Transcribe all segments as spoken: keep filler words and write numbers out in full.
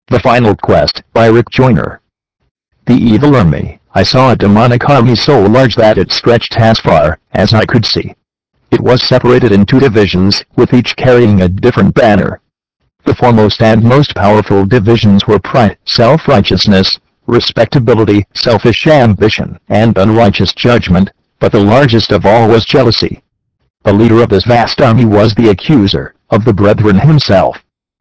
The Final Quest by Rick Joyner. The Evil Army. I saw a demonic army so large that it stretched as far as I could see. It was separated into divisions, with each carrying a different banner. The foremost and most powerful divisions were pride, self-righteousness, respectability, selfish ambition, and unrighteous judgment, but the largest of all was jealousy. The leader of this vast army was the accuser of the brethren himself.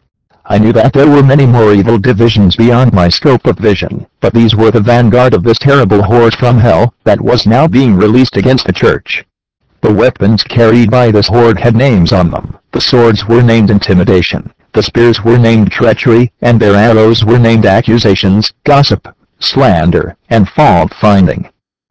I knew that there were many more evil divisions beyond my scope of vision, but these were the vanguard of this terrible horde from hell that was now being released against the church. The weapons carried by this horde had names on them. The swords were named intimidation, the spears were named treachery, and their arrows were named accusations, gossip, slander, and fault-finding.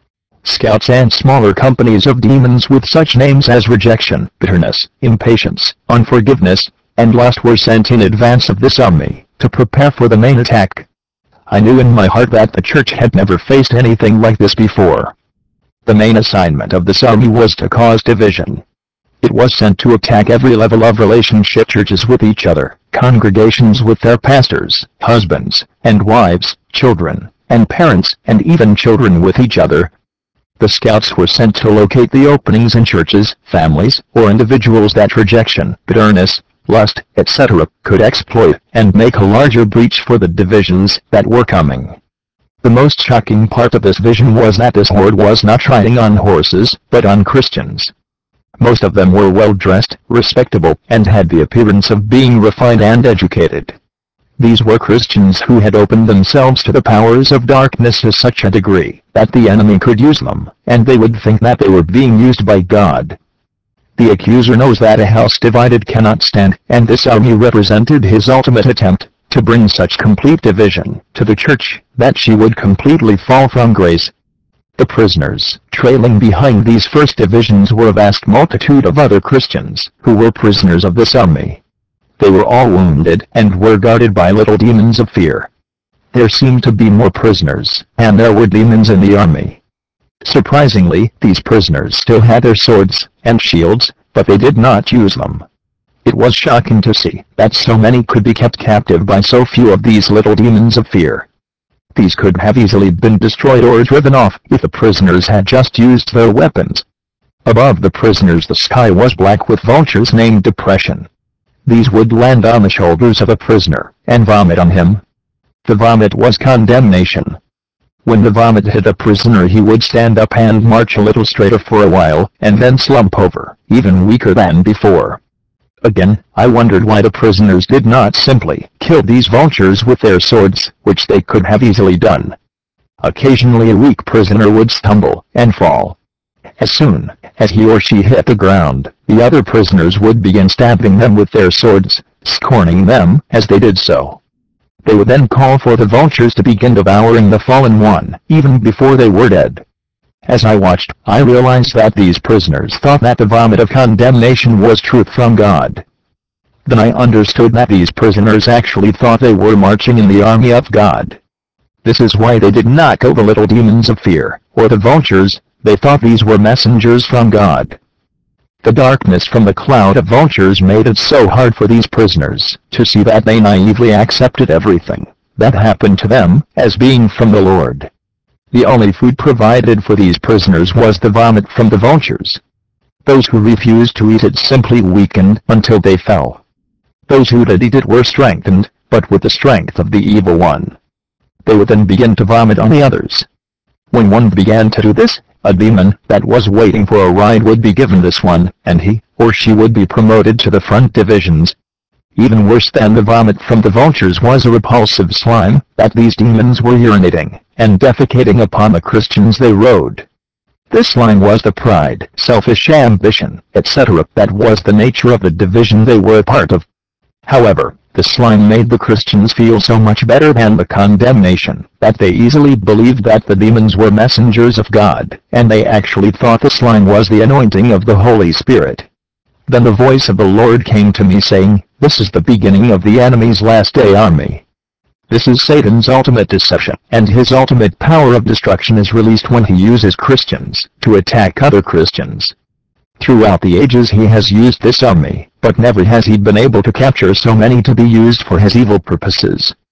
Scouts and smaller companies of demons with such names as rejection, bitterness, impatience, unforgiveness, and lust were sent in advance of this army, to prepare for the main attack. I knew in my heart that the church had never faced anything like this before. The main assignment of this army was to cause division. It was sent to attack every level of relationship: churches with each other, congregations with their pastors, husbands and wives, children and parents, and even children with each other. The scouts were sent to locate the openings in churches, families, or individuals that rejection, bitterness, lust, et cetera could exploit, and make a larger breach for the divisions that were coming. The most shocking part of this vision was that this horde was not riding on horses, but on Christians. Most of them were well-dressed, respectable, and had the appearance of being refined and educated. These were Christians who had opened themselves to the powers of darkness to such a degree that the enemy could use them, and they would think that they were being used by God. The accuser knows that a house divided cannot stand, and this army represented his ultimate attempt to bring such complete division to the church that she would completely fall from grace. The prisoners trailing behind these first divisions were a vast multitude of other Christians who were prisoners of this army. They were all wounded and were guarded by little demons of fear. There seemed to be more prisoners, and there were demons in the army. Surprisingly, these prisoners still had their swords and shields, but they did not use them. It was shocking to see that so many could be kept captive by so few of these little demons of fear. These could have easily been destroyed or driven off if the prisoners had just used their weapons. Above the prisoners the sky was black with vultures named depression. These would land on the shoulders of a prisoner and vomit on him. The vomit was condemnation. When the vomit hit a prisoner, he would stand up and march a little straighter for a while, and then slump over, even weaker than before. Again, I wondered why the prisoners did not simply kill these vultures with their swords, which they could have easily done. Occasionally a weak prisoner would stumble and fall. As soon as he or she hit the ground, the other prisoners would begin stabbing them with their swords, scorning them as they did so. They would then call for the vultures to begin devouring the fallen one, even before they were dead. As I watched, I realized that these prisoners thought that the vomit of condemnation was truth from God. Then I understood that these prisoners actually thought they were marching in the army of God. This is why they did not kill the little demons of fear, or the vultures. They thought these were messengers from God. The darkness from the cloud of vultures made it so hard for these prisoners to see that they naively accepted everything that happened to them as being from the Lord. The only food provided for these prisoners was the vomit from the vultures. Those who refused to eat it simply weakened until they fell. Those who did eat it were strengthened, but with the strength of the evil one. They would then begin to vomit on the others. When one began to do this, a demon that was waiting for a ride would be given this one, and he or she would be promoted to the front divisions. Even worse than the vomit from the vultures was a repulsive slime that these demons were urinating and defecating upon the Christians they rode. This slime was the pride, selfish ambition, et cetera that was the nature of the division they were a part of. However, the slime made the Christians feel so much better than the condemnation that they easily believed that the demons were messengers of God, and they actually thought the slime was the anointing of the Holy Spirit. Then the voice of the Lord came to me saying, "This is the beginning of the enemy's last day army. This is Satan's ultimate deception, and his ultimate power of destruction is released when he uses Christians to attack other Christians. Throughout the ages he has used this army, but never has he been able to capture so many to be used for his evil purposes.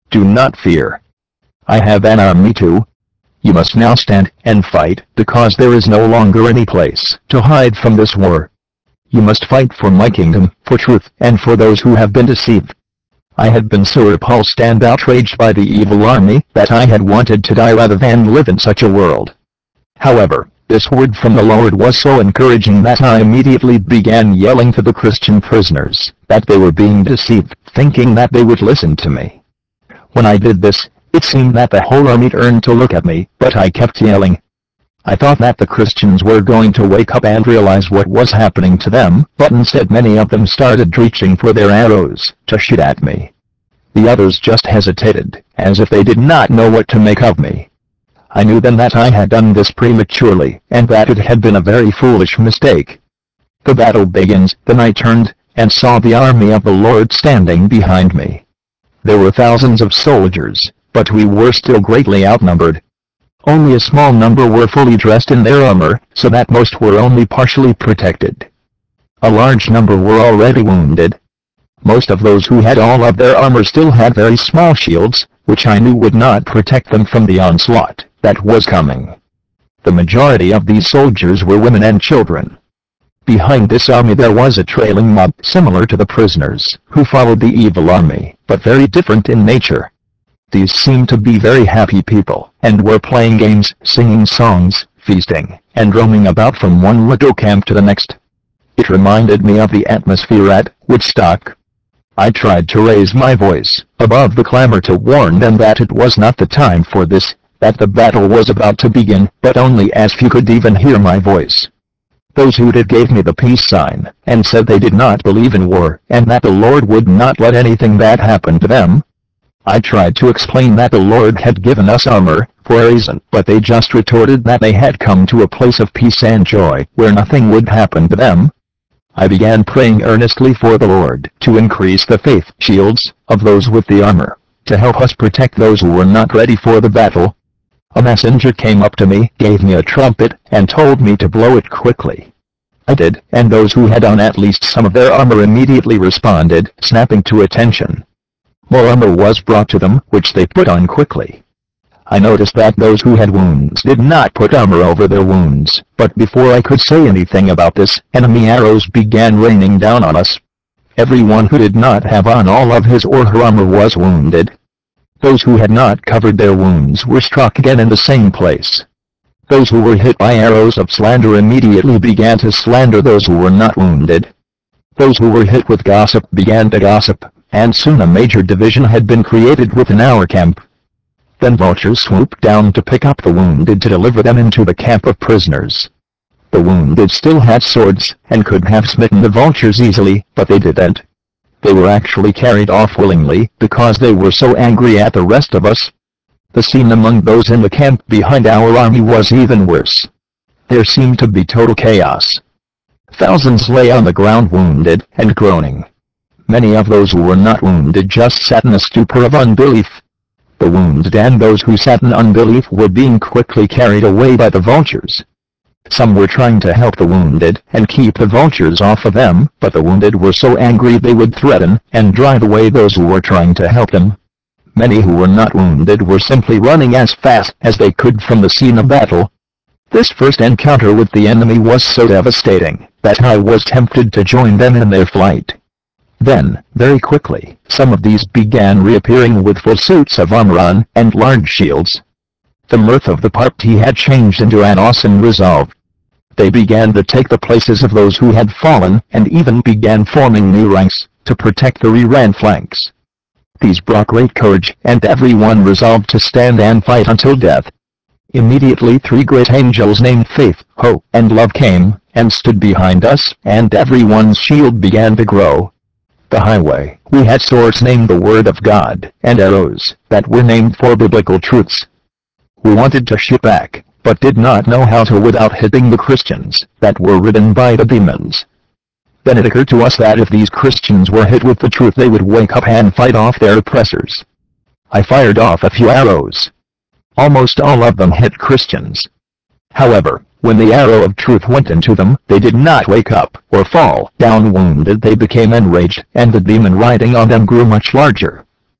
Do not fear. I have an army too. You must now stand and fight, because there is no longer any place to hide from this war. You must fight for my kingdom, for truth, and for those who have been deceived. I had been so repulsed and outraged by the evil army that I had wanted to die rather than live in such a world. However, this word from the Lord was so encouraging that I immediately began yelling to the Christian prisoners that they were being deceived, thinking that they would listen to me. When I did this, it seemed that the whole army turned to look at me, but I kept yelling. I thought that the Christians were going to wake up and realize what was happening to them, but instead many of them started reaching for their arrows to shoot at me. The others just hesitated, as if they did not know what to make of me. I knew then that I had done this prematurely, and that it had been a very foolish mistake. The battle begins, then I turned, and saw the army of the Lord standing behind me. There were thousands of soldiers, but we were still greatly outnumbered. Only a small number were fully dressed in their armor, so that most were only partially protected. A large number were already wounded. Most of those who had all of their armor still had very small shields, which I knew would not protect them from the onslaught that was coming. The majority of these soldiers were women and children. Behind this army there was a trailing mob similar to the prisoners, who followed the evil army, but very different in nature. These seemed to be very happy people, and were playing games, singing songs, feasting, and roaming about from one little camp to the next. It reminded me of the atmosphere at Woodstock. I tried to raise my voice above the clamor to warn them that it was not the time for this, that the battle was about to begin, but only as few could even hear my voice. Those who did gave me the peace sign, and said they did not believe in war, and that the Lord would not let anything bad happen to them. I tried to explain that the Lord had given us armor, for a reason, but they just retorted that they had come to a place of peace and joy, where nothing would happen to them. I began praying earnestly for the Lord to increase the faith shields of those with the armor, to help us protect those who were not ready for the battle. A messenger came up to me, gave me a trumpet, and told me to blow it quickly. I did, and those who had on at least some of their armor immediately responded, snapping to attention. More armor was brought to them, which they put on quickly. I noticed that those who had wounds did not put armor over their wounds, but before I could say anything about this, enemy arrows began raining down on us. Everyone who did not have on all of his or her armor was wounded. Those who had not covered their wounds were struck again in the same place. Those who were hit by arrows of slander immediately began to slander those who were not wounded. Those who were hit with gossip began to gossip, and soon a major division had been created within our camp. Then vultures swooped down to pick up the wounded to deliver them into the camp of prisoners. The wounded still had swords, and could have smitten the vultures easily, but they didn't. They were actually carried off willingly, because they were so angry at the rest of us. The scene among those in the camp behind our army was even worse. There seemed to be total chaos. Thousands lay on the ground wounded and groaning. Many of those who were not wounded just sat in a stupor of unbelief. The wounded and those who sat in unbelief were being quickly carried away by the vultures. Some were trying to help the wounded and keep the vultures off of them, but the wounded were so angry they would threaten and drive away those who were trying to help them. Many who were not wounded were simply running as fast as they could from the scene of battle. This first encounter with the enemy was so devastating that I was tempted to join them in their flight. Then, very quickly, some of these began reappearing with full suits of armor on and large shields. The mirth of the party had changed into an awesome resolve. They began to take the places of those who had fallen, and even began forming new ranks to protect the rear flanks. These brought great courage, and everyone resolved to stand and fight until death. Immediately three great angels named Faith, Hope, and Love came, and stood behind us, and everyone's shield began to grow. The highway, we had swords named the Word of God, and arrows that were named for biblical truths. We wanted to shoot back, but did not know how to without hitting the Christians that were ridden by the demons. Then it occurred to us that if these Christians were hit with the truth they would wake up and fight off their oppressors. I fired off a few arrows. Almost all of them hit Christians. However, when the arrow of truth went into them, they did not wake up or fall down wounded. They became enraged, and the demon riding on them grew much larger.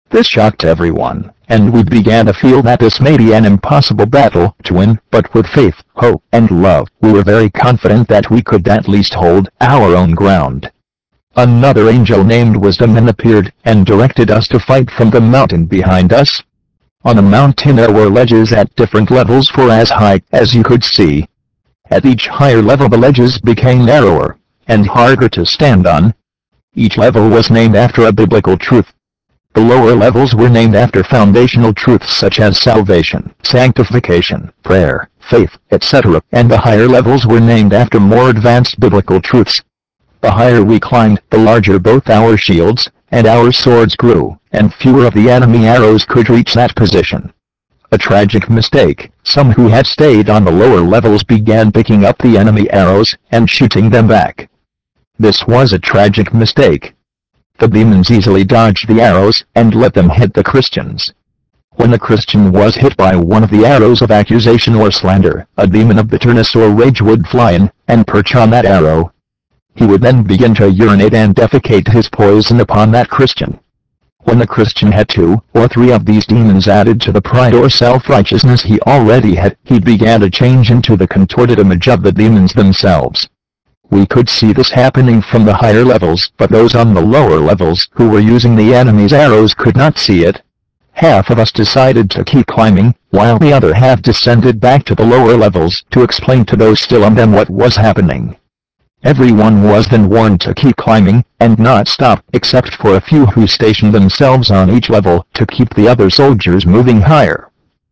This shocked everyone, and we began to feel that this may be an impossible battle to win, but with faith, hope, and love, we were very confident that we could at least hold our own ground. Another angel named Wisdom then appeared, and directed us to fight from the mountain behind us. On the mountain there were ledges at different levels for as high as you could see. At each higher level the ledges became narrower, and harder to stand on. Each level was named after a biblical truth. The lower levels were named after foundational truths such as salvation, sanctification, prayer, faith, et cetera, and the higher levels were named after more advanced biblical truths. The higher we climbed, the larger both our shields and our swords grew, and fewer of the enemy arrows could reach that position. A tragic mistake, some who had stayed on the lower levels began picking up the enemy arrows and shooting them back. This was a tragic mistake. The demons easily dodged the arrows and let them hit the Christians. When the Christian was hit by one of the arrows of accusation or slander, a demon of bitterness or rage would fly in and perch on that arrow. He would then begin to urinate and defecate his poison upon that Christian. When the Christian had two or three of these demons added to the pride or self-righteousness he already had, he began to change into the contorted image of the demons themselves. We could see this happening from the higher levels, but those on the lower levels who were using the enemy's arrows could not see it. Half of us decided to keep climbing, while the other half descended back to the lower levels to explain to those still on them what was happening. Everyone was then warned to keep climbing, and not stop, except for a few who stationed themselves on each level to keep the other soldiers moving higher.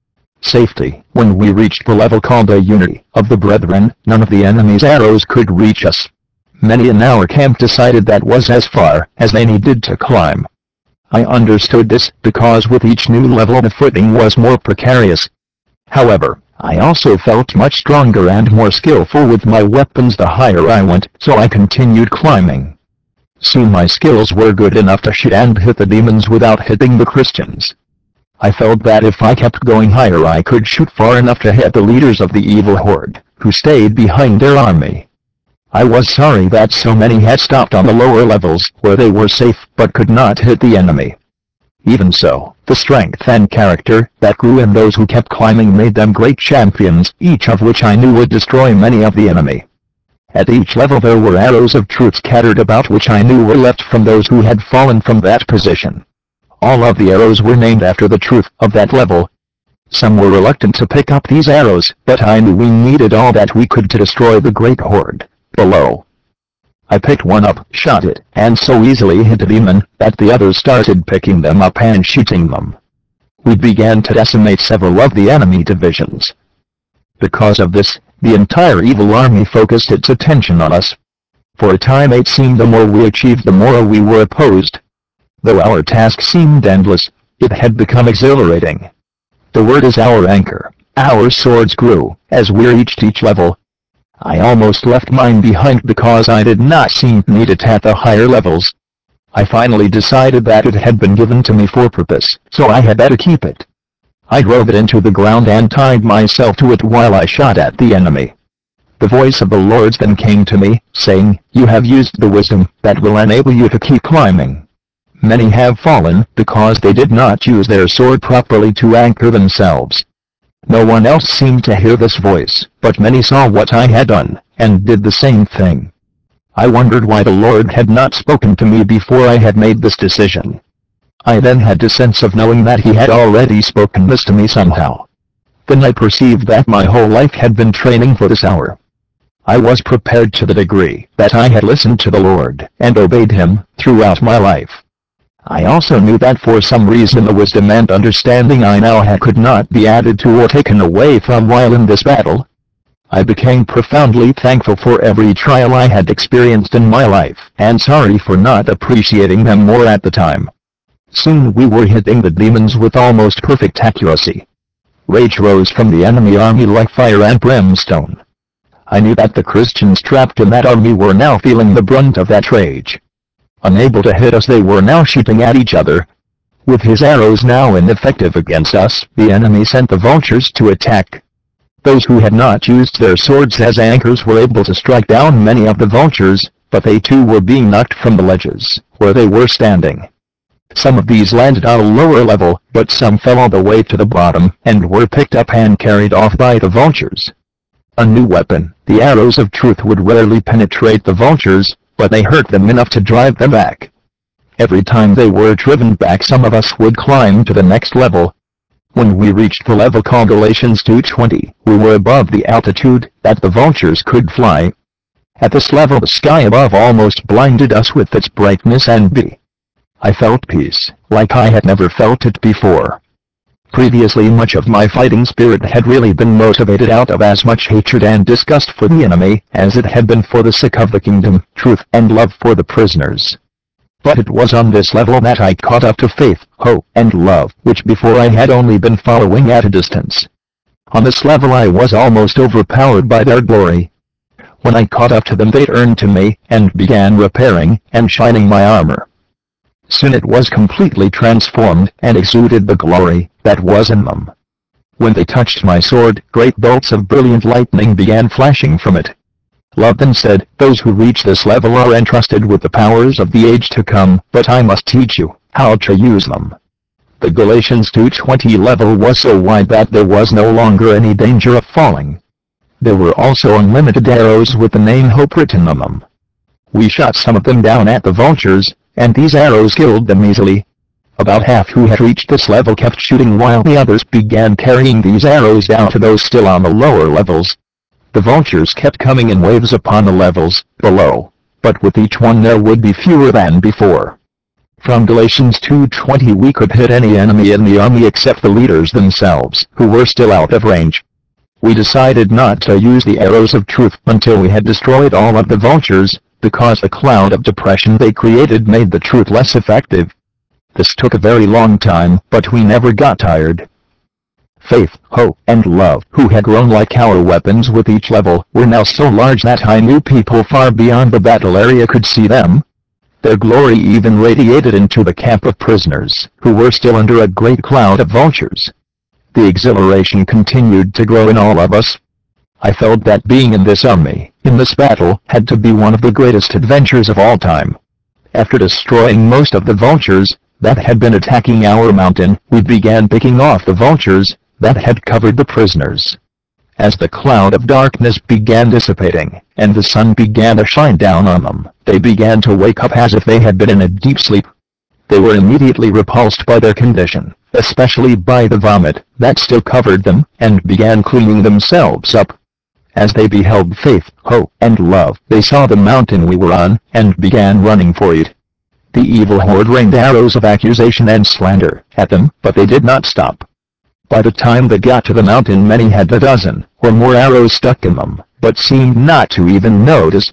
Safety. When we reached the level called the Unity of the Brethren, none of the enemy's arrows could reach us. Many in our camp decided that was as far as they needed to climb. I understood this, because with each new level the footing was more precarious. However, I also felt much stronger and more skillful with my weapons the higher I went, so I continued climbing. Soon my skills were good enough to shoot and hit the demons without hitting the Christians. I felt that if I kept going higher I could shoot far enough to hit the leaders of the evil horde, who stayed behind their army. I was sorry that so many had stopped on the lower levels, where they were safe, but could not hit the enemy. Even so, the strength and character that grew in those who kept climbing made them great champions, each of which I knew would destroy many of the enemy. At each level there were arrows of truth scattered about which I knew were left from those who had fallen from that position. All of the arrows were named after the truth of that level. Some were reluctant to pick up these arrows, but I knew we needed all that we could to destroy the great horde below. I picked one up, shot it, and so easily hit a demon that the others started picking them up and shooting them. We began to decimate several of the enemy divisions. Because of this, the entire evil army focused its attention on us. For a time it seemed the more we achieved the more we were opposed. Though our task seemed endless, it had become exhilarating. The word is our anchor. Our swords grew as we reached each level. I almost left mine behind because I did not seem to need it at the higher levels. I finally decided that it had been given to me for purpose, so I had better keep it. I drove it into the ground and tied myself to it while I shot at the enemy. The voice of the Lord then came to me, saying, "You have used the wisdom that will enable you to keep climbing." Many have fallen because they did not use their sword properly to anchor themselves. No one else seemed to hear this voice, but many saw what I had done, and did the same thing. I wondered why the Lord had not spoken to me before I had made this decision. I then had a sense of knowing that He had already spoken this to me somehow. Then I perceived that my whole life had been training for this hour. I was prepared to the degree that I had listened to the Lord and obeyed Him throughout my life. I also knew that for some reason the wisdom and understanding I now had could not be added to or taken away from while in this battle. I became profoundly thankful for every trial I had experienced in my life, and sorry for not appreciating them more at the time. Soon we were hitting the demons with almost perfect accuracy. Rage rose from the enemy army like fire and brimstone. I knew that the Christians trapped in that army were now feeling the brunt of that rage. Unable to hit us, they were now shooting at each other. With his arrows now ineffective against us, the enemy sent the vultures to attack. Those who had not used their swords as anchors were able to strike down many of the vultures, but they too were being knocked from the ledges, where they were standing. Some of these landed on a lower level, but some fell all the way to the bottom, and were picked up and carried off by the vultures. A new weapon, the arrows of truth, would rarely penetrate the vultures, but they hurt them enough to drive them back. Every time they were driven back, some of us would climb to the next level. When we reached the level called Galatians two twenty, we were above the altitude that the vultures could fly. At this level the sky above almost blinded us with its brightness and beauty. I felt peace, like I had never felt it before. Previously, much of my fighting spirit had really been motivated out of as much hatred and disgust for the enemy as it had been for the sake of the kingdom, truth, and love for the prisoners. But it was on this level that I caught up to faith, hope, and love, which before I had only been following at a distance. On this level I was almost overpowered by their glory. When I caught up to them, they turned to me, and began repairing and shining my armor. Soon it was completely transformed, and exuded the glory that was in them. When they touched my sword, great bolts of brilliant lightning began flashing from it. Love then said, "Those who reach this level are entrusted with the powers of the age to come, but I must teach you how to use them." The Galatians two twenty level was so wide that there was no longer any danger of falling. There were also unlimited arrows with the name Hope written on them. We shot some of them down at the vultures, and these arrows killed them easily. About half who had reached this level kept shooting, while the others began carrying these arrows down to those still on the lower levels. The vultures kept coming in waves upon the levels below, but with each one there would be fewer than before. From Galatians two twenty we could hit any enemy in the army except the leaders themselves, who were still out of range. We decided not to use the arrows of truth until we had destroyed all of the vultures, because the cloud of depression they created made the truth less effective. This took a very long time, but we never got tired. Faith, hope, and love, who had grown like our weapons with each level, were now so large that I knew people far beyond the battle area could see them. Their glory even radiated into the camp of prisoners, who were still under a great cloud of vultures. The exhilaration continued to grow in all of us. I felt that being in this army, in this battle, had to be one of the greatest adventures of all time. After destroying most of the vultures that had been attacking our mountain, we began picking off the vultures that had covered the prisoners. As the cloud of darkness began dissipating, and the sun began to shine down on them, they began to wake up as if they had been in a deep sleep. They were immediately repulsed by their condition, especially by the vomit that still covered them, and began cleaning themselves up. As they beheld faith, hope, and love, they saw the mountain we were on, and began running for it. The evil horde rained arrows of accusation and slander at them, but they did not stop. By the time they got to the mountain, many had a dozen or more arrows stuck in them, but seemed not to even notice.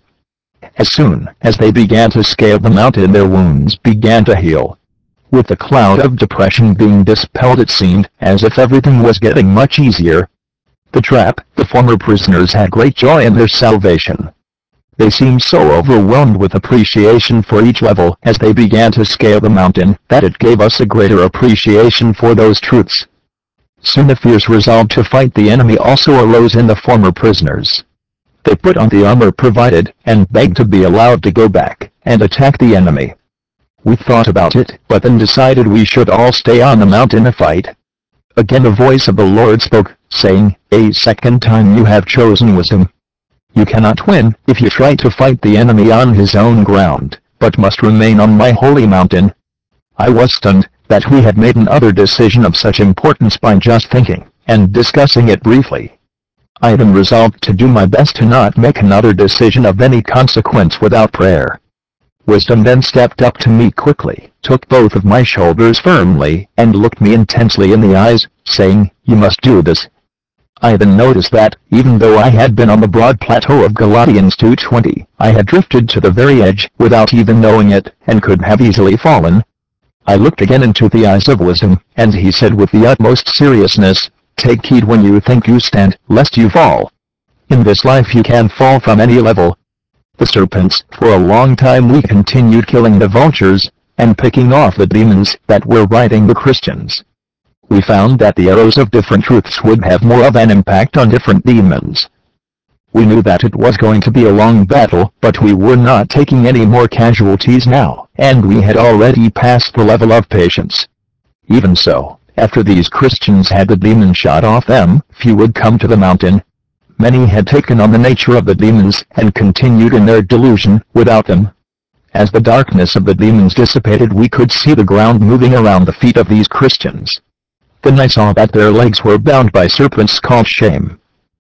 As soon as they began to scale the mountain, their wounds began to heal. With the cloud of depression being dispelled, it seemed as if everything was getting much easier. The trap, the former prisoners had great joy in their salvation. They seemed so overwhelmed with appreciation for each level as they began to scale the mountain that it gave us a greater appreciation for those truths. Soon a fierce resolve to fight the enemy also arose in the former prisoners. They put on the armor provided, and begged to be allowed to go back and attack the enemy. We thought about it, but then decided we should all stay on the mountain and fight. Again the voice of the Lord spoke, saying, "A second time you have chosen wisdom. You cannot win if you try to fight the enemy on his own ground, but must remain on my holy mountain." I was stunned that we had made another decision of such importance by just thinking and discussing it briefly. I then resolved to do my best to not make another decision of any consequence without prayer. Wisdom then stepped up to me quickly, took both of my shoulders firmly, and looked me intensely in the eyes, saying, "You must do this." I then noticed that, even though I had been on the broad plateau of Galatians two twenty, I had drifted to the very edge without even knowing it, and could have easily fallen. I looked again into the eyes of wisdom, and he said with the utmost seriousness, "Take heed when you think you stand, lest you fall. In this life you can fall from any level." The serpents, for a long time we continued killing the vultures, and picking off the demons that were riding the Christians. We found that the arrows of different truths would have more of an impact on different demons. We knew that it was going to be a long battle, but we were not taking any more casualties now, and we had already passed the level of patience. Even so, after these Christians had the demon shot off them, few would come to the mountain. Many had taken on the nature of the demons, and continued in their delusion, without them. As the darkness of the demons dissipated, we could see the ground moving around the feet of these Christians. Then I saw that their legs were bound by serpents called shame.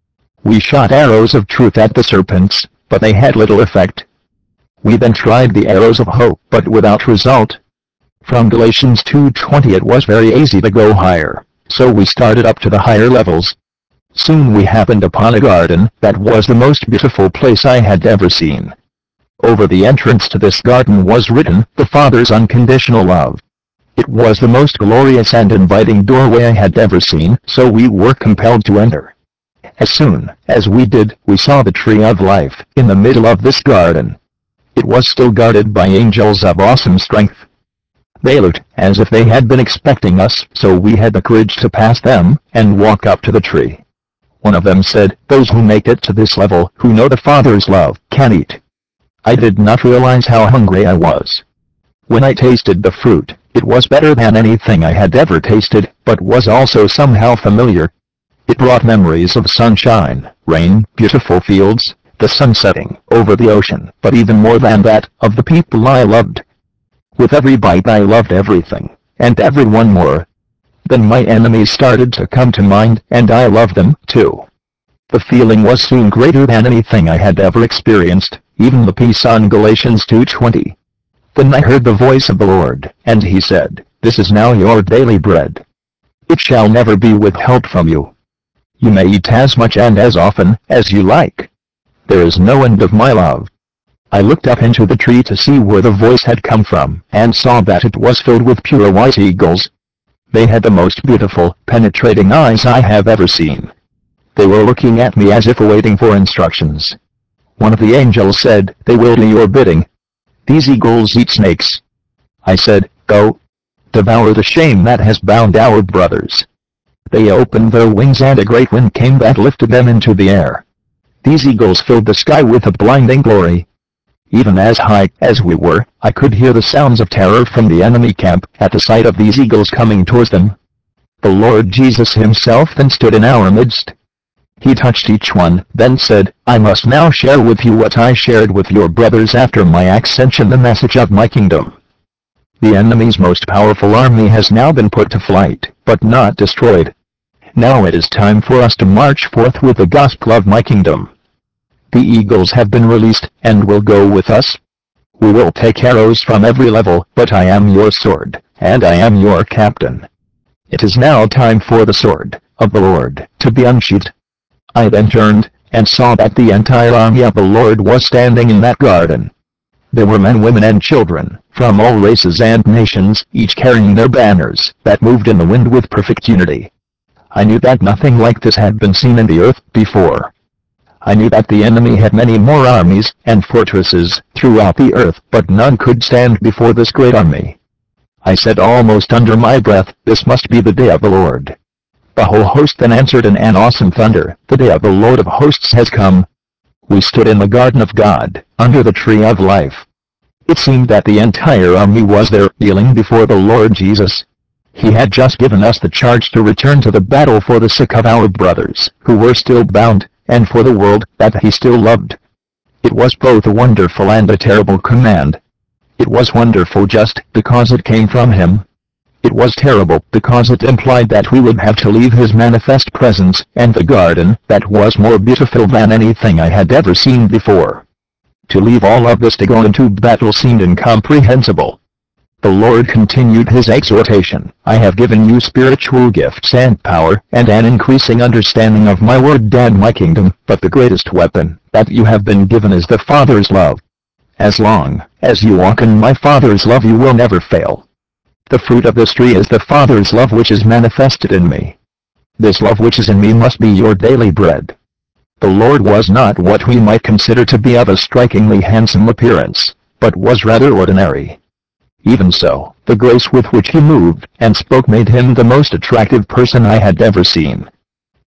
We shot arrows of truth at the serpents, but they had little effect. We then tried the arrows of hope, but without result. From Galatians two twenty it was very easy to go higher, so we started up to the higher levels. Soon we happened upon a garden that was the most beautiful place I had ever seen. Over the entrance to this garden was written, "The Father's Unconditional Love." It was the most glorious and inviting doorway I had ever seen, so we were compelled to enter. As soon as we did, we saw the tree of life in the middle of this garden. It was still guarded by angels of awesome strength. They looked as if they had been expecting us, so we had the courage to pass them and walk up to the tree. One of them said, "Those who make it to this level, who know the Father's love, can eat." I did not realize how hungry I was. When I tasted the fruit, it was better than anything I had ever tasted, but was also somehow familiar. It brought memories of sunshine, rain, beautiful fields, the sun setting over the ocean, but even more than that, of the people I loved. With every bite I loved everything, and everyone more. Then my enemies started to come to mind, and I loved them, too. The feeling was soon greater than anything I had ever experienced, even the peace on Galatians two twenty. Then I heard the voice of the Lord, and he said, "This is now your daily bread. It shall never be withheld from you. You may eat as much and as often as you like. There is no end of my love." I looked up into the tree to see where the voice had come from, and saw that it was filled with pure white eagles. They had the most beautiful, penetrating eyes I have ever seen. They were looking at me as if awaiting for instructions. One of the angels said, "They will do your bidding. These eagles eat snakes." I said, "Go. Devour the shame that has bound our brothers." They opened their wings and a great wind came that lifted them into the air. These eagles filled the sky with a blinding glory. Even as high as we were, I could hear the sounds of terror from the enemy camp at the sight of these eagles coming towards them. The Lord Jesus himself then stood in our midst. He touched each one, then said, "I must now share with you what I shared with your brothers after my ascension, the message of my kingdom. The enemy's most powerful army has now been put to flight, but not destroyed. Now it is time for us to march forth with the gospel of my kingdom. The eagles have been released, and will go with us. We will take arrows from every level, but I am your sword, and I am your captain. It is now time for the sword of the Lord to be unsheathed." I then turned, and saw that the entire army of the Lord was standing in that garden. There were men, women, and children, from all races and nations, each carrying their banners, that moved in the wind with perfect unity. I knew that nothing like this had been seen in the earth before. I knew that the enemy had many more armies and fortresses throughout the earth, but none could stand before this great army. I said almost under my breath, "This must be the day of the Lord." The whole host then answered in an awesome thunder, "The day of the Lord of hosts has come." We stood in the garden of God, under the tree of life. It seemed that the entire army was there, kneeling before the Lord Jesus. He had just given us the charge to return to the battle for the sick of our brothers, who were still bound, and for the world that he still loved. It was both a wonderful and a terrible command. It was wonderful just because it came from him. It was terrible because it implied that we would have to leave his manifest presence and the garden that was more beautiful than anything I had ever seen before. To leave all of this to go into battle seemed incomprehensible. The Lord continued his exhortation, "I have given you spiritual gifts and power, and an increasing understanding of my word and my kingdom, but the greatest weapon that you have been given is the Father's love. As long as you walk in my Father's love, you will never fail. The fruit of this tree is the Father's love which is manifested in me. This love which is in me must be your daily bread." The Lord was not what we might consider to be of a strikingly handsome appearance, but was rather ordinary. Even so, the grace with which he moved and spoke made him the most attractive person I had ever seen.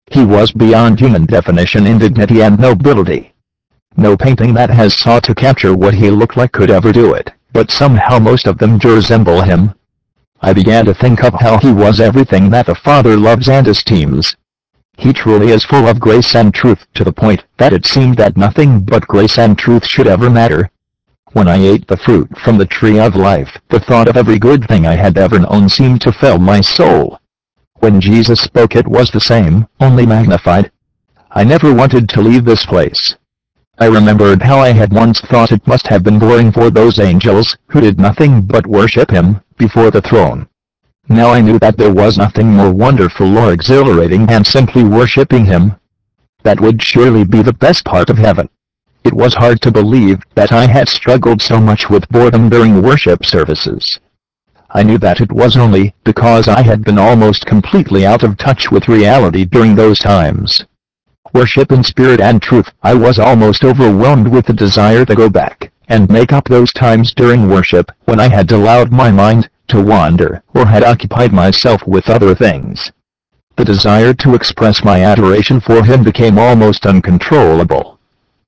He was beyond human definition in dignity and nobility. No painting that has sought to capture what he looked like could ever do it, but somehow most of them do resemble him. I began to think of how he was everything that the Father loves and esteems. He truly is full of grace and truth, to the point that it seemed that nothing but grace and truth should ever matter. When I ate the fruit from the tree of life, the thought of every good thing I had ever known seemed to fill my soul. When Jesus spoke, it was the same, only magnified. I never wanted to leave this place. I remembered how I had once thought it must have been boring for those angels, who did nothing but worship him, before the throne. Now I knew that there was nothing more wonderful or exhilarating than simply worshiping him. That would surely be the best part of heaven. It was hard to believe that I had struggled so much with boredom during worship services. I knew that it was only because I had been almost completely out of touch with reality during those times. Worship in spirit and truth, I was almost overwhelmed with the desire to go back and make up those times during worship when I had allowed my mind to wander or had occupied myself with other things. The desire to express my adoration for him became almost uncontrollable.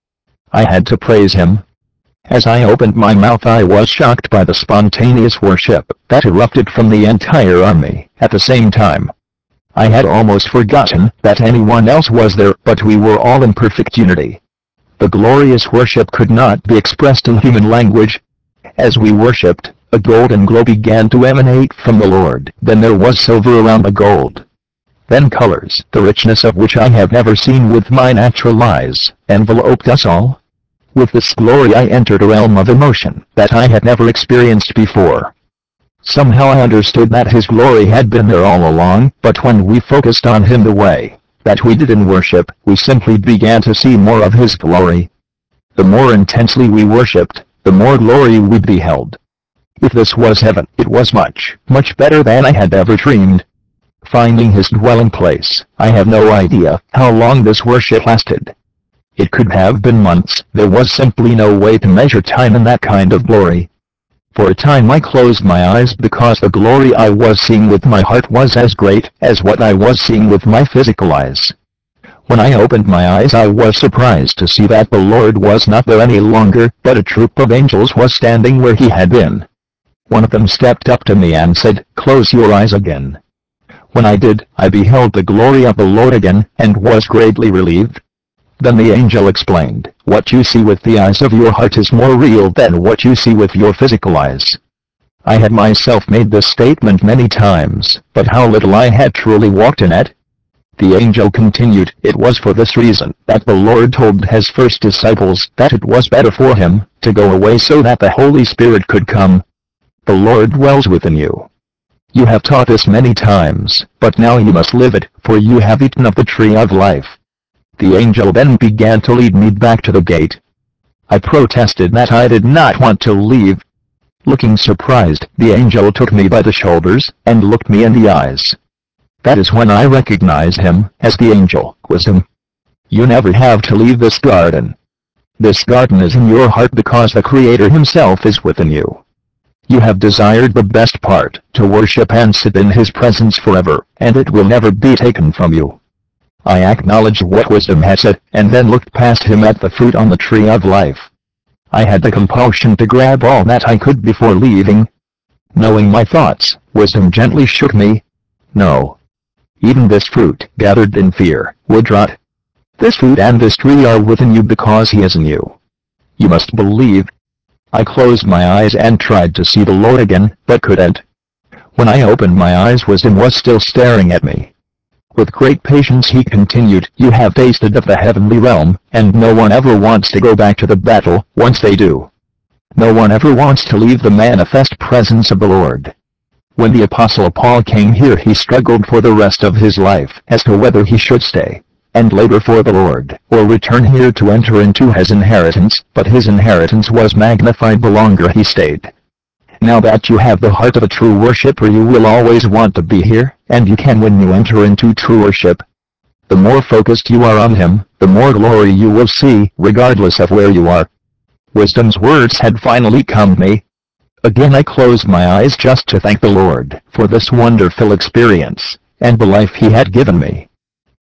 I had to praise him. As I opened my mouth, I was shocked by the spontaneous worship that erupted from the entire army at the same time. I had almost forgotten that anyone else was there, but we were all in perfect unity. The glorious worship could not be expressed in human language. As we worshipped, a golden glow began to emanate from the Lord. Then there was silver around the gold. Then colors, the richness of which I have never seen with my natural eyes, enveloped us all. With this glory I entered a realm of emotion that I had never experienced before. Somehow I understood that his glory had been there all along, but when we focused on him the way that we did in worship, we simply began to see more of his glory. The more intensely we worshipped, the more glory we beheld. If this was heaven, it was much, much better than I had ever dreamed. Finding his dwelling place, I have no idea how long this worship lasted. It could have been months. There was simply no way to measure time in that kind of glory. For a time I closed my eyes because the glory I was seeing with my heart was as great as what I was seeing with my physical eyes. When I opened my eyes, I was surprised to see that the Lord was not there any longer, but a troop of angels was standing where he had been. One of them stepped up to me and said, "Close your eyes again." When I did, I beheld the glory of the Lord again, and was greatly relieved. Then the angel explained, "What you see with the eyes of your heart is more real than what you see with your physical eyes." I had myself made this statement many times, but how little I had truly walked in it. The angel continued, "It was for this reason that the Lord told his first disciples that it was better for him to go away so that the Holy Spirit could come. The Lord dwells within you. You have taught this many times, but now you must live it, for you have eaten of the tree of life." The angel then began to lead me back to the gate. I protested that I did not want to leave. Looking surprised, the angel took me by the shoulders and looked me in the eyes. That is when I recognized him as the angel, Wisdom. You never have to leave this garden. This garden is in your heart because the Creator himself is within you. You have desired the best part, to worship and sit in his presence forever, and it will never be taken from you. I acknowledged what Wisdom had said, and then looked past him at the fruit on the tree of life. I had the compulsion to grab all that I could before leaving. Knowing my thoughts, Wisdom gently shook me. "No. Even this fruit, gathered in fear, would rot. This fruit and this tree are within you because he is in you. You must believe." I closed my eyes and tried to see the Lord again, but couldn't. When I opened my eyes, Wisdom was still staring at me. With great patience he continued, "You have tasted of the heavenly realm, and no one ever wants to go back to the battle. Once they do, no one ever wants to leave the manifest presence of the Lord." When the Apostle Paul came here, he struggled for the rest of his life as to whether he should stay and labor for the Lord, or return here to enter into his inheritance, but his inheritance was magnified the longer he stayed. Now that you have the heart of a true worshipper, you will always want to be here, and you can when you enter into true worship. The more focused you are on him, the more glory you will see, regardless of where you are. Wisdom's words had finally come to me. Again I closed my eyes just to thank the Lord for this wonderful experience, and the life he had given me.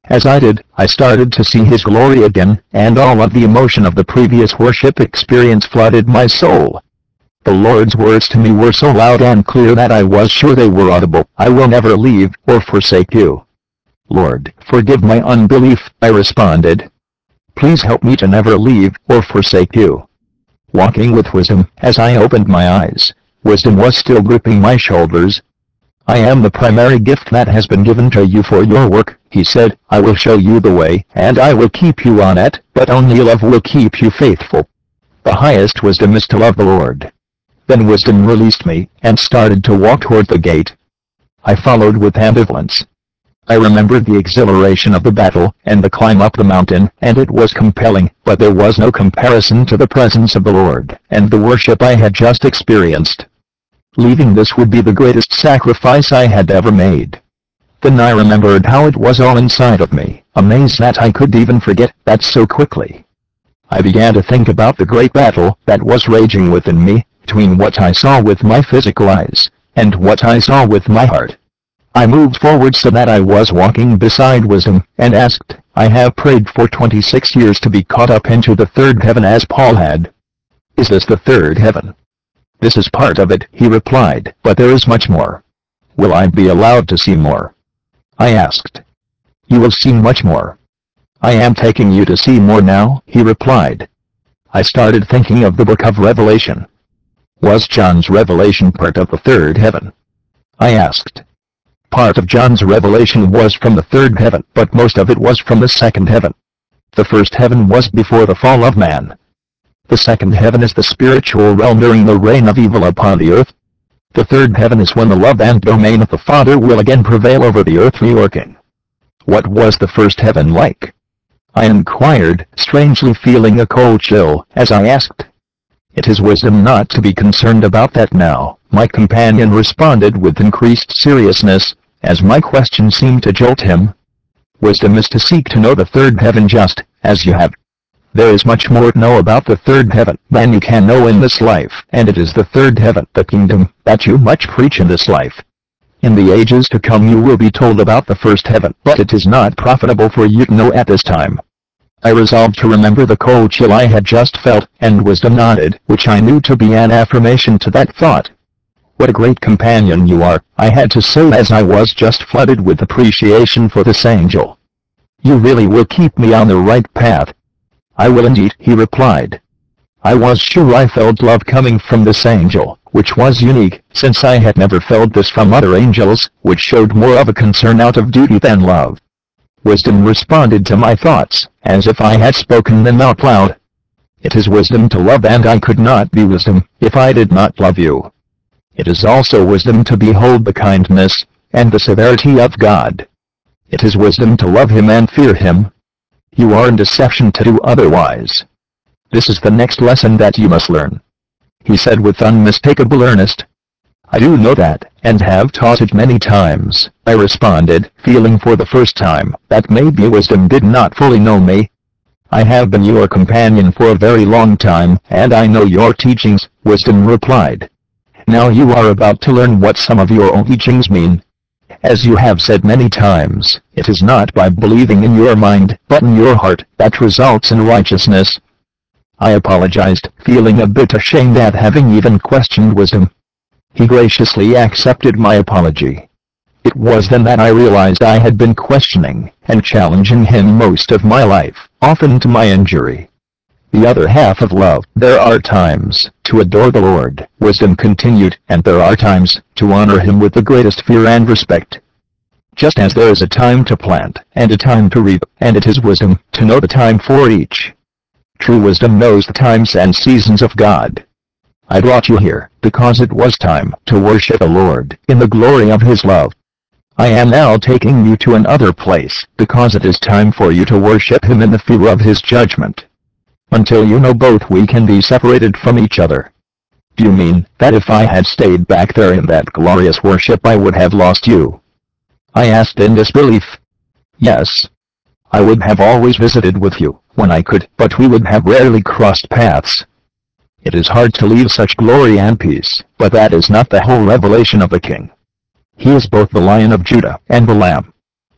As I did, I started to see his glory again, and all of the emotion of the previous worship experience flooded my soul. The Lord's words to me were so loud and clear that I was sure they were audible. "I will never leave or forsake you." "Lord, forgive my unbelief," I responded. "Please help me to never leave or forsake you." Walking with wisdom, as I opened my eyes, wisdom was still gripping my shoulders. "I am the primary gift that has been given to you for your work," he said. "I will show you the way, and I will keep you on it, but only love will keep you faithful. The highest wisdom is to love the Lord." Then wisdom released me, and started to walk toward the gate. I followed with ambivalence. I remembered the exhilaration of the battle, and the climb up the mountain, and it was compelling, but there was no comparison to the presence of the Lord, and the worship I had just experienced. Leaving this would be the greatest sacrifice I had ever made. Then I remembered how it was all inside of me, amazed that I could even forget that so quickly. I began to think about the great battle that was raging within me, between what I saw with my physical eyes, and what I saw with my heart. I moved forward so that I was walking beside wisdom, and asked, "I have prayed for twenty-six years to be caught up into the third heaven as Paul had. Is this the third heaven?" "This is part of it," he replied, "but there is much more." "Will I be allowed to see more?" I asked. "You will see much more." "I am taking you to see more now," he replied. I started thinking of the book of Revelation. Was John's revelation part of the third heaven? I asked. Part of John's revelation was from the third heaven, but most of it was from the second heaven. The first heaven was before the fall of man. The second heaven is the spiritual realm during the reign of evil upon the earth. The third heaven is when the love and domain of the Father will again prevail over the earth reworking. What was the first heaven like? I inquired, strangely feeling a cold chill, as I asked. "It is wisdom not to be concerned about that now," my companion responded with increased seriousness, as my question seemed to jolt him. "Wisdom is to seek to know the third heaven just as you have. There is much more to know about the third heaven than you can know in this life, and it is the third heaven, the kingdom, that you much preach in this life. In the ages to come you will be told about the first heaven, but it is not profitable for you to know at this time." I resolved to remember the cold chill I had just felt, and wisdom nodded, which I knew to be an affirmation to that thought. "What a great companion you are," I had to say as I was just flooded with appreciation for this angel. "You really will keep me on the right path." "I will indeed," he replied. I was sure I felt love coming from this angel, which was unique, since I had never felt this from other angels, which showed more of a concern out of duty than love. Wisdom responded to my thoughts, as if I had spoken them out loud. "It is wisdom to love, and I could not be wisdom if I did not love you. It is also wisdom to behold the kindness and the severity of God. It is wisdom to love Him and fear Him. You are in deception to do otherwise. This is the next lesson that you must learn," he said with unmistakable earnest. "I do know that, and have taught it many times," I responded, feeling for the first time that maybe wisdom did not fully know me. "I have been your companion for a very long time, and I know your teachings," wisdom replied. "Now you are about to learn what some of your own teachings mean. As you have said many times, it is not by believing in your mind, but in your heart, that results in righteousness." I apologized, feeling a bit ashamed at having even questioned wisdom. He graciously accepted my apology. It was then that I realized I had been questioning and challenging him most of my life, often to my injury. "The other half of love, there are times to adore the Lord," wisdom continued, "and there are times to honor Him with the greatest fear and respect. Just as there is a time to plant and a time to reap, and it is wisdom to know the time for each. True wisdom knows the times and seasons of God. I brought you here because it was time to worship the Lord in the glory of His love. I am now taking you to another place because it is time for you to worship Him in the fear of His judgment. Until you know both, we can be separated from each other." "Do you mean that if I had stayed back there in that glorious worship I would have lost you?" I asked in disbelief. "Yes. I would have always visited with you when I could, but we would have rarely crossed paths. It is hard to leave such glory and peace, but that is not the whole revelation of the King. He is both the Lion of Judah and the Lamb.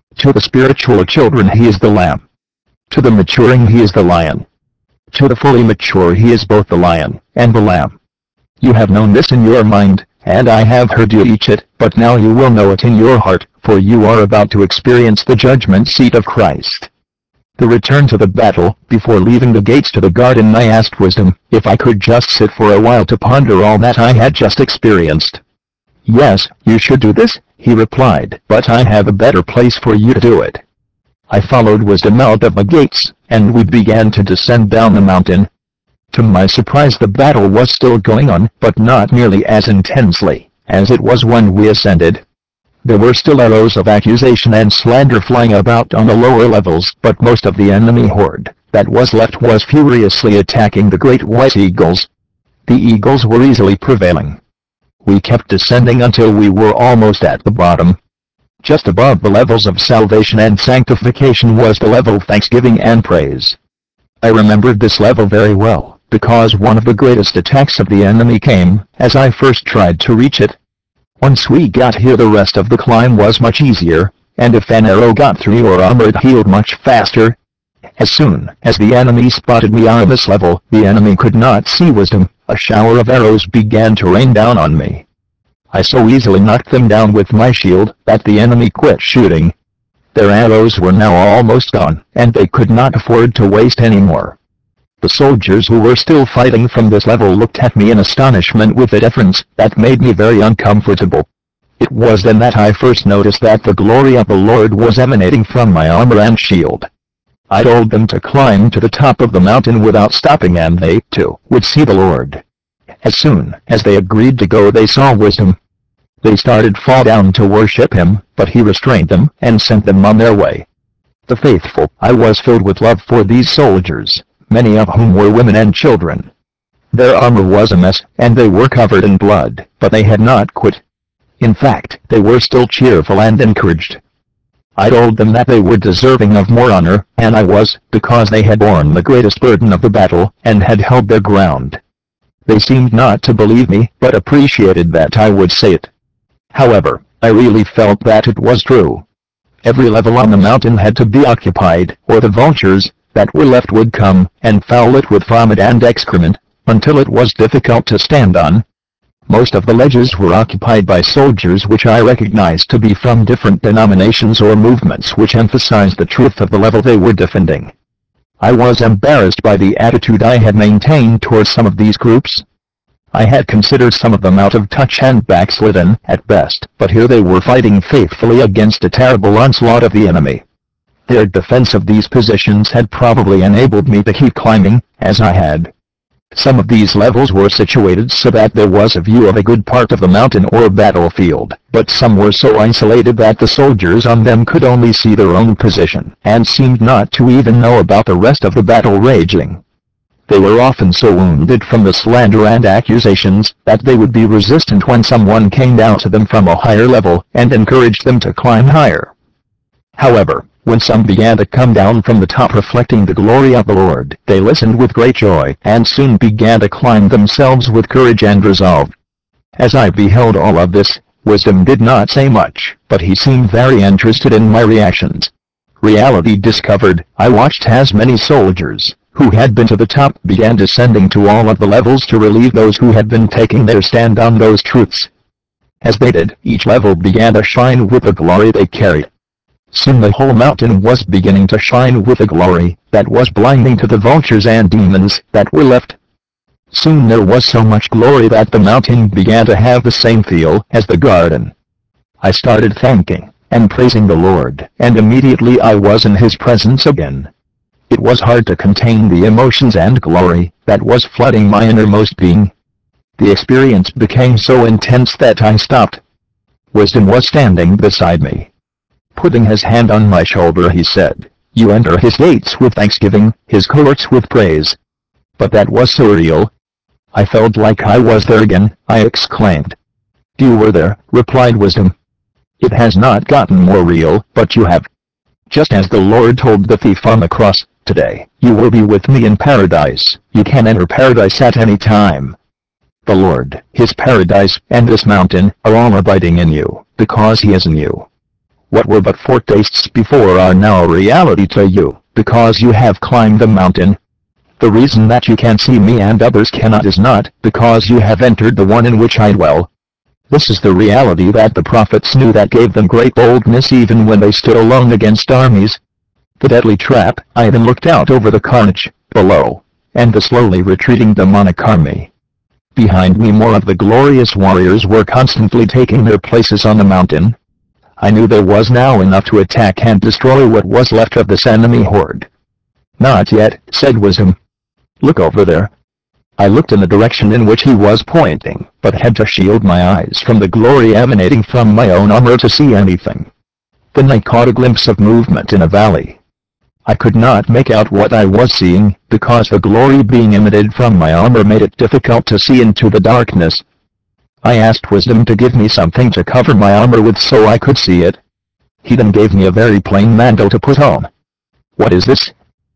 To the spiritual children he is the lamb. To the maturing he is the lion. To the fully mature he is both the lion and the lamb. You have known this in your mind, and I have heard you teach it, but now you will know it in your heart, for you are about to experience the judgment seat of Christ. The return to the battle. Before leaving the gates to the garden, I asked Wisdom if I could just sit for a while to ponder all that I had just experienced. Yes, you should do this, he replied, but I have a better place for you to do it. I followed Wisdom out of the gates, and we began to descend down the mountain. To my surprise, the battle was still going on, but not nearly as intensely as it was when we ascended. There were still arrows of accusation and slander flying about on the lower levels, but most of the enemy horde that was left was furiously attacking the great white eagles. The eagles were easily prevailing. We kept descending until we were almost at the bottom. Just above the levels of salvation and sanctification was the level of thanksgiving and praise. I remembered this level very well, because one of the greatest attacks of the enemy came as I first tried to reach it. Once we got here, the rest of the climb was much easier, and if an arrow got through your armor it healed much faster. As soon as the enemy spotted me on this level, the enemy could not see Wisdom. A shower of arrows began to rain down on me. I so easily knocked them down with my shield that the enemy quit shooting. Their arrows were now almost gone, and they could not afford to waste any more. The soldiers who were still fighting from this level looked at me in astonishment with a deference that made me very uncomfortable. It was then that I first noticed that the glory of the Lord was emanating from my armor and shield. I told them to climb to the top of the mountain without stopping, and they, too, would see the Lord. As soon as they agreed to go, they saw Wisdom. They started fall down to worship him, but he restrained them and sent them on their way. The faithful. I was filled with love for these soldiers, many of whom were women and children. Their armor was a mess, and they were covered in blood, but they had not quit. In fact, they were still cheerful and encouraged. I told them that they were deserving of more honor, and I was, because they had borne the greatest burden of the battle, and had held their ground. They seemed not to believe me, but appreciated that I would say it. However, I really felt that it was true. Every level on the mountain had to be occupied, or the vultures that were left would come and foul it with vomit and excrement, until it was difficult to stand on. Most of the ledges were occupied by soldiers which I recognized to be from different denominations or movements which emphasized the truth of the level they were defending. I was embarrassed by the attitude I had maintained towards some of these groups. I had considered some of them out of touch and backslidden, at best, but here they were fighting faithfully against a terrible onslaught of the enemy. Their defense of these positions had probably enabled me to keep climbing, as I had. Some of these levels were situated so that there was a view of a good part of the mountain or battlefield, but some were so isolated that the soldiers on them could only see their own position, and seemed not to even know about the rest of the battle raging. They were often so wounded from the slander and accusations that they would be resistant when someone came down to them from a higher level and encouraged them to climb higher. However, when some began to come down from the top reflecting the glory of the Lord, they listened with great joy, and soon began to climb themselves with courage and resolve. As I beheld all of this, Wisdom did not say much, but he seemed very interested in my reactions. Reality discovered, I watched as many soldiers, who had been to the top, began descending to all of the levels to relieve those who had been taking their stand on those truths. As they did, each level began to shine with the glory they carried. Soon the whole mountain was beginning to shine with a glory that was blinding to the vultures and demons that were left. Soon there was so much glory that the mountain began to have the same feel as the garden. I started thanking and praising the Lord, and immediately I was in His presence again. It was hard to contain the emotions and glory that was flooding my innermost being. The experience became so intense that I stopped. Wisdom was standing beside me. Putting his hand on my shoulder, he said, "You enter His gates with thanksgiving, His courts with praise." But that was surreal. I felt like I was there again, I exclaimed. "You were there," replied Wisdom. "It has not gotten more real, but you have. Just as the Lord told the thief on the cross, today, you will be with me in paradise. You can enter paradise at any time. The Lord, His paradise, and this mountain, are all abiding in you, because He is in you. What were but foretastes before are now a reality to you, because you have climbed the mountain. The reason that you can see me and others cannot is not because you have entered the one in which I dwell. This is the reality that the prophets knew, that gave them great boldness even when they stood alone against armies. The deadly trap. I then looked out over the carnage below, and the slowly retreating demonic army. Behind me more of the glorious warriors were constantly taking their places on the mountain. I knew there was now enough to attack and destroy what was left of this enemy horde. Not yet, said Wisdom. Look over there. I looked in the direction in which he was pointing, but had to shield my eyes from the glory emanating from my own armor to see anything. Then I caught a glimpse of movement in a valley. I could not make out what I was seeing, because the glory being emitted from my armor made it difficult to see into the darkness. I asked Wisdom to give me something to cover my armor with so I could see it. He then gave me a very plain mantle to put on. What is this?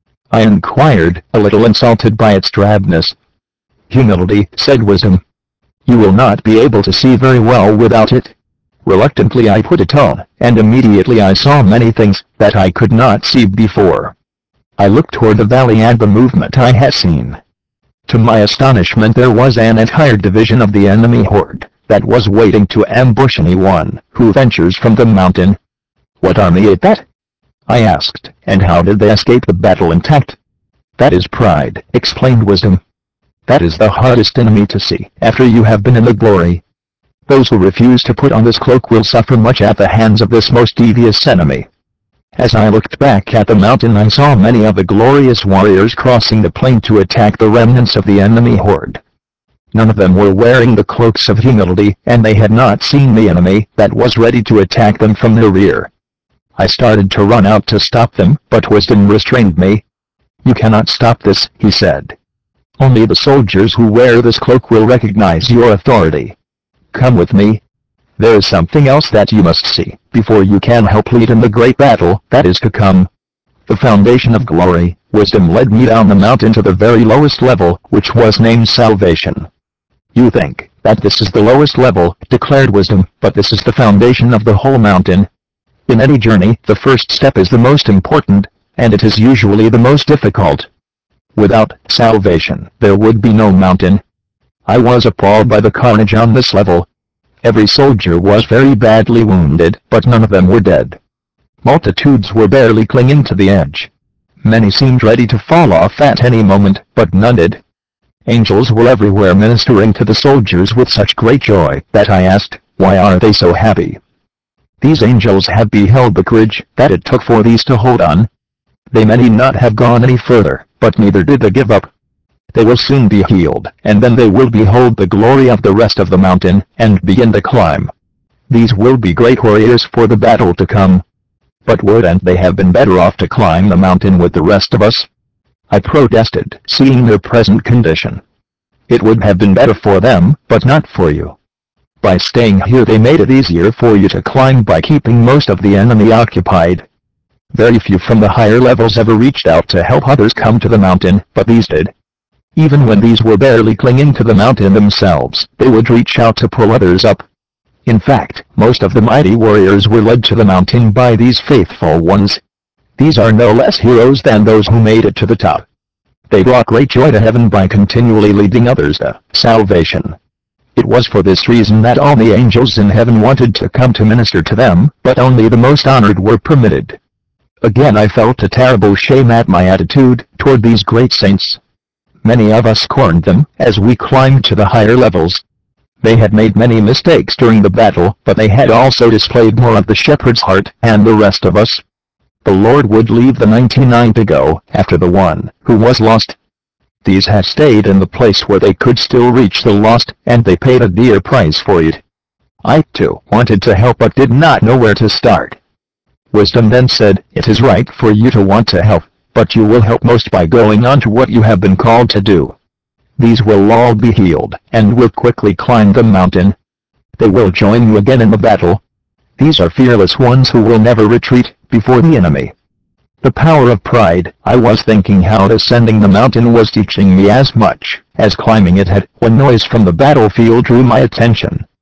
I inquired, a little insulted by its drabness. Humility, said Wisdom. You will not be able to see very well without it. Reluctantly I put it on, and immediately I saw many things that I could not see before. I looked toward the valley and the movement I had seen. To my astonishment there was an entire division of the enemy horde that was waiting to ambush anyone who ventures from the mountain. What army is that? I asked, and how did they escape the battle intact? That is pride, explained Wisdom. That is the hardest enemy to see after you have been in the glory. Those who refuse to put on this cloak will suffer much at the hands of this most devious enemy. As I looked back at the mountain I saw many of the glorious warriors crossing the plain to attack the remnants of the enemy horde. None of them were wearing the cloaks of humility, and they had not seen the enemy that was ready to attack them from their rear. I started to run out to stop them, but Wisdom restrained me. You cannot stop this, he said. Only the soldiers who wear this cloak will recognize your authority. Come with me. There is something else that you must see, before you can help lead in the great battle that is to come. The foundation of glory. Wisdom led me down the mountain to the very lowest level, which was named salvation. You think that this is the lowest level, declared Wisdom, but this is the foundation of the whole mountain. In any journey, the first step is the most important, and it is usually the most difficult. Without salvation, there would be no mountain. I was appalled by the carnage on this level. Every soldier was very badly wounded, but none of them were dead. Multitudes were barely clinging to the edge. Many seemed ready to fall off at any moment, but none did. Angels were everywhere ministering to the soldiers with such great joy that I asked, why are they so happy? These angels have beheld the courage that it took for these to hold on. They may not have gone any further, but neither did they give up. They will soon be healed, and then they will behold the glory of the rest of the mountain, and begin to climb. These will be great warriors for the battle to come. But wouldn't they have been better off to climb the mountain with the rest of us? I protested, seeing their present condition. It would have been better for them, but not for you. By staying here they made it easier for you to climb by keeping most of the enemy occupied. Very few from the higher levels ever reached out to help others come to the mountain, but these did. Even when these were barely clinging to the mountain themselves, they would reach out to pull others up. In fact, most of the mighty warriors were led to the mountain by these faithful ones. These are no less heroes than those who made it to the top. They brought great joy to heaven by continually leading others to salvation. It was for this reason that all the angels in heaven wanted to come to minister to them, but only the most honored were permitted. Again I felt a terrible shame at my attitude toward these great saints. Many of us scorned them as we climbed to the higher levels. They had made many mistakes during the battle, but they had also displayed more of the shepherd's heart and the rest of us. The Lord would leave the ninety-nine to go after the one who was lost. These had stayed in the place where they could still reach the lost, and they paid a dear price for it. I, too, wanted to help but did not know where to start. Wisdom then said, it is right for you to want to help, but you will help most by going on to what you have been called to do. These will all be healed, and will quickly climb the mountain. They will join you again in the battle. These are fearless ones who will never retreat before the enemy. The power of pride. I was thinking how ascending the mountain was teaching me as much as climbing it had, when noise from the battlefield drew my attention.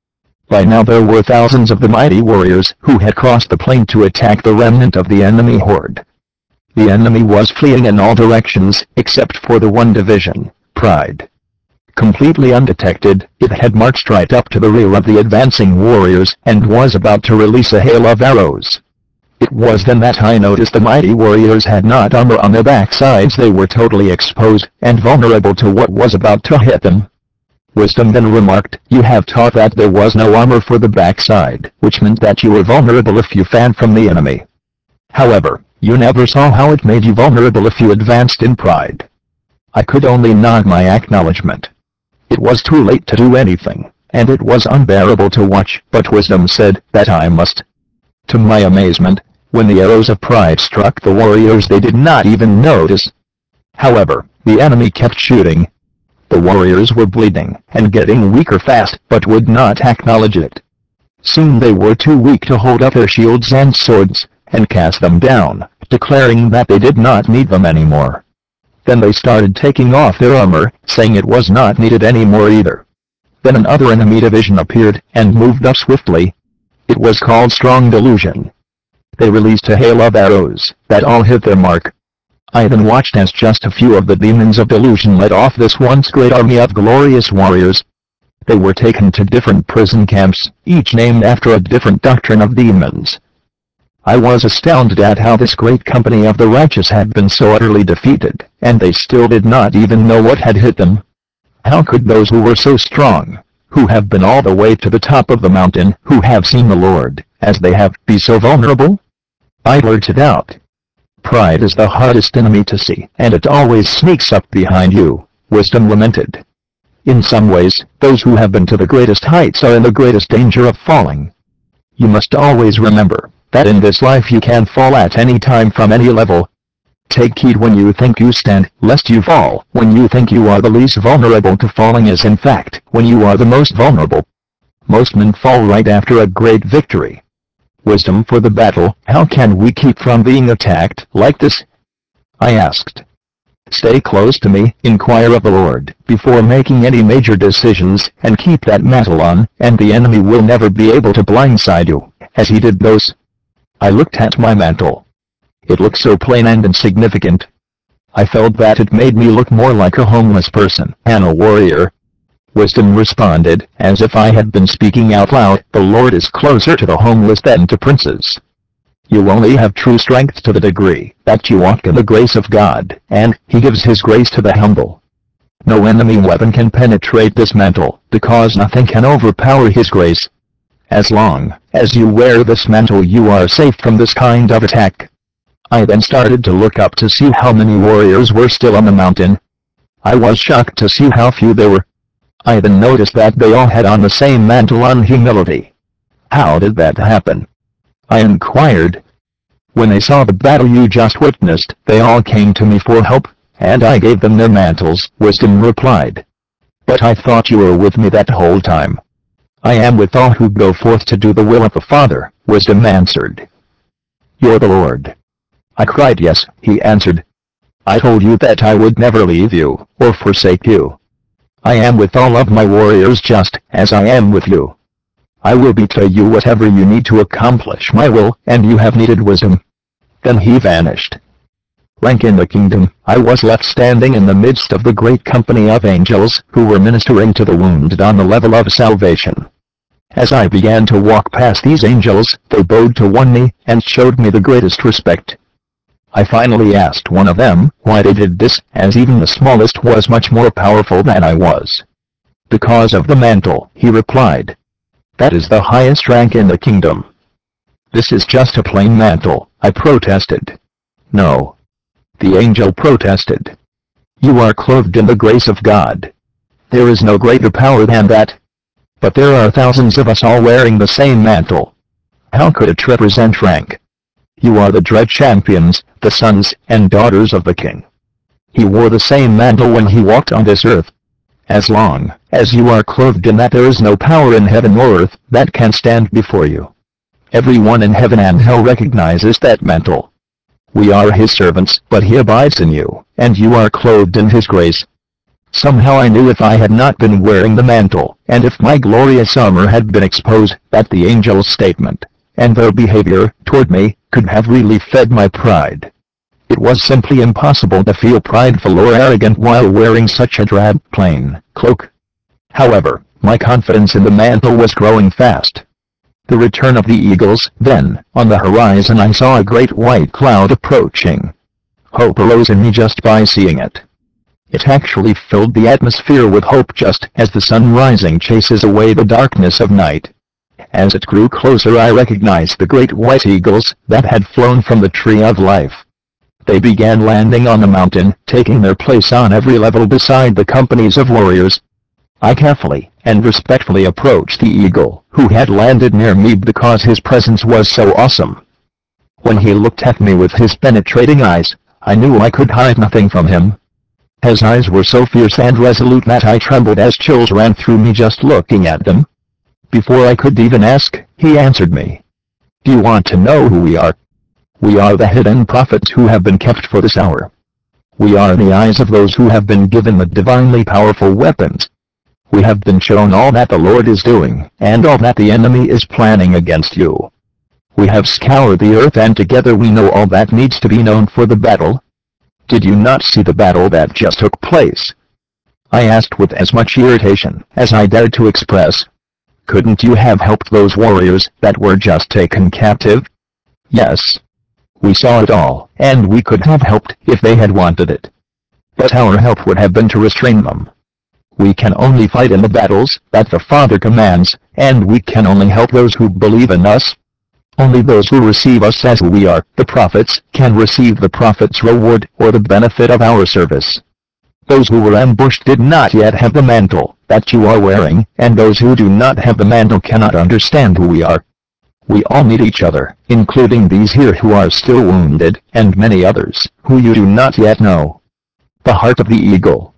By now there were thousands of the mighty warriors who had crossed the plain to attack the remnant of the enemy horde. The enemy was fleeing in all directions, except for the one division, Pride. Completely undetected, it had marched right up to the rear of the advancing warriors and was about to release a hail of arrows. It was then that I noticed the mighty warriors had not armor on their backsides. They were totally exposed and vulnerable to what was about to hit them. Wisdom then remarked, "You have taught that there was no armor for the backside, which meant that you were vulnerable if you fanned from the enemy. However, you never saw how it made you vulnerable if you advanced in pride." I could only nod my acknowledgement. It was too late to do anything, and it was unbearable to watch, but Wisdom said that I must. To my amazement, when the arrows of pride struck the warriors they did not even notice. However, the enemy kept shooting. The warriors were bleeding and getting weaker fast, but would not acknowledge it. Soon they were too weak to hold up their shields and swords, and cast them down, declaring that they did not need them anymore. Then they started taking off their armor, saying it was not needed anymore either. Then another enemy division appeared and moved up swiftly. It was called Strong Delusion. They released a hail of arrows that all hit their mark. I then watched as just a few of the demons of delusion led off this once great army of glorious warriors. They were taken to different prison camps, each named after a different doctrine of demons. I was astounded at how this great company of the righteous had been so utterly defeated, and they still did not even know what had hit them. How could those who were so strong, who have been all the way to the top of the mountain, who have seen the Lord, as they have, be so vulnerable? I blurted out. Pride is the hardest enemy to see, and it always sneaks up behind you, Wisdom lamented. In some ways, those who have been to the greatest heights are in the greatest danger of falling. You must always remember that in this life you can fall at any time from any level. Take heed when you think you stand, lest you fall. When you think you are the least vulnerable to falling is in fact when you are the most vulnerable. Most men fall right after a great victory. Wisdom for the battle, how can we keep from being attacked like this? I asked. Stay close to me, inquire of the Lord, before making any major decisions, and keep that mantle on, and the enemy will never be able to blindside you, as he did those. I looked at my mantle. It looked so plain and insignificant. I felt that it made me look more like a homeless person than a warrior. Wisdom responded, as if I had been speaking out loud, "The Lord is closer to the homeless than to princes." You only have true strength to the degree that you walk in the grace of God, and He gives His grace to the humble. No enemy weapon can penetrate this mantle, because nothing can overpower His grace. As long as you wear this mantle you are safe from this kind of attack. I then started to look up to see how many warriors were still on the mountain. I was shocked to see how few there were. I then noticed that they all had on the same mantle on humility. How did that happen? I inquired. When they saw the battle you just witnessed, they all came to me for help, and I gave them their mantles, Wisdom replied. But I thought you were with me that whole time. I am with all who go forth to do the will of the Father, Wisdom answered. You're the Lord. I cried. Yes, he answered. I told you that I would never leave you, or forsake you. I am with all of my warriors just as I am with you. I will be to you whatever you need to accomplish my will, and you have needed wisdom. Then he vanished. Rank in the kingdom, I was left standing in the midst of the great company of angels who were ministering to the wounded on the level of salvation. As I began to walk past these angels, they bowed to one knee and showed me the greatest respect. I finally asked one of them why they did this, as even the smallest was much more powerful than I was. Because of the mantle, he replied. That is the highest rank in the kingdom. This is just a plain mantle, I protested. No. The angel protested. You are clothed in the grace of God. There is no greater power than that. But there are thousands of us all wearing the same mantle. How could it represent rank? You are the dread champions, the sons and daughters of the King. He wore the same mantle when he walked on this earth. As long as you are clothed in that, there is no power in heaven or earth that can stand before you. Everyone in heaven and hell recognizes that mantle. We are His servants, but He abides in you, and you are clothed in His grace. Somehow I knew if I had not been wearing the mantle, and if my glorious armor had been exposed, that the angels' statement, and their behavior toward me, could have really fed my pride. It was simply impossible to feel prideful or arrogant while wearing such a drab, plain cloak. However, my confidence in the mantle was growing fast. The return of the eagles, then, on the horizon I saw a great white cloud approaching. Hope arose in me just by seeing it. It actually filled the atmosphere with hope just as the sun rising chases away the darkness of night. As it grew closer I recognized the great white eagles that had flown from the tree of life. They began landing on the mountain, taking their place on every level beside the companies of warriors. I carefully and respectfully approached the eagle, who had landed near me because his presence was so awesome. When he looked at me with his penetrating eyes, I knew I could hide nothing from him. His eyes were so fierce and resolute that I trembled as chills ran through me just looking at them. Before I could even ask, he answered me. Do you want to know who we are? We are the hidden prophets who have been kept for this hour. We are the eyes of those who have been given the divinely powerful weapons. We have been shown all that the Lord is doing, and all that the enemy is planning against you. We have scoured the earth and together we know all that needs to be known for the battle. Did you not see the battle that just took place? I asked with as much irritation as I dared to express. Couldn't you have helped those warriors that were just taken captive? Yes. We saw it all, and we could have helped if they had wanted it. But our help would have been to restrain them. We can only fight in the battles that the Father commands, and we can only help those who believe in us. Only those who receive us as we are, the prophets, can receive the prophet's reward or the benefit of our service. Those who were ambushed did not yet have the mantle that you are wearing, and those who do not have the mantle cannot understand who we are. We all need each other, including these here who are still wounded, and many others, who you do not yet know. The heart of the eagle.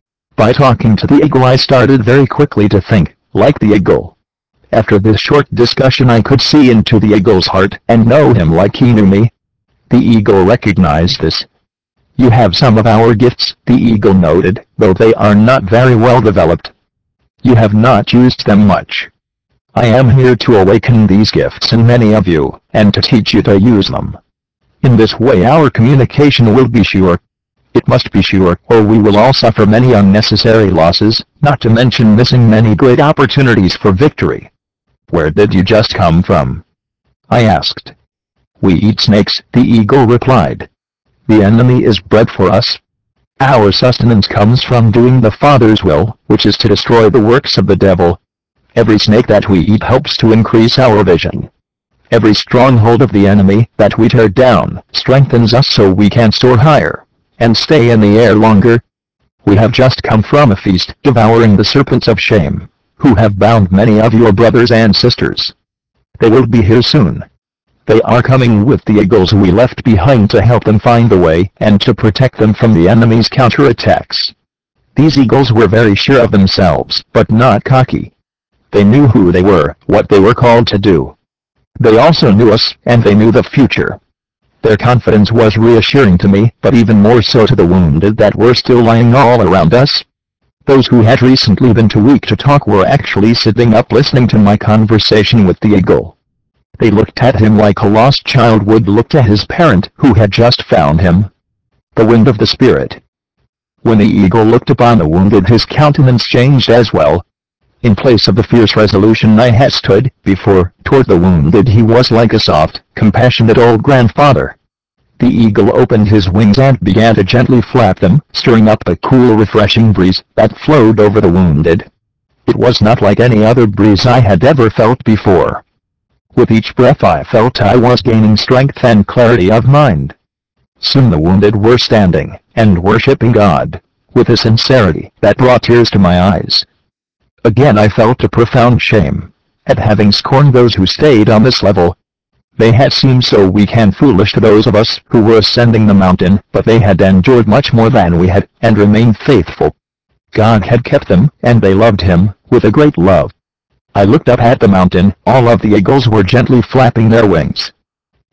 By talking to the eagle I started very quickly to think, like the eagle. After this short discussion I could see into the eagle's heart, and know him like he knew me. The eagle recognized this. You have some of our gifts, the eagle noted, though they are not very well developed. You have not used them much. I am here to awaken these gifts in many of you, and to teach you to use them. In this way our communication will be sure. It must be sure, or we will all suffer many unnecessary losses, not to mention missing many great opportunities for victory. Where did you just come from? I asked. We eat snakes, the eagle replied. The enemy is bread for us. Our sustenance comes from doing the Father's will, which is to destroy the works of the devil. Every snake that we eat helps to increase our vision. Every stronghold of the enemy that we tear down strengthens us so we can soar higher and stay in the air longer. We have just come from a feast devouring the serpents of shame, who have bound many of your brothers and sisters. They will be here soon. They are coming with the eagles we left behind to help them find the way and to protect them from the enemy's counterattacks. These eagles were very sure of themselves, but not cocky. They knew who they were, what they were called to do. They also knew us, and they knew the future. Their confidence was reassuring to me, but even more so to the wounded that were still lying all around us. Those who had recently been too weak to talk were actually sitting up listening to my conversation with the eagle. They looked at him like a lost child would look to his parent who had just found him. The wind of the Spirit. When the eagle looked upon the wounded his countenance changed as well. In place of the fierce resolution I had stood before, toward the wounded he was like a soft, compassionate old grandfather. The eagle opened his wings and began to gently flap them, stirring up the cool refreshing breeze that flowed over the wounded. It was not like any other breeze I had ever felt before. With each breath I felt I was gaining strength and clarity of mind. Soon the wounded were standing, and worshipping God, with a sincerity that brought tears to my eyes. Again I felt a profound shame at having scorned those who stayed on this level. They had seemed so weak and foolish to those of us who were ascending the mountain, but they had endured much more than we had, and remained faithful. God had kept them, and they loved Him, with a great love. I looked up at the mountain, all of the eagles were gently flapping their wings.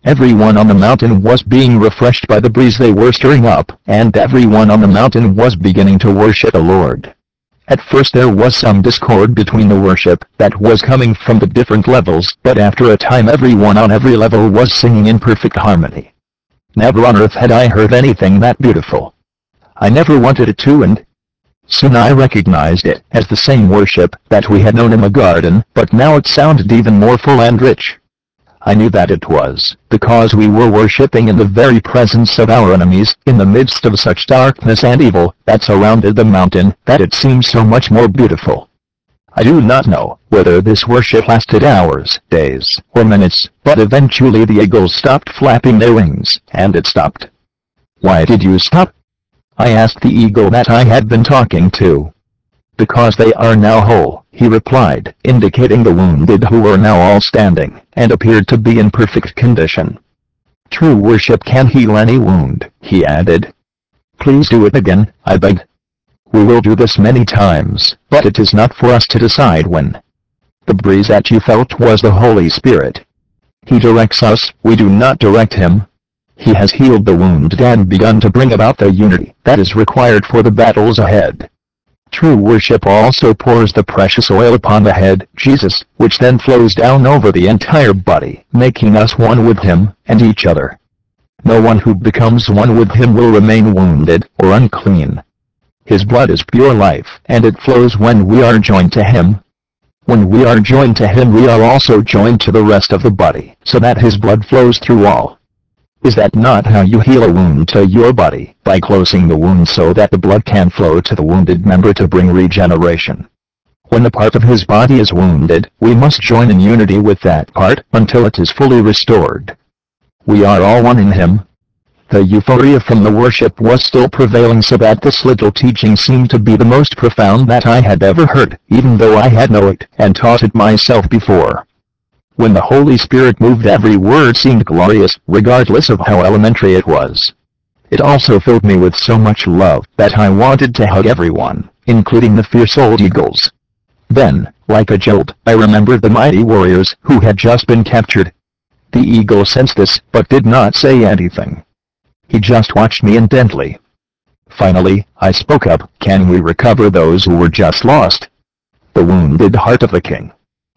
Everyone on the mountain was being refreshed by the breeze they were stirring up, and everyone on the mountain was beginning to worship the Lord. At first there was some discord between the worship that was coming from the different levels, but after a time everyone on every level was singing in perfect harmony. Never on earth had I heard anything that beautiful. I never wanted it to end. Soon I recognized it as the same worship that we had known in the garden, but now it sounded even more full and rich. I knew that it was because we were worshipping in the very presence of our enemies, in the midst of such darkness and evil that surrounded the mountain, that it seemed so much more beautiful. I do not know whether this worship lasted hours, days, or minutes, but eventually the eagles stopped flapping their wings, and it stopped. "Why did you stop?" I asked the eagle that I had been talking to. "Because they are now whole," he replied, indicating the wounded who were now all standing, and appeared to be in perfect condition. "True worship can heal any wound," he added. "Please do it again," I begged. "We will do this many times, but it is not for us to decide when." The breeze that you felt was the Holy Spirit. He directs us, we do not direct him. He has healed the wounded and begun to bring about the unity that is required for the battles ahead. True worship also pours the precious oil upon the head, Jesus, which then flows down over the entire body, making us one with him, and each other. No one who becomes one with him will remain wounded, or unclean. His blood is pure life, and it flows when we are joined to him. When we are joined to him we are also joined to the rest of the body, so that his blood flows through all. Is that not how you heal a wound to your body, by closing the wound so that the blood can flow to the wounded member to bring regeneration? When the part of his body is wounded, we must join in unity with that part, until it is fully restored. We are all one in him. The euphoria from the worship was still prevailing, so that this little teaching seemed to be the most profound that I had ever heard, even though I had known it and taught it myself before. When the Holy Spirit moved, every word seemed glorious, regardless of how elementary it was. It also filled me with so much love that I wanted to hug everyone, including the fierce old eagles. Then, like a jolt, I remembered the mighty warriors who had just been captured. The eagle sensed this, but did not say anything. He just watched me intently. Finally, I spoke up, "Can we recover those who were just lost?" The wounded heart of the king.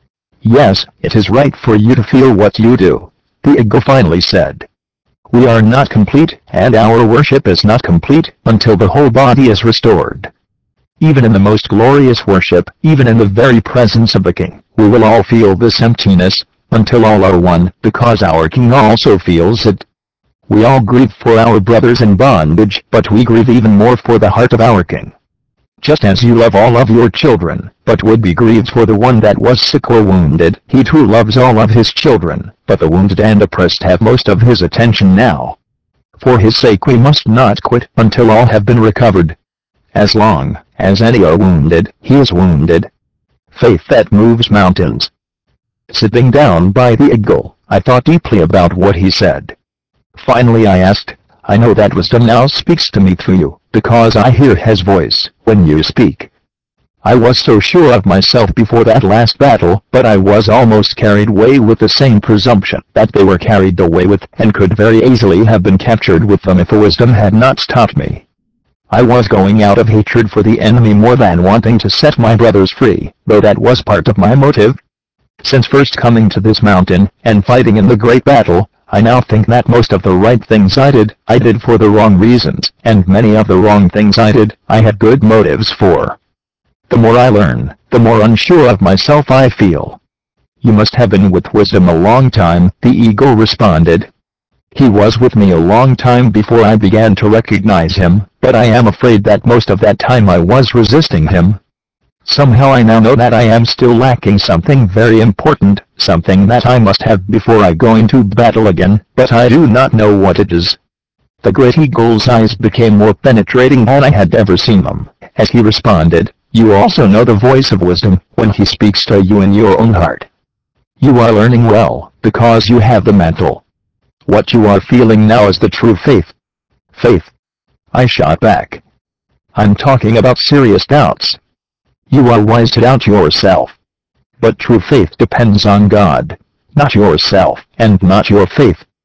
"Yes, it is right for you to feel what you do," the eagle finally said. "We are not complete, and our worship is not complete, until the whole body is restored. Even in the most glorious worship, even in the very presence of the king, we will all feel this emptiness, until all are one, because our king also feels it. We all grieve for our brothers in bondage, but we grieve even more for the heart of our king. Just as you love all of your children, but would be grieved for the one that was sick or wounded, he too loves all of his children, but the wounded and oppressed have most of his attention now. For his sake we must not quit until all have been recovered. As long as any are wounded, he is wounded. Faith that moves mountains." Sitting down by the eagle, I thought deeply about what he said. Finally I asked, "I know that wisdom now speaks to me through you, because I hear his voice when you speak. I was so sure of myself before that last battle, but I was almost carried away with the same presumption that they were carried away with, and could very easily have been captured with them if the wisdom had not stopped me. I was going out of hatred for the enemy more than wanting to set my brothers free, though that was part of my motive. Since first coming to this mountain, and fighting in the great battle, I now think that most of the right things I did, I did for the wrong reasons, and many of the wrong things I did, I had good motives for. The more I learn, the more unsure of myself I feel." "You must have been with wisdom a long time," the eagle responded. "He was with me a long time before I began to recognize him, but I am afraid that most of that time I was resisting him. Somehow I now know that I am still lacking something very important, something that I must have before I go into battle again, but I do not know what it is." The great eagle's eyes became more penetrating than I had ever seen them, as he responded, "You also know the voice of wisdom, when he speaks to you in your own heart. You are learning well, because you have the mantle. What you are feeling now is the true faith." "Faith?" I shot back. "I'm talking about serious doubts. You are wise to doubt yourself. But true faith depends on God, not yourself, and not your faith.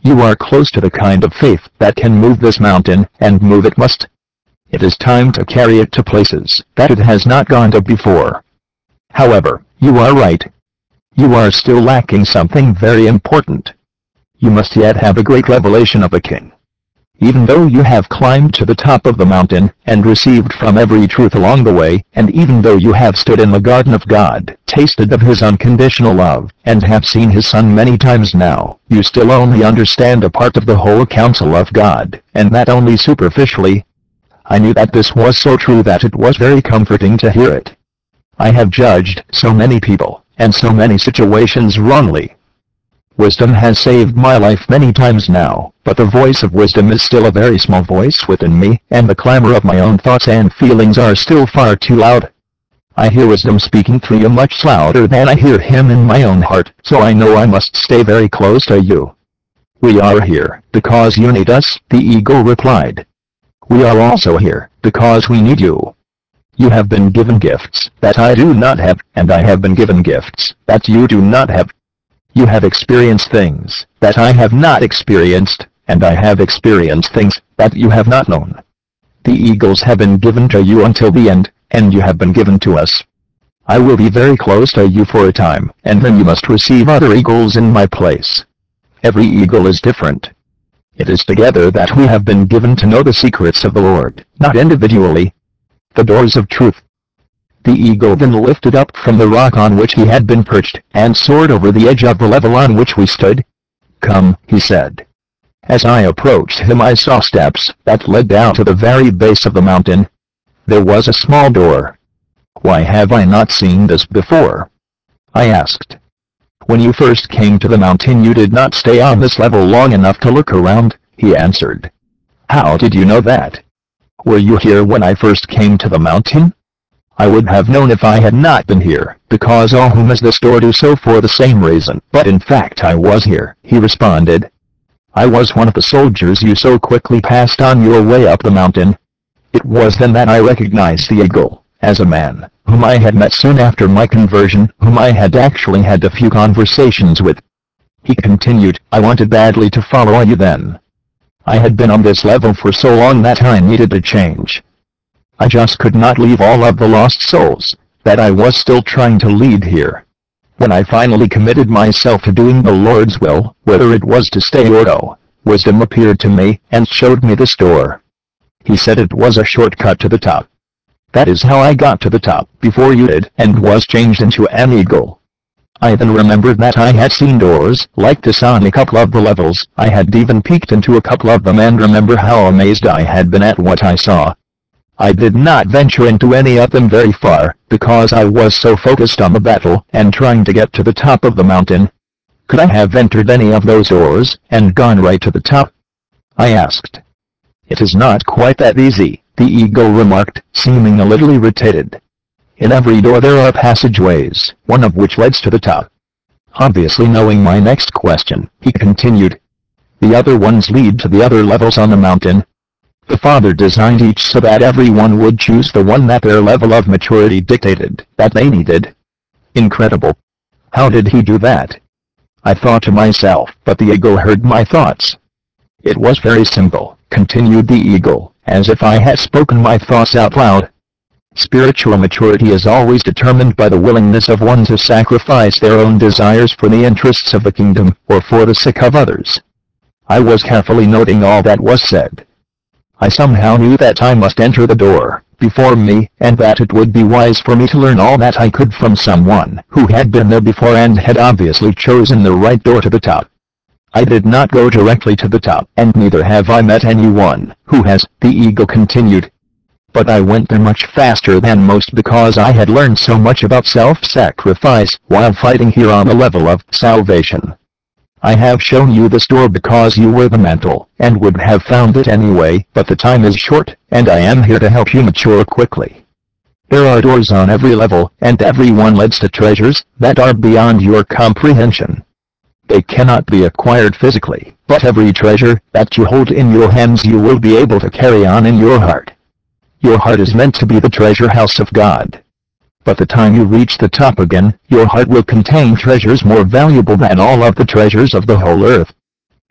You are close to the kind of faith that can move this mountain, and move it must. It is time to carry it to places that it has not gone to before. However, you are right. You are still lacking something very important. You must yet have a great revelation of the King. Even though you have climbed to the top of the mountain, and received from every truth along the way, and even though you have stood in the garden of God, tasted of His unconditional love, and have seen His Son many times now, you still only understand a part of the whole counsel of God, and that only superficially. I knew that this was so true that it was very comforting to hear it. I have judged so many people, and so many situations wrongly. Wisdom has saved my life many times now, but the voice of wisdom is still a very small voice within me, and the clamor of my own thoughts and feelings are still far too loud. I hear wisdom speaking through you much louder than I hear Him in my own heart, so I know I must stay very close to you. We are here, because you need us, the eagle replied. We are also here, because we need you. You have been given gifts that I do not have, and I have been given gifts that you do not have. You have experienced things that I have not experienced, and I have experienced things that you have not known. The eagles have been given to you until the end, and you have been given to us. I will be very close to you for a time, and then you must receive other eagles in my place. Every eagle is different. It is together that we have been given to know the secrets of the Lord, not individually. The doors of truth. The eagle then lifted up from the rock on which he had been perched, and soared over the edge of the level on which we stood. Come, he said. As I approached him I saw steps that led down to the very base of the mountain. There was a small door. Why have I not seen this before? I asked. When you first came to the mountain you did not stay on this level long enough to look around, he answered. How did you know that? Were you here when I first came to the mountain? I would have known if I had not been here, because all who miss this door do so for the same reason. But in fact I was here, he responded. I was one of the soldiers you so quickly passed on your way up the mountain. It was then that I recognized the eagle, as a man, whom I had met soon after my conversion, whom I had actually had a few conversations with. He continued, I wanted badly to follow you then. I had been on this level for so long that I needed a change. I just could not leave all of the lost souls that I was still trying to lead here. When I finally committed myself to doing the Lord's will, whether it was to stay or go, wisdom appeared to me and showed me this door. He said it was a shortcut to the top. That is how I got to the top before you did, and was changed into an eagle. I then remembered that I had seen doors like this on a couple of the levels. I had even peeked into a couple of them and remember how amazed I had been at what I saw. I did not venture into any of them very far, because I was so focused on the battle and trying to get to the top of the mountain. Could I have entered any of those doors, and gone right to the top? I asked. It is not quite that easy, the eagle remarked, seeming a little irritated. In every door there are passageways, one of which leads to the top. Obviously knowing my next question, he continued. The other ones lead to the other levels on the mountain. The Father designed each so that everyone would choose the one that their level of maturity dictated, that they needed. Incredible. How did he do that? I thought to myself, but the eagle heard my thoughts. It was very simple, continued the eagle, as if I had spoken my thoughts out loud. Spiritual maturity is always determined by the willingness of one to sacrifice their own desires for the interests of the kingdom, or for the sake of others. I was carefully noting all that was said. I somehow knew that I must enter the door before me, and that it would be wise for me to learn all that I could from someone who had been there before and had obviously chosen the right door to the top. I did not go directly to the top, and neither have I met anyone who has, the eagle continued. But I went there much faster than most because I had learned so much about self-sacrifice while fighting here on the level of salvation. I have shown you this door because you were the mental, and would have found it anyway, but the time is short, and I am here to help you mature quickly. There are doors on every level, and every one leads to treasures that are beyond your comprehension. They cannot be acquired physically, but every treasure that you hold in your hands you will be able to carry on in your heart. Your heart is meant to be the treasure house of God. But the time you reach the top again, your heart will contain treasures more valuable than all of the treasures of the whole earth.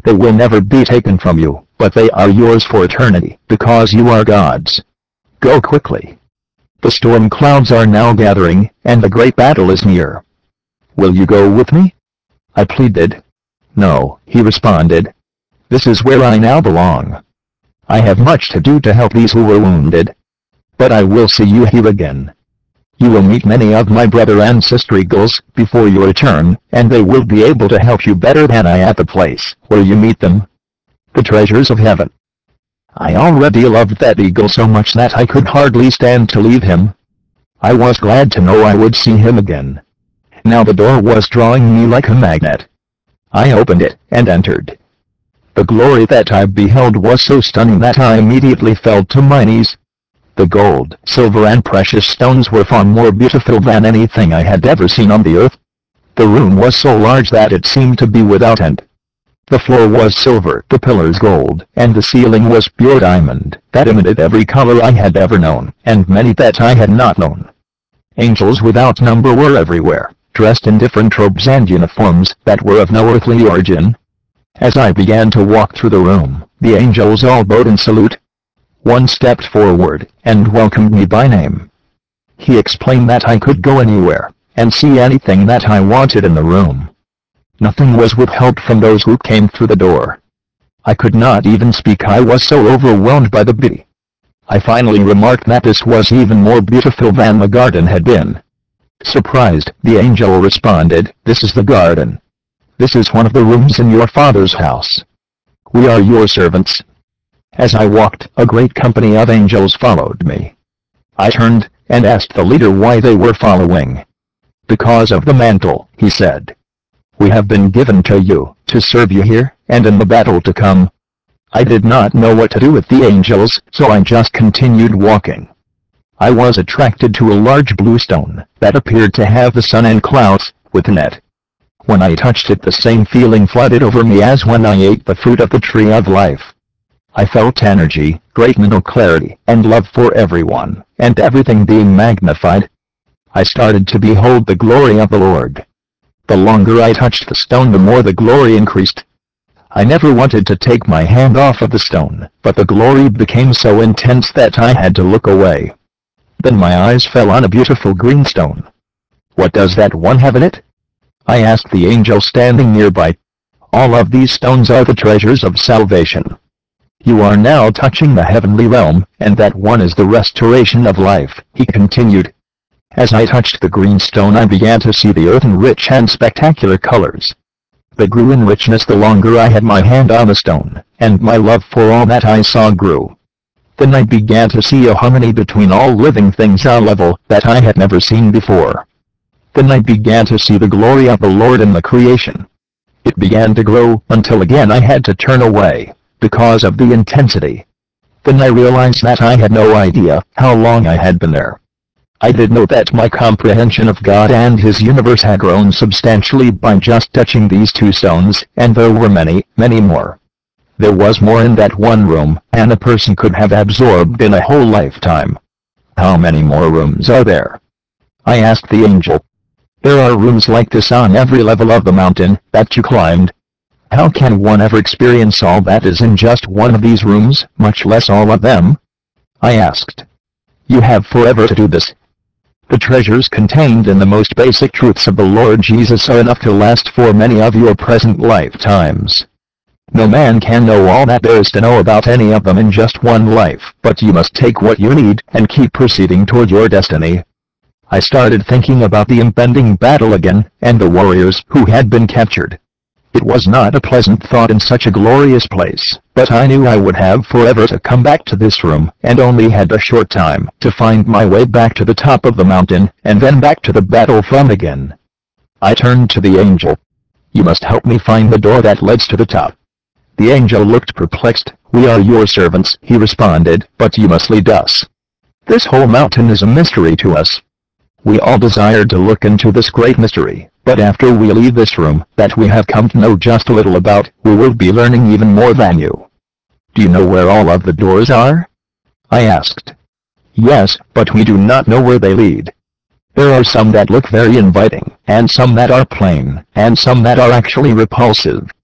They will never be taken from you, but they are yours for eternity, because you are God's. Go quickly. The storm clouds are now gathering, and the great battle is near. Will you go with me? I pleaded. No, he responded. This is where I now belong. I have much to do to help these who were wounded. But I will see you here again. You will meet many of my brother and sister eagles before you return, and they will be able to help you better than I at the place where you meet them. The treasures of heaven. I already loved that eagle so much that I could hardly stand to leave him. I was glad to know I would see him again. Now the door was drawing me like a magnet. I opened it and entered. The glory that I beheld was so stunning that I immediately fell to my knees. The gold, silver and precious stones were far more beautiful than anything I had ever seen on the earth. The room was so large that it seemed to be without end. The floor was silver, the pillars gold, and the ceiling was pure diamond, that emitted every color I had ever known, and many that I had not known. Angels without number were everywhere, dressed in different robes and uniforms that were of no earthly origin. As I began to walk through the room, the angels all bowed in salute. One stepped forward and welcomed me by name. He explained that I could go anywhere and see anything that I wanted in the room. Nothing was withheld from those who came through the door. I could not even speak, I was so overwhelmed by the beauty. I finally remarked that this was even more beautiful than the garden had been. Surprised, the angel responded, "This is the garden. This is one of the rooms in your Father's house. We are your servants." As I walked, a great company of angels followed me. I turned and asked the leader why they were following. "Because of the mantle," he said. "We have been given to you, to serve you here, and in the battle to come." I did not know what to do with the angels, so I just continued walking. I was attracted to a large blue stone that appeared to have the sun and clouds within it. When I touched it, the same feeling flooded over me as when I ate the fruit of the tree of life. I felt energy, great mental clarity, and love for everyone, and everything being magnified. I started to behold the glory of the Lord. The longer I touched the stone, the more the glory increased. I never wanted to take my hand off of the stone, but the glory became so intense that I had to look away. Then my eyes fell on a beautiful green stone. "What does that one have in it?" I asked the angel standing nearby. "All of these stones are the treasures of salvation. You are now touching the heavenly realm, and that one is the restoration of life," he continued. As I touched the green stone, I began to see the earth in rich and spectacular colors. They grew in richness the longer I had my hand on the stone, and my love for all that I saw grew. Then I began to see a harmony between all living things on a level that I had never seen before. Then I began to see the glory of the Lord in the creation. It began to grow, until again I had to turn away, because of the intensity. Then I realized that I had no idea how long I had been there. I did know that my comprehension of God and His universe had grown substantially by just touching these two stones, and there were many, many more. There was more in that one room than a person could have absorbed in a whole lifetime. "How many more rooms are there?" I asked the angel. "There are rooms like this on every level of the mountain that you climbed." "How can one ever experience all that is in just one of these rooms, much less all of them?" I asked. "You have forever to do this. The treasures contained in the most basic truths of the Lord Jesus are enough to last for many of your present lifetimes. No man can know all that there is to know about any of them in just one life, but you must take what you need and keep proceeding toward your destiny." I started thinking about the impending battle again, and the warriors who had been captured. It was not a pleasant thought in such a glorious place, but I knew I would have forever to come back to this room, and only had a short time to find my way back to the top of the mountain, and then back to the battlefront again. I turned to the angel. "You must help me find the door that leads to the top." The angel looked perplexed. "We are your servants," he responded, "but you must lead us. This whole mountain is a mystery to us. We all desire to look into this great mystery, but after we leave this room that we have come to know just a little about, we will be learning even more than you." "Do you know where all of the doors are?" I asked. "Yes, but we do not know where they lead. There are some that look very inviting, and some that are plain, and some that are actually repulsive."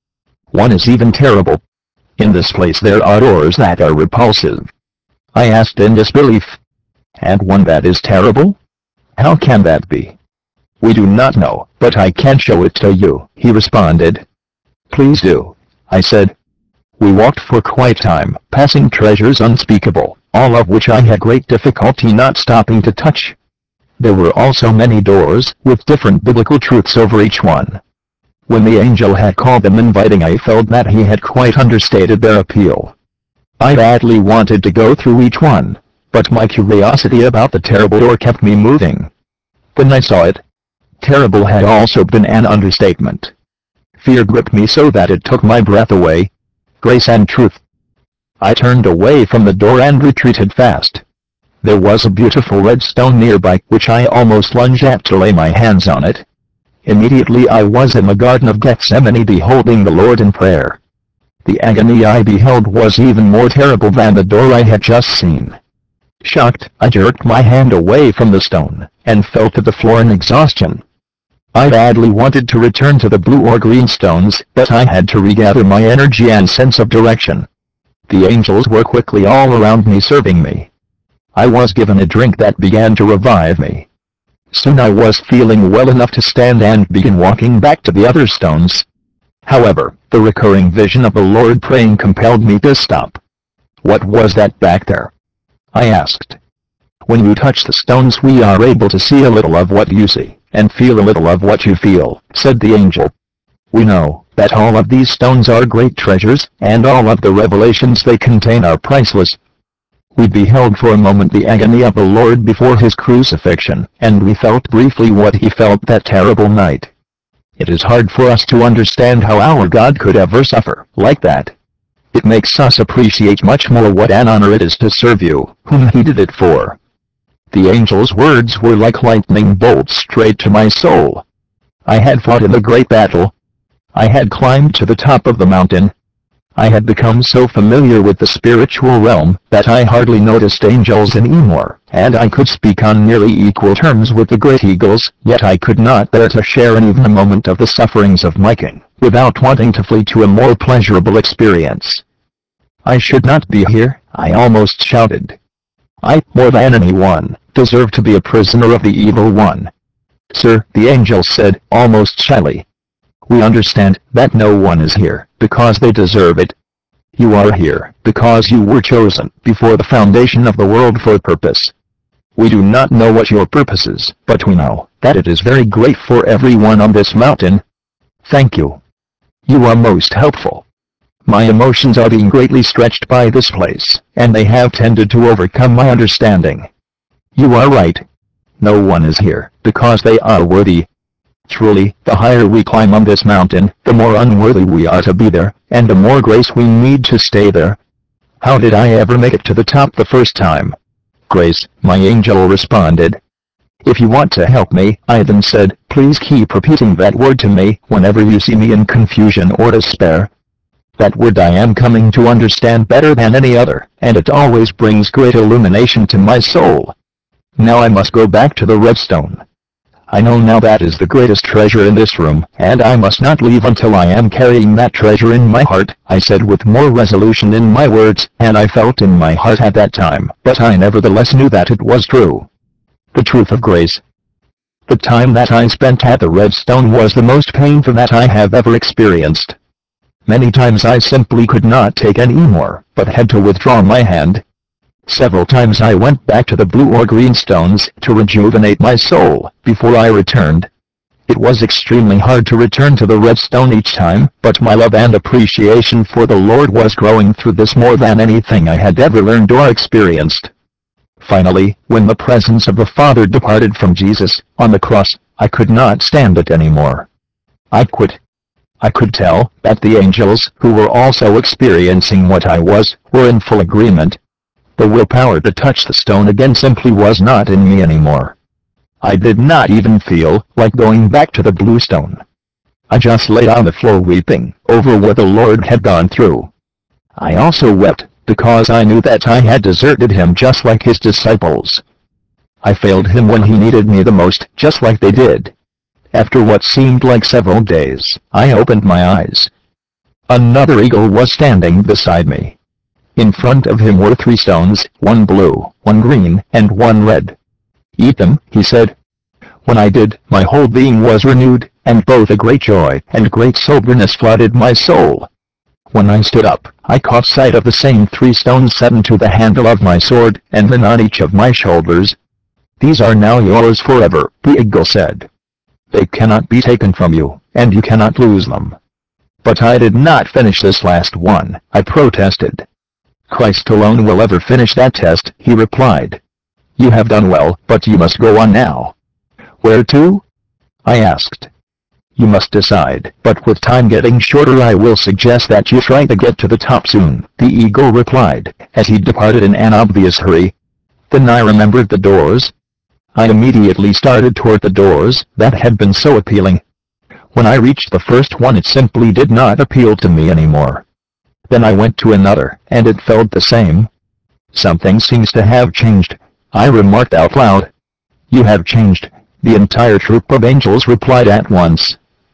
One is even terrible. In this place there are doors that are repulsive. I asked in disbelief. And one that is terrible? How can that be? We do not know, but I can show it to you, he responded. Please do, I said. We walked for quite time, passing treasures unspeakable, all of which I had great difficulty not stopping to touch. There were also many doors, with different biblical truths over each one. When the angel had called them inviting, I felt that he had quite understated their appeal. I badly wanted to go through each one, but my curiosity about the terrible door kept me moving. When I saw it, terrible had also been an understatement. Fear gripped me so that it took my breath away. Grace and truth. I turned away from the door and retreated fast. There was a beautiful red stone nearby, which I almost lunged at to lay my hands on it. Immediately I was in the Garden of Gethsemane beholding the Lord in prayer. The agony I beheld was even more terrible than the door I had just seen. Shocked, I jerked my hand away from the stone, and fell to the floor in exhaustion. I badly wanted to return to the blue or green stones, but I had to regather my energy and sense of direction. The angels were quickly all around me serving me. I was given a drink that began to revive me. Soon I was feeling well enough to stand and begin walking back to the other stones. However, the recurring vision of the Lord praying compelled me to stop. What was that back there? I asked. When you touch the stones we are able to see a little of what you see, and feel a little of what you feel, said the angel. We know that all of these stones are great treasures, and all of the revelations they contain are priceless. We beheld for a moment the agony of the Lord before his crucifixion, and we felt briefly what he felt that terrible night. It is hard for us to understand how our God could ever suffer like that. It makes us appreciate much more what an honor it is to serve you, whom he did it for. The angel's words were like lightning bolts straight to my soul. I had fought in the great battle. I had climbed to the top of the mountain. I had become so familiar with the spiritual realm that I hardly noticed angels anymore, and I could speak on nearly equal terms with the great eagles, yet I could not bear to share in even a moment of the sufferings of my king, without wanting to flee to a more pleasurable experience. I should not be here, I almost shouted. I, more than anyone, deserve to be a prisoner of the evil one. Sir, the angel said, almost shyly. We understand that no one is here because they deserve it. You are here because you were chosen before the foundation of the world for a purpose. We do not know what your purpose is, but we know that it is very great for everyone on this mountain. Thank you. You are most helpful. My emotions are being greatly stretched by this place, and they have tended to overcome my understanding. You are right. No one is here because they are worthy. Truly, the higher we climb on this mountain, the more unworthy we are to be there, and the more grace we need to stay there. How did I ever make it to the top the first time? Grace, my angel responded. If you want to help me, I then said, please keep repeating that word to me whenever you see me in confusion or despair. That word I am coming to understand better than any other, and it always brings great illumination to my soul. Now I must go back to the redstone. I know now that is the greatest treasure in this room, and I must not leave until I am carrying that treasure in my heart, I said with more resolution in my words, and I felt in my heart at that time, but I nevertheless knew that it was true. The truth of grace. The time that I spent at the redstone was the most painful that I have ever experienced. Many times I simply could not take any more, but had to withdraw my hand. Several times I went back to the blue or green stones to rejuvenate my soul before I returned. It was extremely hard to return to the redstone each time, but my love and appreciation for the Lord was growing through this more than anything I had ever learned or experienced. Finally, when the presence of the Father departed from Jesus on the cross, I could not stand it anymore. I quit. I could tell that the angels, who were also experiencing what I was, were in full agreement. The willpower to touch the stone again simply was not in me anymore. I did not even feel like going back to the blue stone. I just lay on the floor weeping over what the Lord had gone through. I also wept because I knew that I had deserted him just like his disciples. I failed him when he needed me the most, just like they did. After what seemed like several days, I opened my eyes. Another eagle was standing beside me. In front of him were three stones, one blue, one green, and one red. "Eat them," he said. When I did, my whole being was renewed, and both a great joy and great soberness flooded my soul. When I stood up, I caught sight of the same three stones set into the handle of my sword, and then on each of my shoulders. "These are now yours forever," the eagle said. "They cannot be taken from you, and you cannot lose them." "But I did not finish this last one," I protested. "Christ alone will ever finish that test," he replied. "You have done well, but you must go on now." "Where to?" I asked. "You must decide, but with time getting shorter I will suggest that you try to get to the top soon," the eagle replied, as he departed in an obvious hurry. Then I remembered the doors. I immediately started toward the doors that had been so appealing. When I reached the first one it simply did not appeal to me anymore. Then I went to another, and it felt the same. "Something seems to have changed," I remarked out loud. "You have changed," the entire troop of angels replied at once.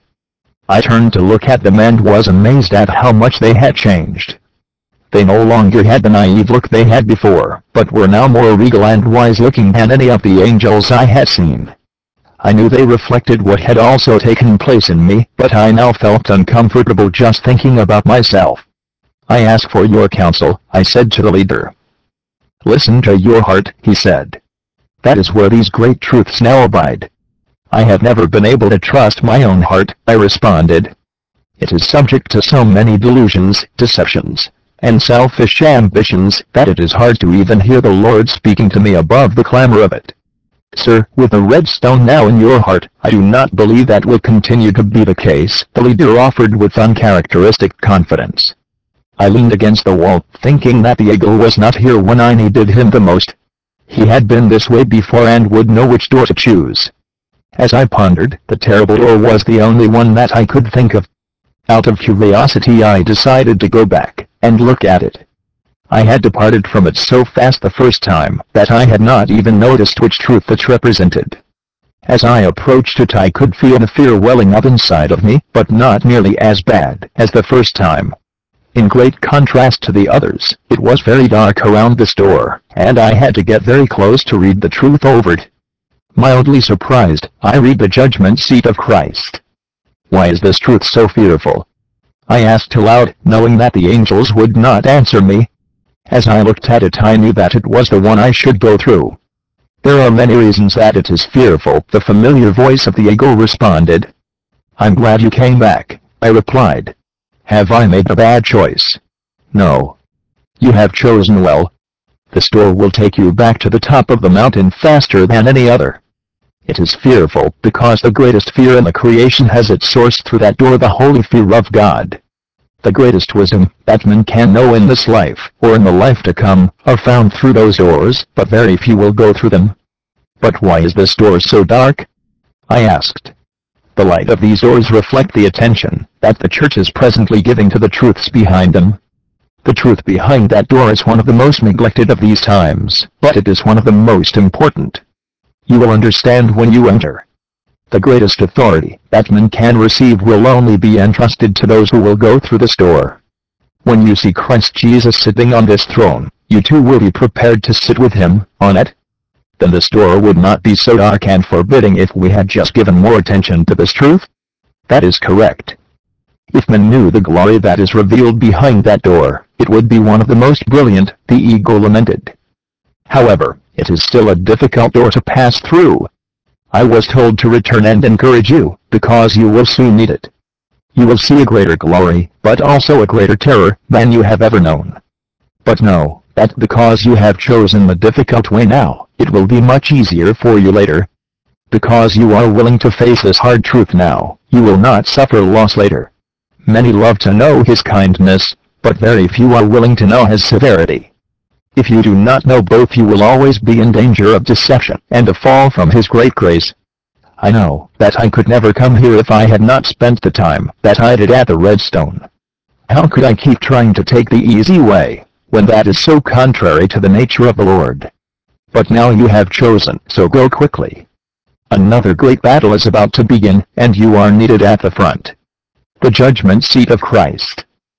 I turned to look at them and was amazed at how much they had changed. They no longer had the naive look they had before, but were now more regal and wise-looking than any of the angels I had seen. I knew they reflected what had also taken place in me, but I now felt uncomfortable just thinking about myself. "I ask for your counsel," I said to the leader. "Listen to your heart," he said. "That is where these great truths now abide." "I have never been able to trust my own heart," I responded. "It is subject to so many delusions, deceptions, and selfish ambitions that it is hard to even hear the Lord speaking to me above the clamor of it." "Sir, with the red stone now in your heart, I do not believe that will continue to be the case," the leader offered with uncharacteristic confidence. I leaned against the wall, thinking that the eagle was not here when I needed him the most. He had been this way before and would know which door to choose. As I pondered, the terrible door was the only one that I could think of. Out of curiosity I decided to go back and look at it. I had departed from it so fast the first time that I had not even noticed which truth it represented. As I approached it I could feel the fear welling up inside of me, but not nearly as bad as the first time. In great contrast to the others, it was very dark around this door, and I had to get very close to read the truth over it. Mildly surprised, I read the judgment seat of Christ. "Why is this truth so fearful?" I asked aloud, knowing that the angels would not answer me. As I looked at it I knew that it was the one I should go through. "There are many reasons that it is fearful," the familiar voice of the eagle responded. "I'm glad you came back," I replied. "Have I made a bad choice?" "No. You have chosen well. This door will take you back to the top of the mountain faster than any other. It is fearful because the greatest fear in the creation has its source through that door, the holy fear of God. The greatest wisdom that man can know in this life, or in the life to come, are found through those doors, but very few will go through them." "But why is this door so dark?" I asked. "The light of these doors reflect the attention that the church is presently giving to the truths behind them. The truth behind that door is one of the most neglected of these times, but it is one of the most important. You will understand when you enter. The greatest authority that man can receive will only be entrusted to those who will go through this door. When you see Christ Jesus sitting on this throne, you too will be prepared to sit with him on it. Then this door would not be so dark and forbidding if we had just given more attention to this truth." "That is correct. If men knew the glory that is revealed behind that door, it would be one of the most brilliant," the eagle lamented. "However, it is still a difficult door to pass through. I was told to return and encourage you, because you will soon need it. You will see a greater glory, but also a greater terror, than you have ever known. But know that because you have chosen the difficult way now, it will be much easier for you later. Because you are willing to face this hard truth now, you will not suffer loss later. Many love to know his kindness, but very few are willing to know his severity. If you do not know both, you will always be in danger of deception and a fall from his great grace. I know that I could never come here if I had not spent the time that I did at the Redstone. How could I keep trying to take the easy way, when that is so contrary to the nature of the Lord? But now you have chosen, so go quickly. Another great battle is about to begin, and you are needed at the front. The judgment seat of Christ.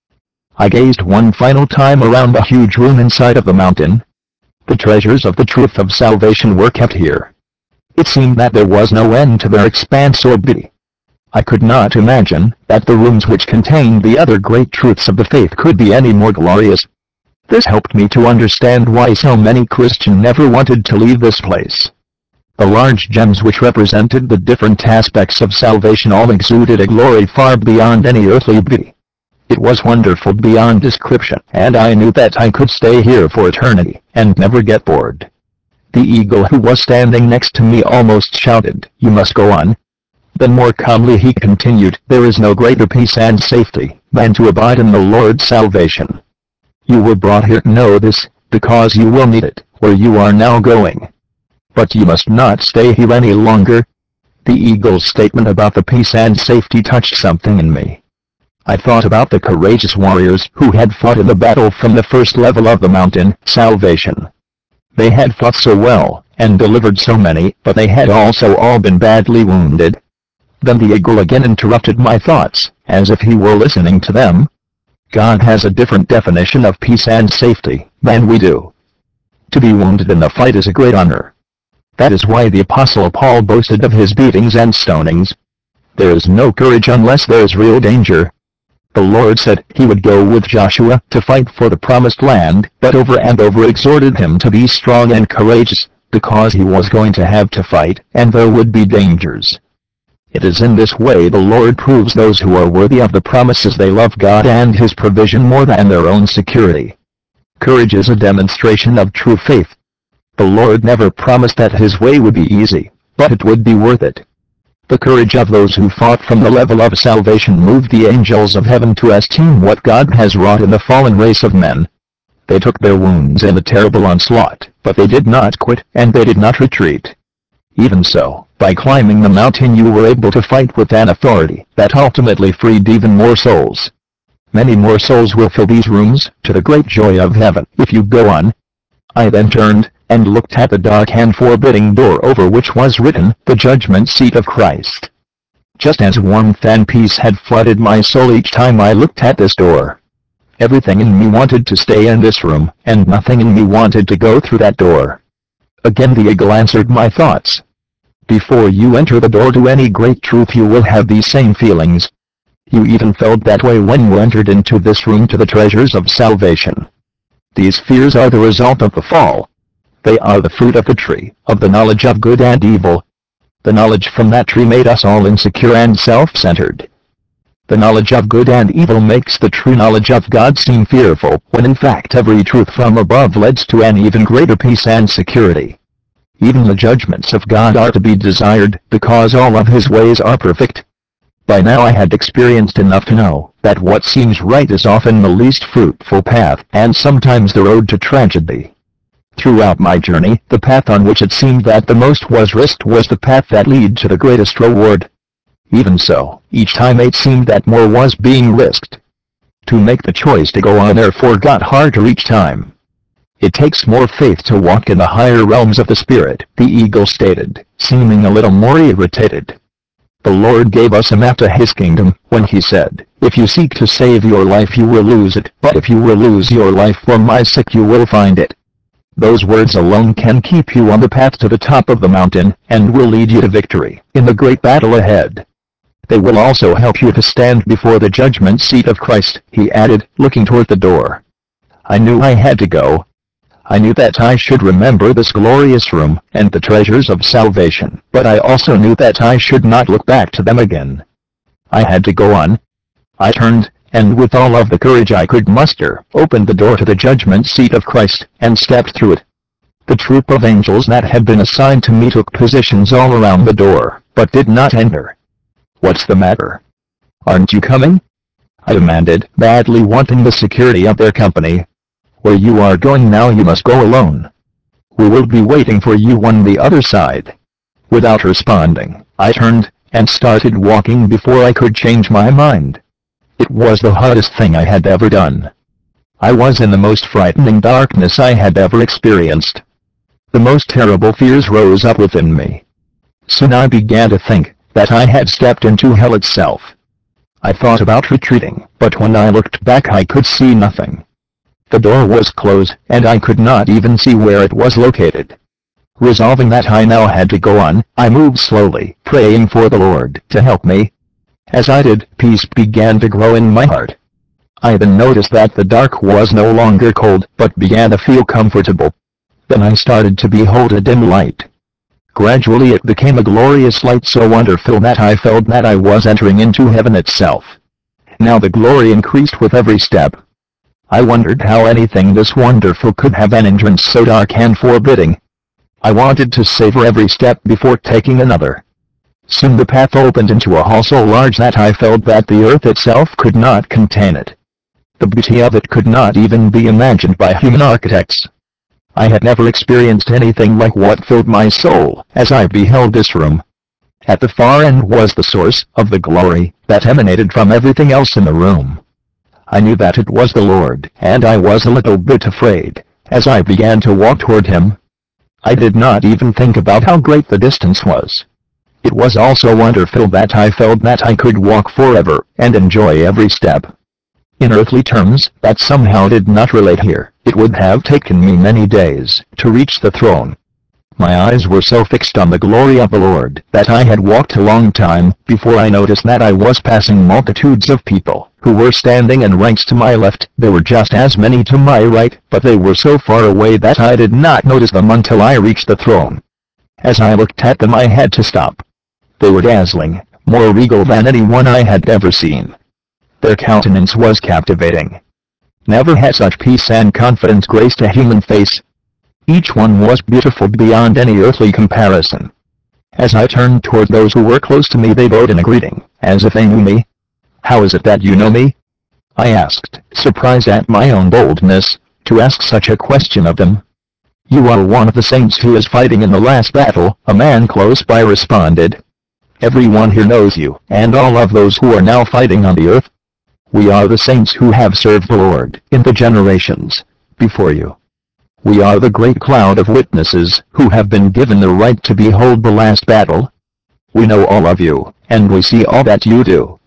I gazed one final time around the huge room inside of the mountain. The treasures of the truth of salvation were kept here. It seemed that there was no end to their expanse or beauty. I could not imagine that the rooms which contained the other great truths of the faith could be any more glorious. This helped me to understand why so many Christians never wanted to leave this place. The large gems which represented the different aspects of salvation all exuded a glory far beyond any earthly beauty. It was wonderful beyond description, and I knew that I could stay here for eternity, and never get bored. The eagle who was standing next to me almost shouted, "You must go on." Then more calmly he continued, "There is no greater peace and safety than to abide in the Lord's salvation. You were brought here to know this, because you will need it, where you are now going. But you must not stay here any longer." The eagle's statement about the peace and safety touched something in me. I thought about the courageous warriors who had fought in the battle from the first level of the mountain, salvation. They had fought so well, and delivered so many, but they had also all been badly wounded. Then the eagle again interrupted my thoughts, as if he were listening to them. God has a different definition of peace and safety than we do. To be wounded in the fight is a great honor. That is why the Apostle Paul boasted of his beatings and stonings. There is no courage unless there is real danger. The Lord said he would go with Joshua to fight for the promised land, but over and over exhorted him to be strong and courageous, because he was going to have to fight, and there would be dangers. It is in this way the Lord proves those who are worthy of the promises they love God and His provision more than their own security. Courage is a demonstration of true faith. The Lord never promised that His way would be easy, but it would be worth it. The courage of those who fought from the level of salvation moved the angels of heaven to esteem what God has wrought in the fallen race of men. They took their wounds in the terrible onslaught, but they did not quit, and they did not retreat. Even so, by climbing the mountain you were able to fight with an authority that ultimately freed even more souls. Many more souls will fill these rooms, to the great joy of heaven, if you go on. I then turned, and looked at the dark and forbidding door over which was written, "The Judgment Seat of Christ." Just as warmth and peace had flooded my soul each time I looked at this door. Everything in me wanted to stay in this room, and nothing in me wanted to go through that door. Again the eagle answered my thoughts. Before you enter the door to any great truth you will have these same feelings. You even felt that way when you entered into this room to the treasures of salvation. These fears are the result of the fall. They are the fruit of the tree, of the knowledge of good and evil. The knowledge from that tree made us all insecure and self-centered. The knowledge of good and evil makes the true knowledge of God seem fearful, when in fact every truth from above leads to an even greater peace and security. Even the judgments of God are to be desired, because all of His ways are perfect. By now I had experienced enough to know that what seems right is often the least fruitful path, and sometimes the road to tragedy. Throughout my journey, the path on which it seemed that the most was risked was the path that led to the greatest reward. Even so, each time it seemed that more was being risked. To make the choice to go on therefore got harder each time. It takes more faith to walk in the higher realms of the Spirit, the eagle stated, seeming a little more irritated. The Lord gave us a map to His kingdom, when He said, "If you seek to save your life you will lose it, but if you will lose your life for my sake you will find it." Those words alone can keep you on the path to the top of the mountain, and will lead you to victory, in the great battle ahead. They will also help you to stand before the judgment seat of Christ, he added, looking toward the door. I knew I had to go. I knew that I should remember this glorious room, and the treasures of salvation, but I also knew that I should not look back to them again. I had to go on. I turned, and with all of the courage I could muster, opened the door to the judgment seat of Christ, and stepped through it. The troop of angels that had been assigned to me took positions all around the door, but did not enter. What's the matter? Aren't you coming? I demanded, badly wanting the security of their company. Where you are going now you must go alone. We will be waiting for you on the other side. Without responding, I turned, and started walking before I could change my mind. It was the hardest thing I had ever done. I was in the most frightening darkness I had ever experienced. The most terrible fears rose up within me. Soon I began to think that I had stepped into hell itself. I thought about retreating, but when I looked back I could see nothing. The door was closed, and I could not even see where it was located. Resolving that I now had to go on, I moved slowly, praying for the Lord to help me. As I did, peace began to grow in my heart. I then noticed that the dark was no longer cold, but began to feel comfortable. Then I started to behold a dim light. Gradually it became a glorious light so wonderful that I felt that I was entering into heaven itself. Now the glory increased with every step. I wondered how anything this wonderful could have an entrance so dark and forbidding. I wanted to savor every step before taking another. Soon the path opened into a hall so large that I felt that the earth itself could not contain it. The beauty of it could not even be imagined by human architects. I had never experienced anything like what filled my soul as I beheld this room. At the far end was the source of the glory that emanated from everything else in the room. I knew that it was the Lord, and I was a little bit afraid as I began to walk toward him. I did not even think about how great the distance was. It was all so wonderful that I felt that I could walk forever and enjoy every step. In earthly terms, that somehow did not relate here. It would have taken me many days to reach the throne. My eyes were so fixed on the glory of the Lord that I had walked a long time before I noticed that I was passing multitudes of people who were standing in ranks to my left. There were just as many to my right, but they were so far away that I did not notice them until I reached the throne. As I looked at them I had to stop. They were dazzling, more regal than anyone I had ever seen. Their countenance was captivating. Never had such peace and confidence graced a human face. Each one was beautiful beyond any earthly comparison. As I turned toward those who were close to me they bowed in a greeting, as if they knew me. "How is it that you know me?" I asked, surprised at my own boldness to ask such a question of them. "You are one of the saints who is fighting in the last battle," a man close by responded. "Everyone here knows you, and all of those who are now fighting on the earth. We are the saints who have served the Lord in the generations before you. We are the great cloud of witnesses who have been given the right to behold the last battle. We know all of you, and we see all that you do."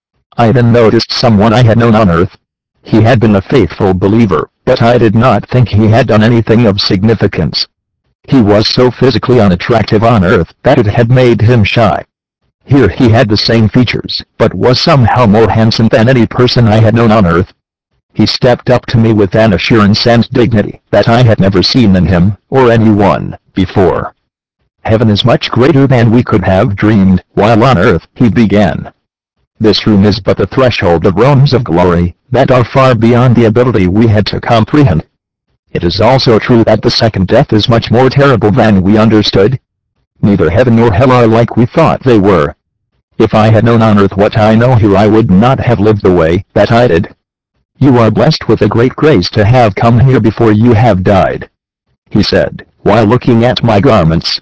I then noticed someone I had known on earth. He had been a faithful believer, but I did not think he had done anything of significance. He was so physically unattractive on earth that it had made him shy. Here he had the same features, but was somehow more handsome than any person I had known on earth. He stepped up to me with an assurance and dignity that I had never seen in him, or anyone, before. "Heaven is much greater than we could have dreamed while on earth," he began. "This room is but the threshold of realms of glory that are far beyond the ability we had to comprehend. It is also true that the second death is much more terrible than we understood. Neither heaven nor hell are like we thought they were. If I had known on earth what I know here I would not have lived the way that I did. You are blessed with a great grace to have come here before you have died," he said, while looking at my garments.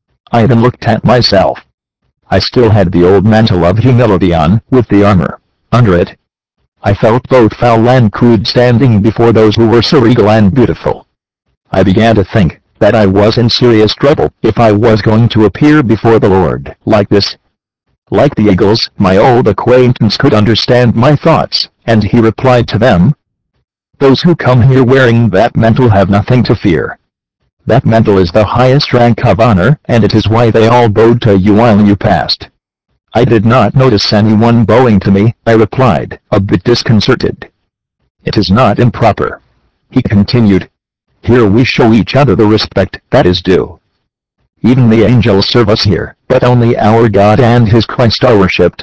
I then looked at myself. I still had the old mantle of humility on, with the armor under it. I felt both foul and crude standing before those who were so regal and beautiful. I began to think that I was in serious trouble if I was going to appear before the Lord like this. Like the eagles, my old acquaintance could understand my thoughts, and he replied to them, "Those who come here wearing that mantle have nothing to fear. That mantle is the highest rank of honor, and it is why they all bowed to you while you passed." "I did not notice anyone bowing to me," I replied, a bit disconcerted. "It is not improper," he continued. "Here we show each other the respect that is due. Even the angels serve us here, but only our God and His Christ are worshipped."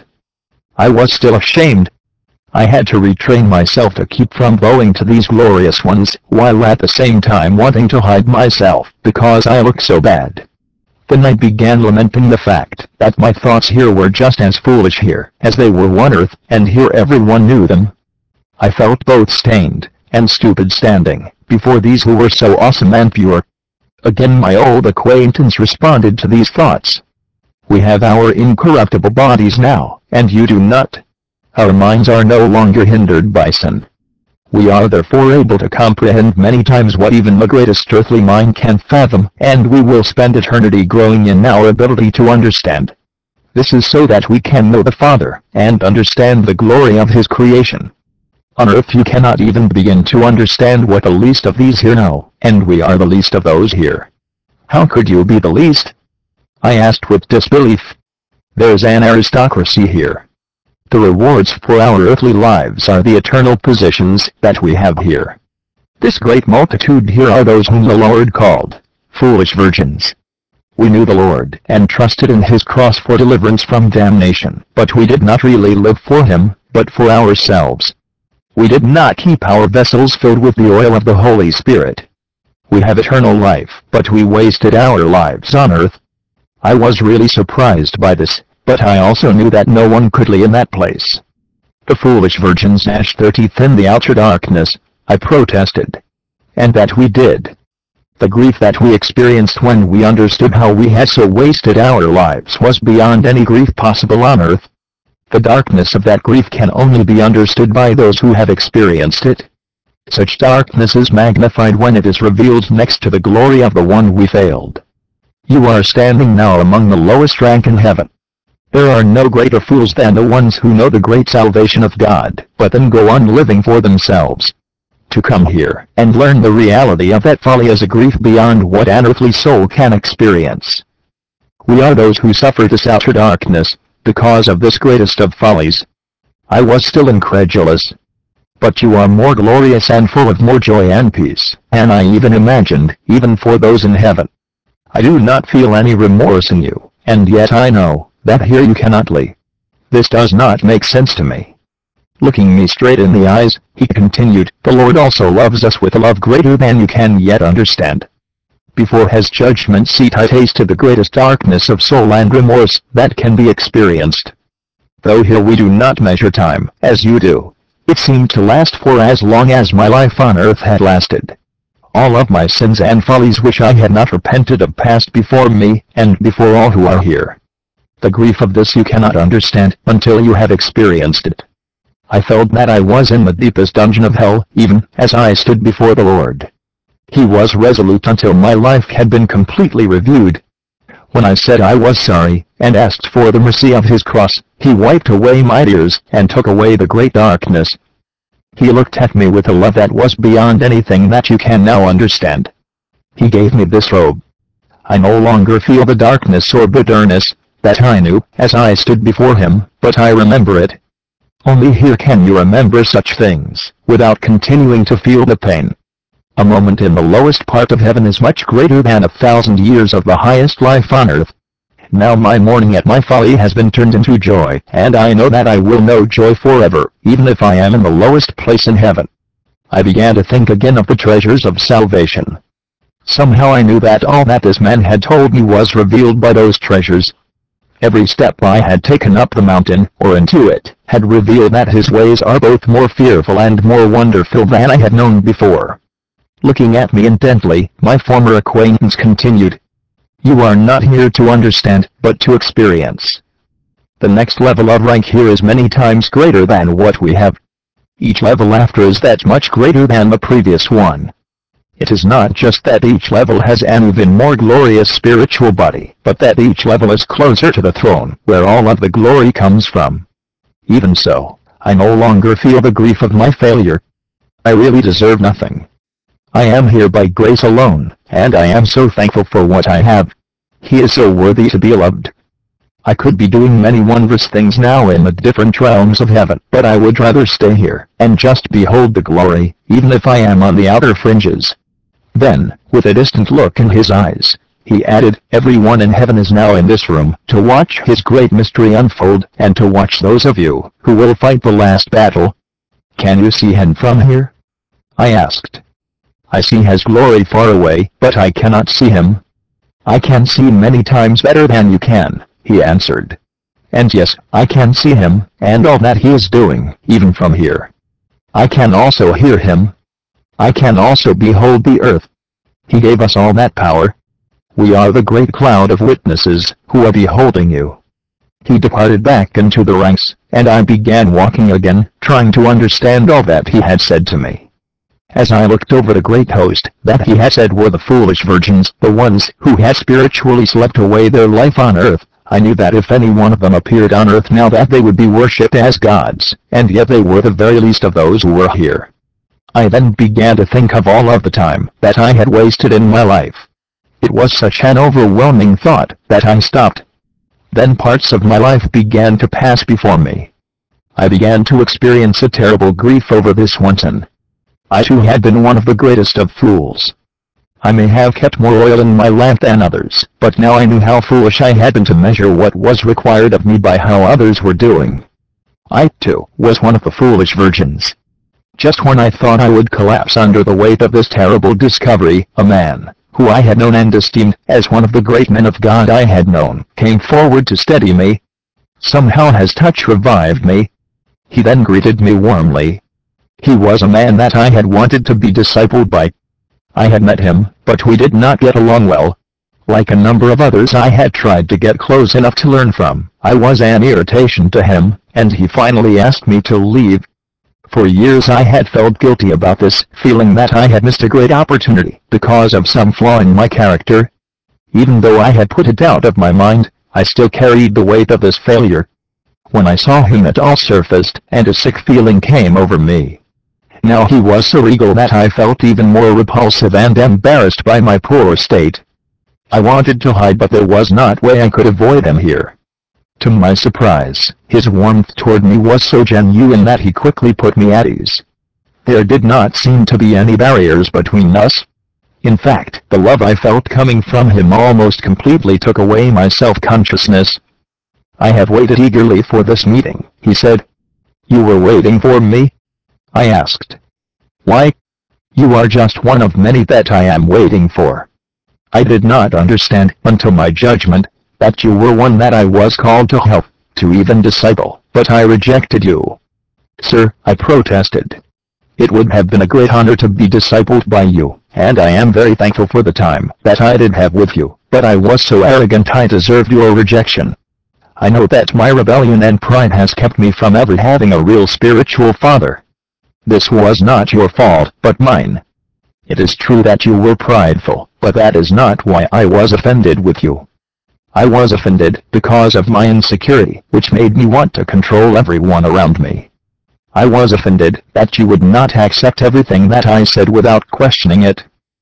I was still ashamed. I had to retrain myself to keep from bowing to these glorious ones, while at the same time wanting to hide myself, because I looked so bad. Then I began lamenting the fact that my thoughts here were just as foolish here as they were on earth, and here everyone knew them. I felt both stained and stupid standing before these who were so awesome and pure. Again my old acquaintance responded to these thoughts. "We have our incorruptible bodies now, and you do not. Our minds are no longer hindered by sin. We are therefore able to comprehend many times what even the greatest earthly mind can fathom, and we will spend eternity growing in our ability to understand. This is so that we can know the Father, and understand the glory of His creation. On earth you cannot even begin to understand what the least of these here know, and we are the least of those here. How could you be the least? I asked with disbelief. There's an aristocracy here. The rewards for our earthly lives are the eternal positions that we have here. This great multitude here are those whom the Lord called foolish virgins. We knew the Lord and trusted in His cross for deliverance from damnation, but we did not really live for Him, but for ourselves. We did not keep our vessels filled with the oil of the Holy Spirit. We have eternal life, but we wasted our lives on earth. I was really surprised by this, but I also knew that no one could live in that place. The foolish virgins gnashed their teeth in the outer darkness, I protested. And that we did. The grief that we experienced when we understood how we had so wasted our lives was beyond any grief possible on earth. The darkness of that grief can only be understood by those who have experienced it. Such darkness is magnified when it is revealed next to the glory of the one we failed. You are standing now among the lowest rank in heaven. There are no greater fools than the ones who know the great salvation of God, but then go on living for themselves. To come here and learn the reality of that folly is a grief beyond what an earthly soul can experience. We are those who suffer this outer darkness, the cause of this greatest of follies. I was still incredulous. But you are more glorious and full of more joy and peace, and I even imagined, even for those in heaven. I do not feel any remorse in you, and yet I know that here you cannot live. This does not make sense to me. Looking me straight in the eyes, he continued, the Lord also loves us with a love greater than you can yet understand. Before His judgment seat I tasted the greatest darkness of soul and remorse that can be experienced. Though here we do not measure time, as you do, it seemed to last for as long as my life on earth had lasted. All of my sins and follies which I had not repented of passed before me, and before all who are here. The grief of this you cannot understand until you have experienced it. I felt that I was in the deepest dungeon of hell, even as I stood before the Lord. He was resolute until my life had been completely reviewed. When I said I was sorry, and asked for the mercy of His cross, He wiped away my tears, and took away the great darkness. He looked at me with a love that was beyond anything that you can now understand. He gave me this robe. I no longer feel the darkness or bitterness that I knew as I stood before Him, but I remember it. Only here can you remember such things, without continuing to feel the pain. A moment in the lowest part of heaven is much greater than a thousand years of the highest life on earth. Now my mourning at my folly has been turned into joy, and I know that I will know joy forever, even if I am in the lowest place in heaven. I began to think again of the treasures of salvation. Somehow I knew that all that this man had told me was revealed by those treasures. Every step I had taken up the mountain, or into it, had revealed that His ways are both more fearful and more wonderful than I had known before. Looking at me intently, my former acquaintance continued, you are not here to understand, but to experience. The next level of rank here is many times greater than what we have. Each level after is that much greater than the previous one. It is not just that each level has an even more glorious spiritual body, but that each level is closer to the throne, where all of the glory comes from. Even so, I no longer feel the grief of my failure. I really deserve nothing. I am here by grace alone, and I am so thankful for what I have. He is so worthy to be loved. I could be doing many wondrous things now in the different realms of heaven, but I would rather stay here, and just behold the glory, even if I am on the outer fringes. Then, with a distant look in his eyes, he added, everyone in heaven is now in this room, to watch His great mystery unfold, and to watch those of you, who will fight the last battle. Can you see Him from here? I asked. I see His glory far away, but I cannot see Him. I can see many times better than you can, he answered. And yes, I can see Him, and all that He is doing, even from here. I can also hear Him. I can also behold the earth. He gave us all that power. We are the great cloud of witnesses, who are beholding you. He departed back into the ranks, and I began walking again, trying to understand all that he had said to me. As I looked over the great host, that he had said were the foolish virgins, the ones who had spiritually slept away their life on earth, I knew that if any one of them appeared on earth now that they would be worshipped as gods, and yet they were the very least of those who were here. I then began to think of all of the time that I had wasted in my life. It was such an overwhelming thought that I stopped. Then parts of my life began to pass before me. I began to experience a terrible grief over this wanton. I too had been one of the greatest of fools. I may have kept more oil in my lamp than others, but now I knew how foolish I had been to measure what was required of me by how others were doing. I, too, was one of the foolish virgins. Just when I thought I would collapse under the weight of this terrible discovery, a man, who I had known and esteemed as one of the great men of God I had known, came forward to steady me. Somehow his touch revived me. He then greeted me warmly. He was a man that I had wanted to be discipled by. I had met him, but we did not get along well. Like a number of others I had tried to get close enough to learn from, I was an irritation to him, and he finally asked me to leave. For years I had felt guilty about this, feeling that I had missed a great opportunity because of some flaw in my character. Even though I had put it out of my mind, I still carried the weight of this failure. When I saw him it all surfaced, and a sick feeling came over me. Now he was so regal that I felt even more repulsive and embarrassed by my poor state. I wanted to hide, but there was not way I could avoid him here. To my surprise, his warmth toward me was so genuine that he quickly put me at ease. There did not seem to be any barriers between us. In fact, the love I felt coming from him almost completely took away my self-consciousness. "I have waited eagerly for this meeting," he said. "You were waiting for me?" I asked. "Why? You are just one of many that I am waiting for." I did not understand, until my judgment, that you were one that I was called to help, to even disciple, but I rejected you. "Sir," I protested. "It would have been a great honor to be discipled by you, and I am very thankful for the time that I did have with you, but I was so arrogant I deserved your rejection. I know that my rebellion and pride has kept me from ever having a real spiritual father. This was not your fault, but mine. It is true that you were prideful, but that is not why I was offended with you. I was offended because of my insecurity, which made me want to control everyone around me. I was offended that you would not accept everything that I said without questioning it.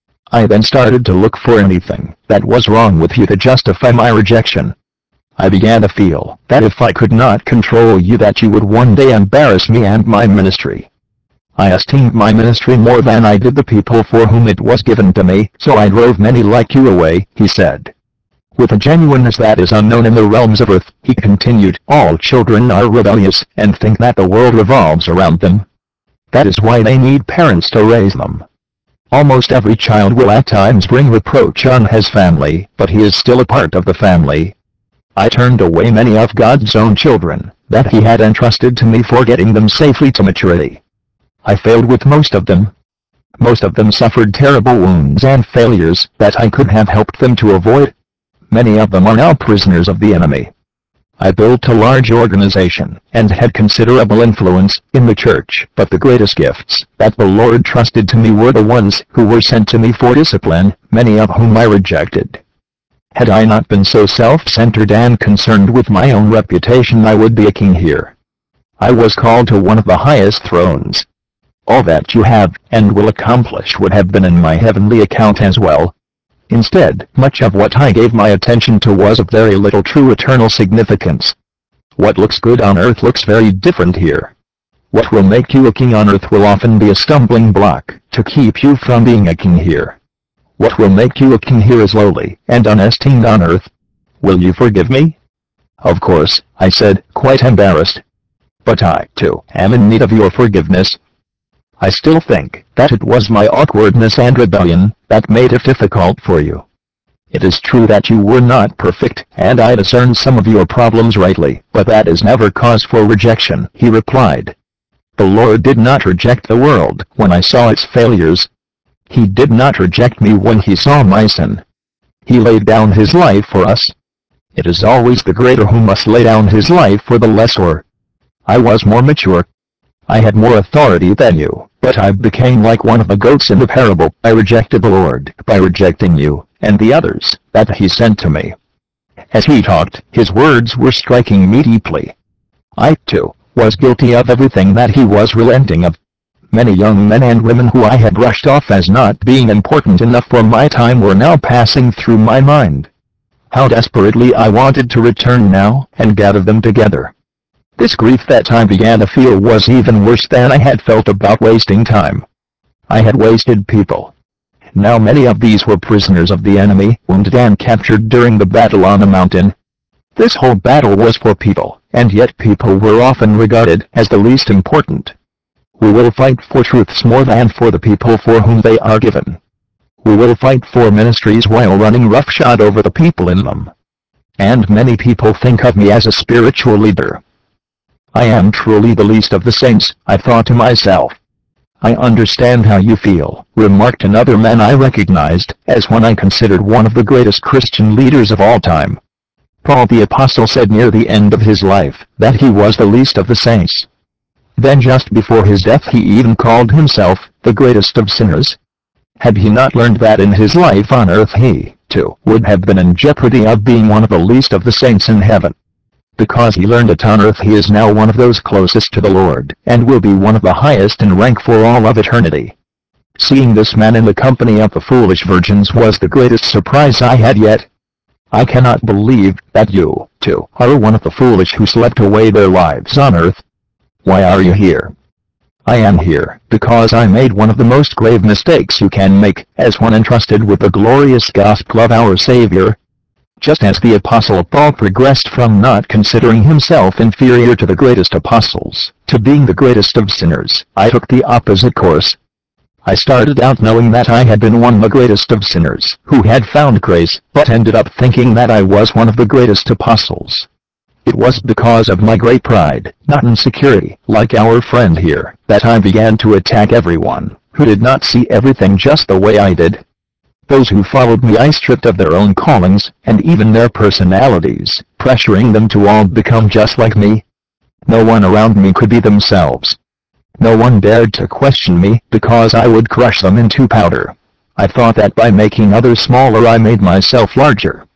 I then started to look for anything that was wrong with you to justify my rejection. I began to feel that if I could not control you, that you would one day embarrass me and my ministry. I esteemed my ministry more than I did the people for whom it was given to me, so I drove many like you away," he said. With a genuineness that is unknown in the realms of earth, he continued, "All children are rebellious, and think that the world revolves around them. That is why they need parents to raise them. Almost every child will at times bring reproach on his family, but he is still a part of the family. I turned away many of God's own children, that he had entrusted to me for getting them safely to maturity. I failed with most of them. Most of them suffered terrible wounds and failures that I could have helped them to avoid. Many of them are now prisoners of the enemy. I built a large organization, and had considerable influence in the church, but the greatest gifts that the Lord trusted to me were the ones who were sent to me for discipline, many of whom I rejected. Had I not been so self-centered and concerned with my own reputation, I would be a king here. I was called to one of the highest thrones. All that you have, and will accomplish, would have been in my heavenly account as well. Instead, much of what I gave my attention to was of very little true eternal significance. What looks good on earth looks very different here. What will make you a king on earth will often be a stumbling block to keep you from being a king here. What will make you a king here is lowly and unesteemed on earth. Will you forgive me?" "Of course," I said, quite embarrassed. "But I, too, am in need of your forgiveness. I still think that it was my awkwardness and rebellion that made it difficult for you. It is true that you were not perfect, and I discerned some of your problems rightly, but that is never cause for rejection," he replied. "The Lord did not reject the world when I saw its failures. He did not reject me when he saw my sin. He laid down his life for us. It is always the greater who must lay down his life for the lesser. I was more mature. I had more authority than you, but I became like one of the goats in the parable. I rejected the Lord by rejecting you, and the others that he sent to me. As he talked, his words were striking me deeply. I, too, was guilty of everything that he was relenting of. Many young men and women who I had brushed off as not being important enough for my time were now passing through my mind. How desperately I wanted to return now and gather them together. This grief that I began to feel was even worse than I had felt about wasting time. I had wasted people. Now many of these were prisoners of the enemy, wounded and captured during the battle on the mountain. This whole battle was for people, and yet people were often regarded as the least important. We will fight for truths more than for the people for whom they are given. We will fight for ministries while running roughshod over the people in them. And many people think of me as a spiritual leader. I am truly the least of the saints, I thought to myself. I understand how you feel, remarked another man I recognized as one I considered one of the greatest Christian leaders of all time. Paul the Apostle said near the end of his life that he was the least of the saints. Then just before his death he even called himself the greatest of sinners. Had he not learned that in his life on earth he, too, would have been in jeopardy of being one of the least of the saints in heaven? Because he learned it on earth he is now one of those closest to the Lord, and will be one of the highest in rank for all of eternity. Seeing this man in the company of the foolish virgins was the greatest surprise I had yet. I cannot believe that you, too, are one of the foolish who slept away their lives on earth. Why are you here? I am here because I made one of the most grave mistakes you can make as one entrusted with the glorious gospel of our Savior. Just as the Apostle Paul progressed from not considering himself inferior to the greatest apostles to being the greatest of sinners, I took the opposite course. I started out knowing that I had been one of the greatest of sinners who had found grace, but ended up thinking that I was one of the greatest apostles. It was because of my great pride, not insecurity, like our friend here, that I began to attack everyone who did not see everything just the way I did. Those who followed me I stripped of their own callings, and even their personalities, pressuring them to all become just like me. No one around me could be themselves. No one dared to question me, because I would crush them into powder. I thought that by making others smaller I made myself larger.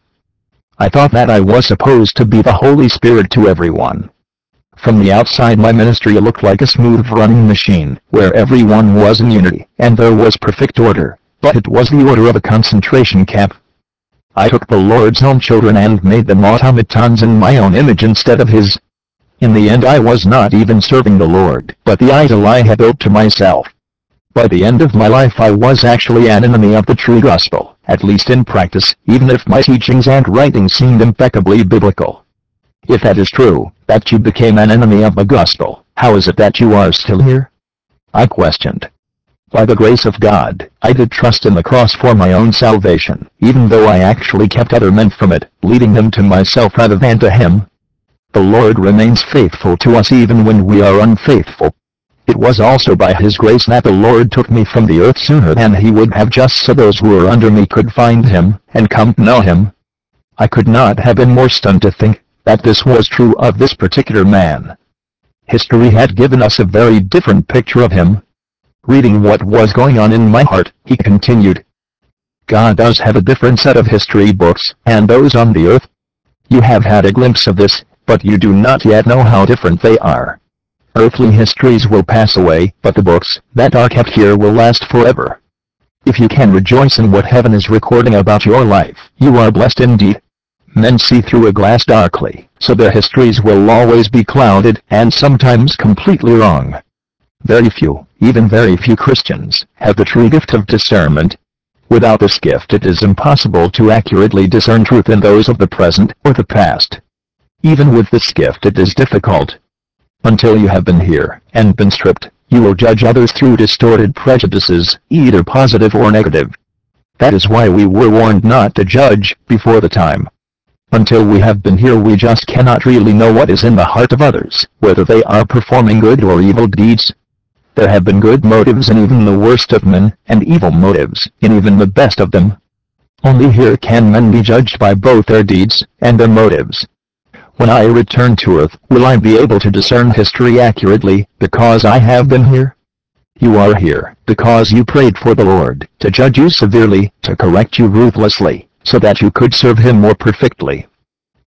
I thought that I was supposed to be the Holy Spirit to everyone. From the outside my ministry looked like a smooth-running machine, where everyone was in unity, and there was perfect order. But it was the order of a concentration camp. I took the Lord's own children and made them automatons in my own image instead of his. In the end I was not even serving the Lord, but the idol I had built to myself. By the end of my life I was actually an enemy of the true gospel, at least in practice, even if my teachings and writings seemed impeccably biblical. If that is true, that you became an enemy of the gospel, how is it that you are still here? I questioned. By the grace of God, I did trust in the cross for my own salvation, even though I actually kept other men from it, leading them to myself rather than to Him. The Lord remains faithful to us even when we are unfaithful. It was also by His grace that the Lord took me from the earth sooner than He would have, just so those who were under me could find Him, and come to know Him. I could not have been more stunned to think that this was true of this particular man. History had given us a very different picture of him. Reading what was going on in my heart, he continued. God does have a different set of history books, and those on the earth. You have had a glimpse of this, but you do not yet know how different they are. Earthly histories will pass away, but the books that are kept here will last forever. If you can rejoice in what heaven is recording about your life, you are blessed indeed. Men see through a glass darkly, so their histories will always be clouded and sometimes completely wrong. Very few, even very few Christians, have the true gift of discernment. Without this gift it is impossible to accurately discern truth in those of the present or the past. Even with this gift it is difficult. Until you have been here, and been stripped, you will judge others through distorted prejudices, either positive or negative. That is why we were warned not to judge before the time. Until we have been here we just cannot really know what is in the heart of others, whether they are performing good or evil deeds. There have been good motives in even the worst of men, and evil motives in even the best of them. Only here can men be judged by both their deeds and their motives. When I return to earth, will I be able to discern history accurately, because I have been here? You are here, because you prayed for the Lord to judge you severely, to correct you ruthlessly, so that you could serve Him more perfectly.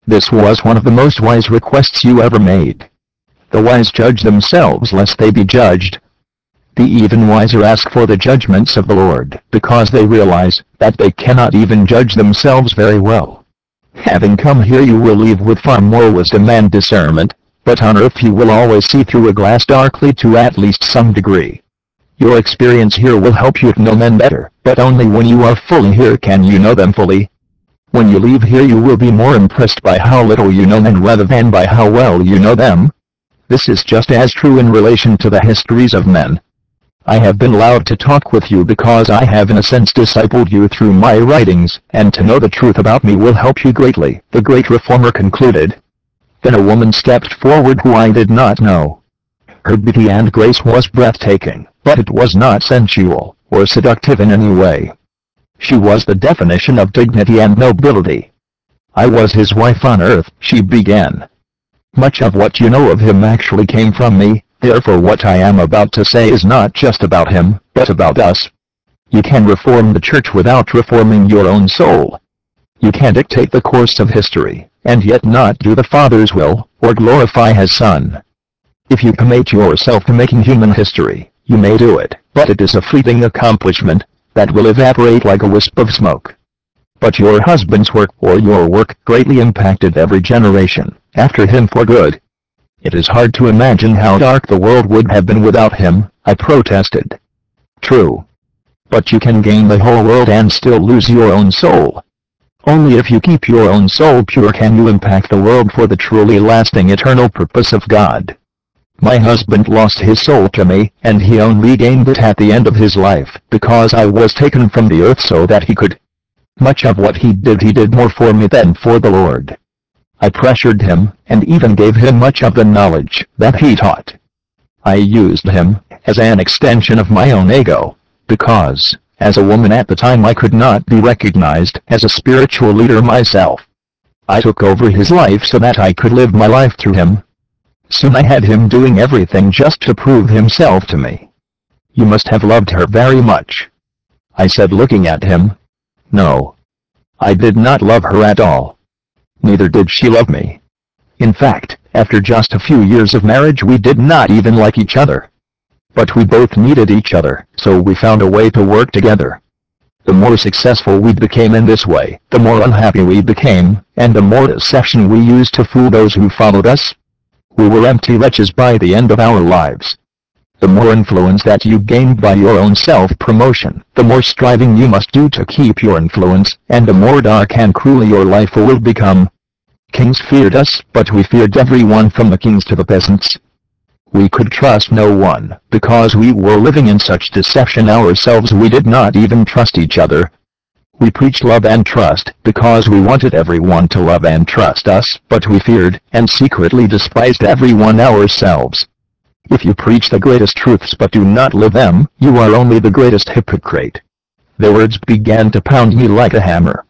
This was one of the most wise requests you ever made. The wise judge themselves lest they be judged. The even wiser ask for the judgments of the Lord, because they realize that they cannot even judge themselves very well. Having come here you will leave with far more wisdom and discernment, but on earth you will always see through a glass darkly to at least some degree. Your experience here will help you to know men better, but only when you are fully here can you know them fully. When you leave here you will be more impressed by how little you know men rather than by how well you know them. This is just as true in relation to the histories of men. I have been allowed to talk with you because I have in a sense discipled you through my writings, and to know the truth about me will help you greatly, the great reformer concluded. Then a woman stepped forward who I did not know. Her beauty and grace was breathtaking, but it was not sensual, or seductive in any way. She was the definition of dignity and nobility. I was his wife on earth, she began. Much of what you know of him actually came from me. Therefore what I am about to say is not just about him, but about us. You can reform the church without reforming your own soul. You can dictate the course of history, and yet not do the Father's will, or glorify His Son. If you commit yourself to making human history, you may do it, but it is a fleeting accomplishment that will evaporate like a wisp of smoke. But your husband's work or your work greatly impacted every generation after him for good. It is hard to imagine how dark the world would have been without him, I protested. True. But you can gain the whole world and still lose your own soul. Only if you keep your own soul pure can you impact the world for the truly lasting eternal purpose of God. My husband lost his soul to me, and he only gained it at the end of his life, because I was taken from the earth so that he could. Much of what he did he did more for me than for the Lord. I pressured him, and even gave him much of the knowledge that he taught. I used him as an extension of my own ego, because, as a woman at the time I could not be recognized as a spiritual leader myself. I took over his life so that I could live my life through him. Soon I had him doing everything just to prove himself to me. You must have loved her very much. I said looking at him. No. I did not love her at all. Neither did she love me. In fact, after just a few years of marriage we did not even like each other. But we both needed each other, so we found a way to work together. The more successful we became in this way, the more unhappy we became, and the more deception we used to fool those who followed us. We were empty wretches by the end of our lives. The more influence that you gain by your own self-promotion, the more striving you must do to keep your influence, and the more dark and cruel your life will become. Kings feared us, but we feared everyone from the kings to the peasants. We could trust no one, because we were living in such deception ourselves we did not even trust each other. We preached love and trust, because we wanted everyone to love and trust us, but we feared, and secretly despised everyone ourselves. If you preach the greatest truths but do not live them, you are only the greatest hypocrite. The words began to pound me like a hammer.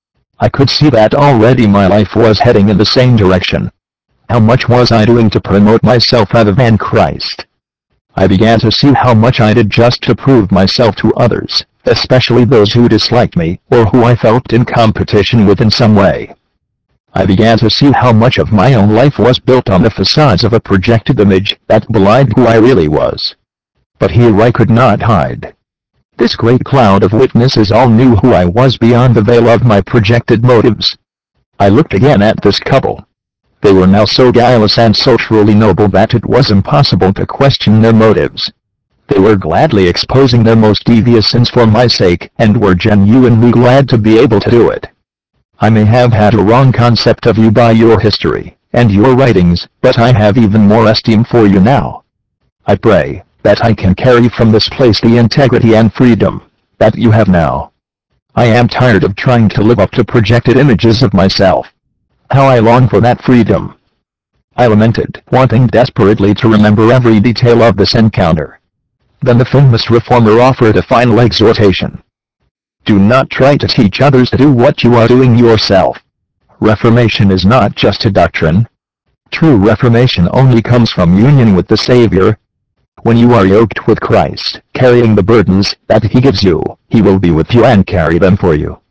I could see that already my life was heading in the same direction. How much was I doing to promote myself rather than Christ? I began to see how much I did just to prove myself to others, especially those who disliked me, or who I felt in competition with in some way. I began to see how much of my own life was built on the facades of a projected image that belied who I really was. But here I could not hide. This great cloud of witnesses all knew who I was beyond the veil of my projected motives. I looked again at this couple. They were now so guileless and so truly noble that it was impossible to question their motives. They were gladly exposing their most devious sins for my sake, and were genuinely glad to be able to do it. I may have had a wrong concept of you by your history and your writings, but I have even more esteem for you now. I pray that I can carry from this place the integrity and freedom that you have now. I am tired of trying to live up to projected images of myself. How I long for that freedom. I lamented, wanting desperately to remember every detail of this encounter. Then the famous reformer offered a final exhortation. Do not try to teach others to do what you are doing yourself. Reformation is not just a doctrine. True reformation only comes from union with the Savior. When you are yoked with Christ, carrying the burdens that He gives you, He will be with you and carry them for you.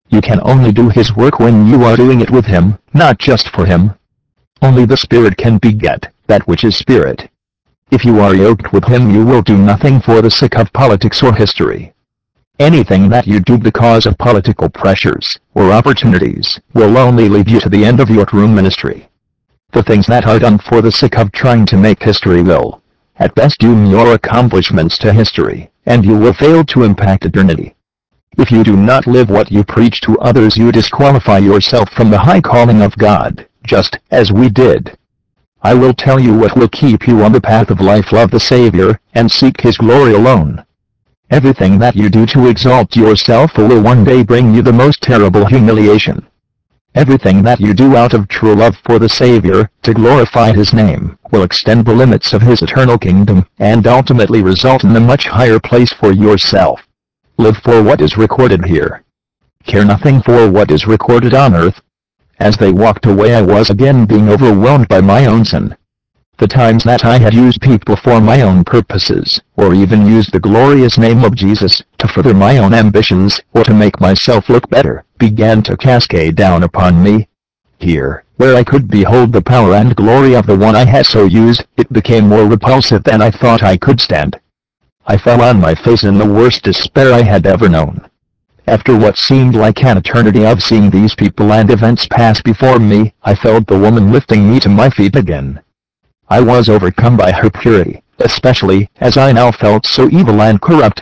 You can only do His work when you are doing it with Him, not just for Him. Only the Spirit can beget that which is spirit. If you are yoked with Him, you will do nothing for the sake of politics or history. Anything that you do because of political pressures or opportunities will only lead you to the end of your true ministry. The things that are done for the sake of trying to make history will, at best, doom your accomplishments to history, and you will fail to impact eternity. If you do not live what you preach to others, you disqualify yourself from the high calling of God, just as we did. I will tell you what will keep you on the path of life: love the Savior, and seek His glory alone. Everything that you do to exalt yourself will one day bring you the most terrible humiliation. Everything that you do out of true love for the Savior, to glorify His name, will extend the limits of His eternal kingdom, and ultimately result in a much higher place for yourself. Live for what is recorded here. Care nothing for what is recorded on earth. As they walked away, I was again being overwhelmed by my own sin. The times that I had used people for my own purposes, or even used the glorious name of Jesus to further my own ambitions, or to make myself look better, began to cascade down upon me. Here, where I could behold the power and glory of the one I had so used, it became more repulsive than I thought I could stand. I fell on my face in the worst despair I had ever known. After what seemed like an eternity of seeing these people and events pass before me, I felt the woman lifting me to my feet again. I was overcome by her purity, especially as I now felt so evil and corrupt.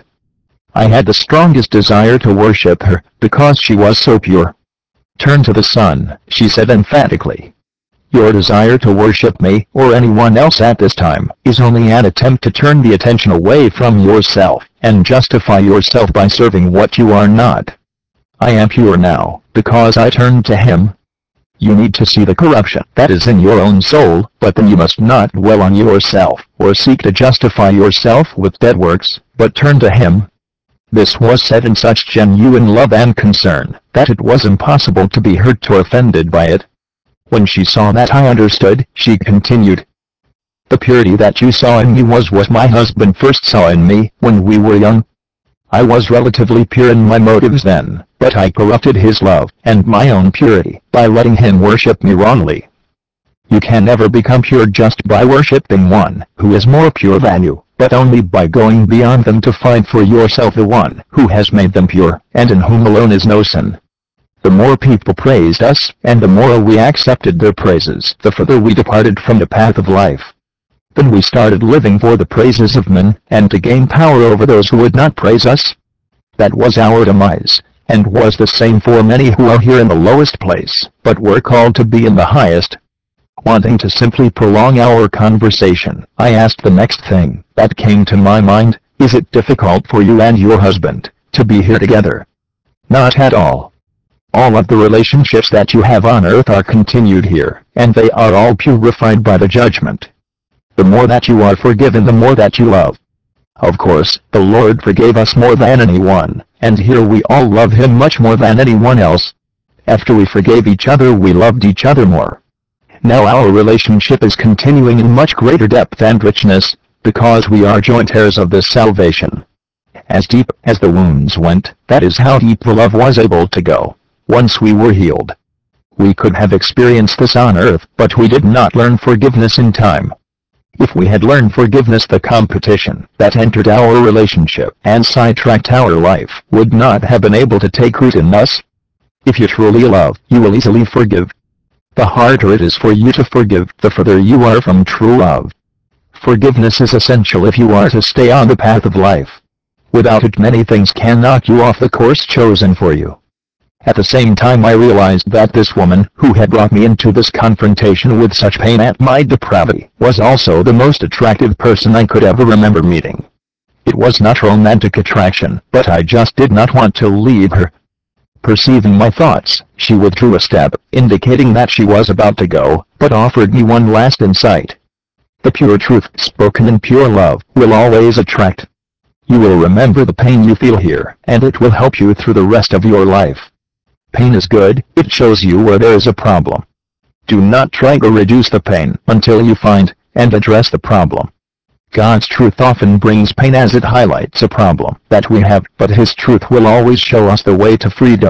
I had the strongest desire to worship her, because she was so pure. "Turn to the Son," she said emphatically. "Your desire to worship me, or anyone else at this time, is only an attempt to turn the attention away from yourself, and justify yourself by serving what you are not. I am pure now, because I turned to Him. You need to see the corruption that is in your own soul, but then you must not dwell on yourself, or seek to justify yourself with dead works, but turn to Him." This was said in such genuine love and concern, that it was impossible to be hurt or offended by it. When she saw that I understood, she continued, "The purity that you saw in me was what my husband first saw in me, when we were young. I was relatively pure in my motives then, but I corrupted his love, and my own purity, by letting him worship me wrongly. You can never become pure just by worshiping one who is more pure than you, but only by going beyond them to find for yourself the one who has made them pure, and in whom alone is no sin. The more people praised us, and the more we accepted their praises, the further we departed from the path of life. Then we started living for the praises of men, and to gain power over those who would not praise us. That was our demise, and was the same for many who are here in the lowest place, but were called to be in the highest." Wanting to simply prolong our conversation, I asked the next thing that came to my mind: "Is it difficult for you and your husband to be here together?" "Not at all. All of the relationships that you have on earth are continued here, and they are all purified by the judgment. The more that you are forgiven, the more that you love. Of course, the Lord forgave us more than anyone, and here we all love Him much more than anyone else. After we forgave each other, we loved each other more. Now our relationship is continuing in much greater depth and richness, because we are joint heirs of this salvation. As deep as the wounds went, that is how deep the love was able to go, once we were healed. We could have experienced this on earth, but we did not learn forgiveness in time. If we had learned forgiveness, the competition that entered our relationship and sidetracked our life would not have been able to take root in us. If you truly love, you will easily forgive. The harder it is for you to forgive, the further you are from true love. Forgiveness is essential if you are to stay on the path of life. Without it, many things can knock you off the course chosen for you. At the same time, I realized that this woman, who had brought me into this confrontation with such pain at my depravity, was also the most attractive person I could ever remember meeting. It was not romantic attraction, but I just did not want to leave her. Perceiving my thoughts, she withdrew a step, indicating that she was about to go, but offered me one last insight. The pure truth, spoken in pure love, will always attract. You will remember the pain you feel here, and it will help you through the rest of your life. Pain is good, it shows you where there is a problem. Do not try to reduce the pain until you find and address the problem. God's truth often brings pain as it highlights a problem that we have, but His truth will always show us the way to freedom.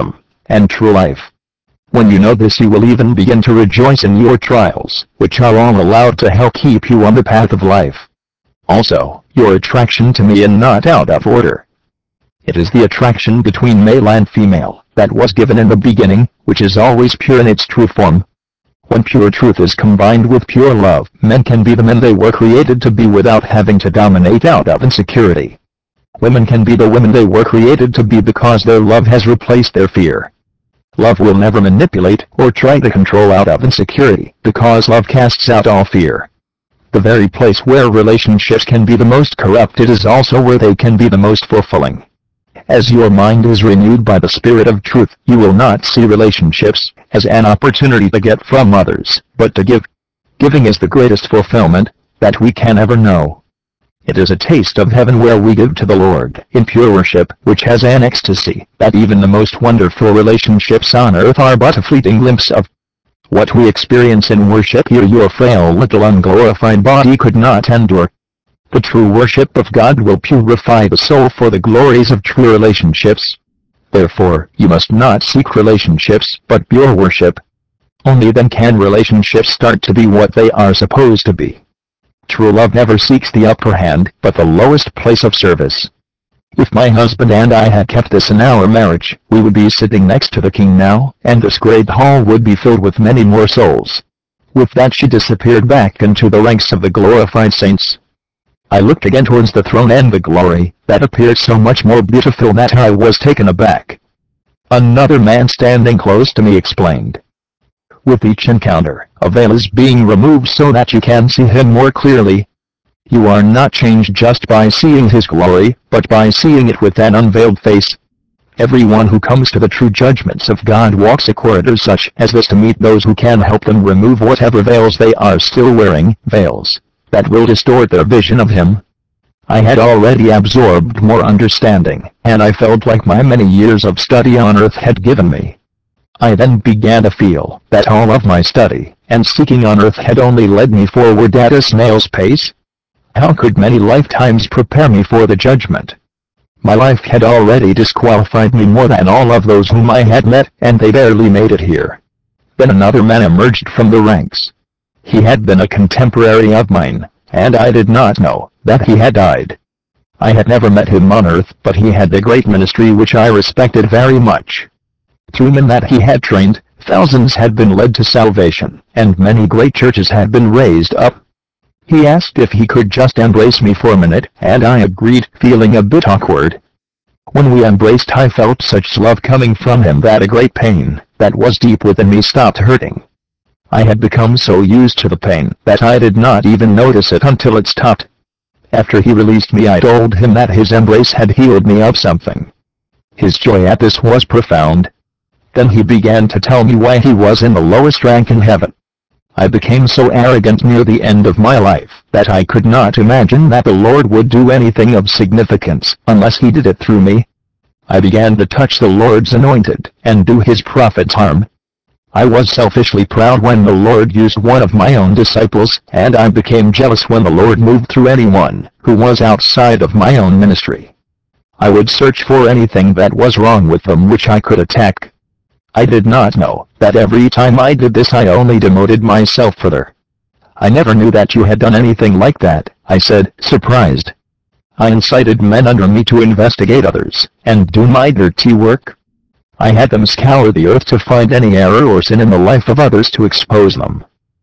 and true life. When you know this, you will even begin to rejoice in your trials, which are all allowed to help keep you on the path of life. Also, your attraction to me is not out of order. It is the attraction between male and female that was given in the beginning, which is always pure in its true form. When pure truth is combined with pure love, men can be the men they were created to be without having to dominate out of insecurity. Women can be the women they were created to be because their love has replaced their fear. Love will never manipulate or try to control out of insecurity, because love casts out all fear. The very place where relationships can be the most corrupted is also where they can be the most fulfilling. As your mind is renewed by the Spirit of truth, you will not see relationships as an opportunity to get from others, but to give. Giving is the greatest fulfillment that we can ever know. It is a taste of heaven where we give to the Lord in pure worship, which has an ecstasy that even the most wonderful relationships on earth are but a fleeting glimpse of. What we experience in worship here your frail little unglorified body could not endure. The true worship of God will purify the soul for the glories of true relationships. Therefore, you must not seek relationships, but pure worship. Only then can relationships start to be what they are supposed to be. True love never seeks the upper hand, but the lowest place of service. If my husband and I had kept this in our marriage, we would be sitting next to the King now, and this great hall would be filled with many more souls. With that she disappeared back into the ranks of the glorified saints. I looked again towards the throne and the glory, that appeared so much more beautiful that I was taken aback. Another man standing close to me explained. With each encounter, a veil is being removed so that you can see him more clearly. You are not changed just by seeing his glory, but by seeing it with an unveiled face. Everyone who comes to the true judgments of God walks a corridor such as this to meet those who can help them remove whatever veils they are still wearing, veils that will distort their vision of him. I had already absorbed more understanding, and I felt like my many years of study on earth had given me. I then began to feel that all of my study and seeking on earth had only led me forward at a snail's pace. How could many lifetimes prepare me for the judgment? My life had already disqualified me more than all of those whom I had met, and they barely made it here. Then another man emerged from the ranks. He had been a contemporary of mine, and I did not know that he had died. I had never met him on earth, but he had a great ministry which I respected very much. Through men that he had trained, thousands had been led to salvation, and many great churches had been raised up. He asked if he could just embrace me for a minute, and I agreed, feeling a bit awkward. When we embraced I felt such love coming from him that a great pain that was deep within me stopped hurting. I had become so used to the pain that I did not even notice it until it stopped. After he released me I told him that his embrace had healed me of something. His joy at this was profound. Then he began to tell me why he was in the lowest rank in heaven. I became so arrogant near the end of my life that I could not imagine that the Lord would do anything of significance unless he did it through me. I began to touch the Lord's anointed and do his prophets harm. I was selfishly proud when the Lord used one of my own disciples, and I became jealous when the Lord moved through anyone who was outside of my own ministry. I would search for anything that was wrong with them which I could attack. I did not know that every time I did this I only demoted myself further. I never knew that you had done anything like that, I said, surprised. I incited men under me to investigate others and do my dirty work. I had them scour the earth to find any error or sin in the life of others to expose them.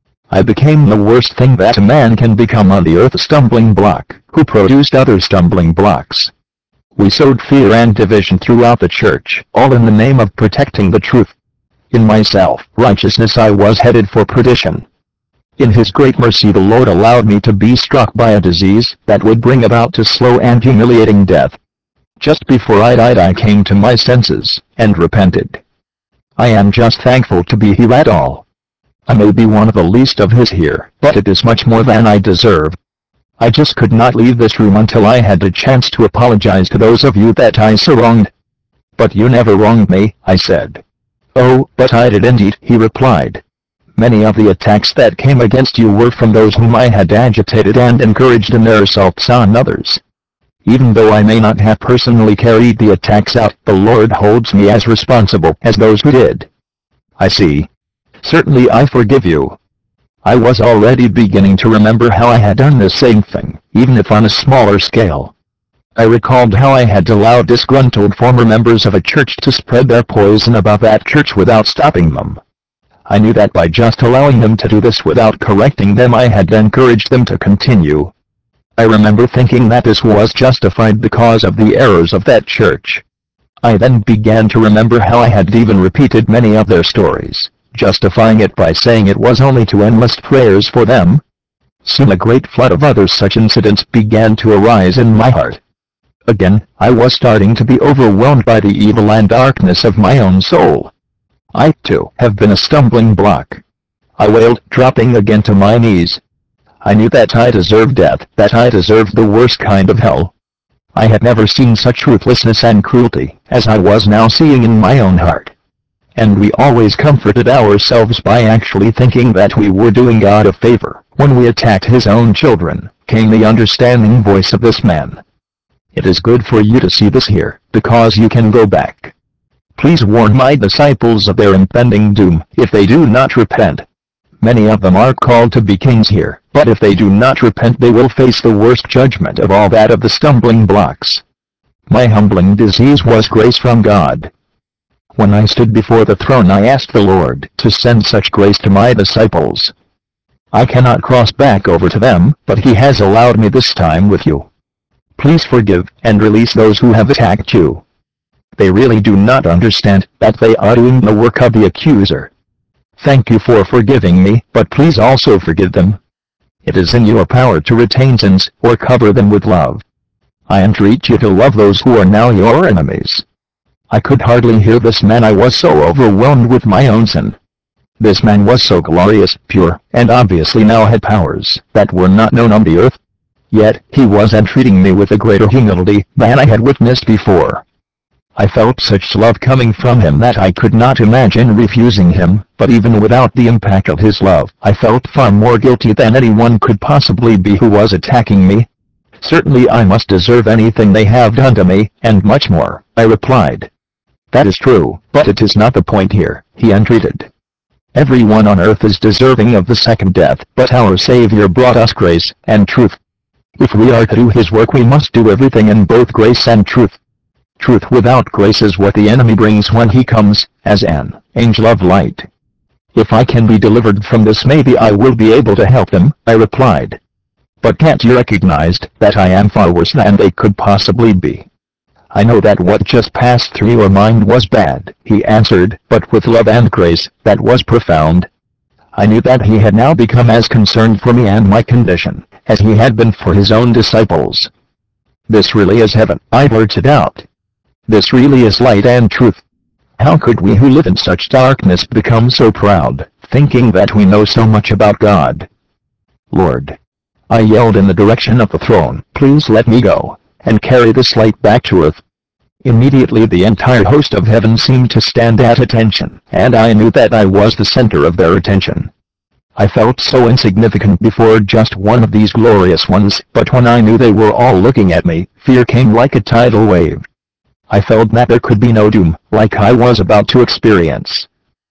I became the worst thing that a man can become on the earth, a stumbling block, who produced other stumbling blocks. We sowed fear and division throughout the church, all in the name of protecting the truth. In my self-righteousness I was headed for perdition. In his great mercy the Lord allowed me to be struck by a disease that would bring about a slow and humiliating death. Just before I died I came to my senses, and repented. I am just thankful to be here at all. I may be one of the least of his here, but it is much more than I deserve. I just could not leave this room until I had a chance to apologize to those of you that I so wronged. But you never wronged me, I said. Oh, but I did indeed, he replied. Many of the attacks that came against you were from those whom I had agitated and encouraged in their assaults on others. Even though I may not have personally carried the attacks out, the Lord holds me as responsible as those who did. I see. Certainly I forgive you. I was already beginning to remember how I had done the same thing, even if on a smaller scale. I recalled how I had allowed disgruntled former members of a church to spread their poison about that church without stopping them. I knew that by just allowing them to do this without correcting them I had encouraged them to continue. I remember thinking that this was justified because of the errors of that church. I then began to remember how I had even repeated many of their stories, justifying it by saying it was only to enlist prayers for them. Soon a great flood of other such incidents began to arise in my heart. Again, I was starting to be overwhelmed by the evil and darkness of my own soul. I, too, have been a stumbling block. I wailed, dropping again to my knees. I knew that I deserved death, that I deserved the worst kind of hell. I had never seen such ruthlessness and cruelty as I was now seeing in my own heart. And we always comforted ourselves by actually thinking that we were doing God a favor. When we attacked his own children, came the understanding voice of this man. It is good for you to see this here, because you can go back. Please warn my disciples of their impending doom, if they do not repent. Many of them are called to be kings here, but if they do not repent they will face the worst judgment of all, that of the stumbling blocks. My humbling disease was grace from God. When I stood before the throne I asked the Lord to send such grace to my disciples. I cannot cross back over to them, but he has allowed me this time with you. Please forgive and release those who have attacked you. They really do not understand that they are doing the work of the accuser. Thank you for forgiving me, but please also forgive them. It is in your power to retain sins or cover them with love. I entreat you to love those who are now your enemies. I could hardly hear this man. I was so overwhelmed with my own sin. This man was so glorious, pure, and obviously now had powers that were not known on the earth. Yet, he was entreating me with a greater humility than I had witnessed before. I felt such love coming from him that I could not imagine refusing him, but even without the impact of his love, I felt far more guilty than anyone could possibly be who was attacking me. Certainly I must deserve anything they have done to me, and much more, I replied. That is true, but it is not the point here, he entreated. Everyone on earth is deserving of the second death, but our Savior brought us grace and truth. If we are to do his work we must do everything in both grace and truth. Truth without grace is what the enemy brings when he comes, as an angel of light. If I can be delivered from this maybe I will be able to help them, I replied. But can't you recognize that I am far worse than they could possibly be? I know that what just passed through your mind was bad, he answered, but with love and grace, that was profound. I knew that he had now become as concerned for me and my condition as he had been for his own disciples. This really is heaven, I blurted out. This really is light and truth. How could we who live in such darkness become so proud, thinking that we know so much about God? Lord, I yelled in the direction of the throne, please let me go, and carry this light back to earth. Immediately the entire host of heaven seemed to stand at attention, and I knew that I was the center of their attention. I felt so insignificant before just one of these glorious ones, but when I knew they were all looking at me, fear came like a tidal wave. I felt that there could be no doom, like I was about to experience.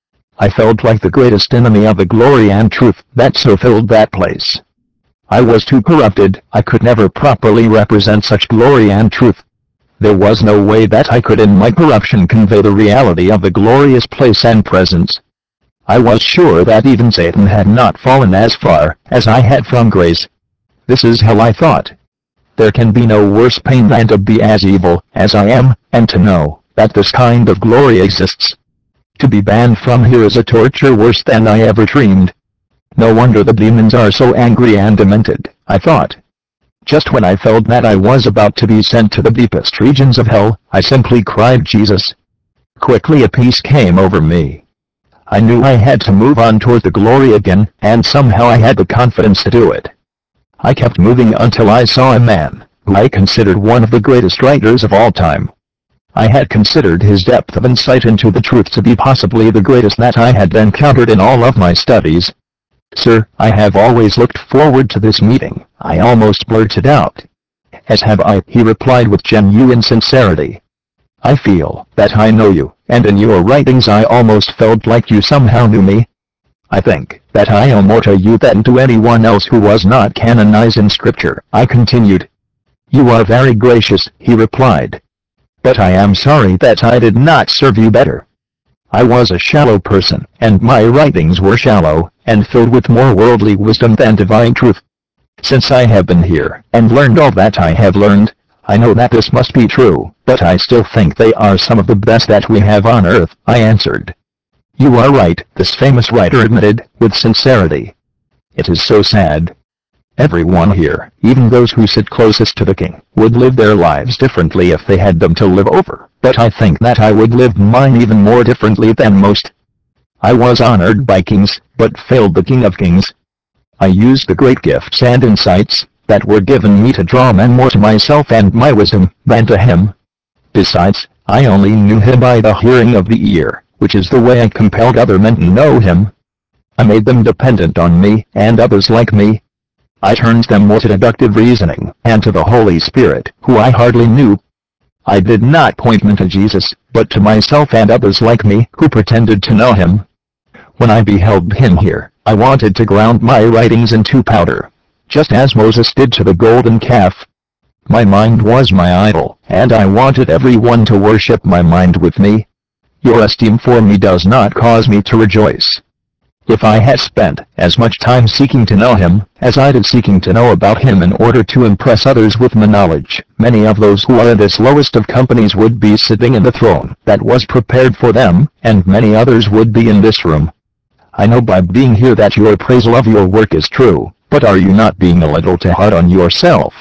I felt like the greatest enemy of the glory and truth that so filled that place. I was too corrupted, I could never properly represent such glory and truth. There was no way that I could in my corruption convey the reality of the glorious place and presence. I was sure that even Satan had not fallen as far as I had from grace. This is hell, I thought. There can be no worse pain than to be as evil as I am, and to know that this kind of glory exists. To be banned from here is a torture worse than I ever dreamed. No wonder the demons are so angry and demented, I thought. Just when I felt that I was about to be sent to the deepest regions of hell, I simply cried Jesus. Quickly a peace came over me. I knew I had to move on toward the glory again, and somehow I had the confidence to do it. I kept moving until I saw a man who I considered one of the greatest writers of all time. I had considered his depth of insight into the truth to be possibly the greatest that I had encountered in all of my studies. Sir, I have always looked forward to this meeting, I almost blurted out. "As have I," he replied with genuine sincerity. "I feel that I know you, and in your writings I almost felt like you somehow knew me. I think that I owe more to you than to anyone else who was not canonized in Scripture," I continued. "You are very gracious," he replied. "But I am sorry that I did not serve you better. I was a shallow person, and my writings were shallow, and filled with more worldly wisdom than divine truth. Since I have been here, and learned all that I have learned, I know that this must be true, but I still think they are some of the best that we have on earth," I answered. "You are right," this famous writer admitted, with sincerity. "It is so sad. Everyone here, even those who sit closest to the king, would live their lives differently if they had them to live over, but I think that I would live mine even more differently than most. I was honored by kings, but failed the King of Kings. I used the great gifts and insights that were given me to draw men more to myself and my wisdom than to him. Besides, I only knew him by the hearing of the ear, which is the way I compelled other men to know him. I made them dependent on me, and others like me. I turned them more to deductive reasoning, and to the Holy Spirit, who I hardly knew. I did not point men to Jesus, but to myself and others like me, who pretended to know him. When I beheld him here, I wanted to ground my writings into powder, just as Moses did to the golden calf. My mind was my idol, and I wanted everyone to worship my mind with me. Your esteem for me does not cause me to rejoice. If I had spent as much time seeking to know him, as I did seeking to know about him in order to impress others with my knowledge, many of those who are in this lowest of companies would be sitting in the throne that was prepared for them, and many others would be in this room. I know by being here that your appraisal of your work is true, but are you not being a little too hard on yourself?"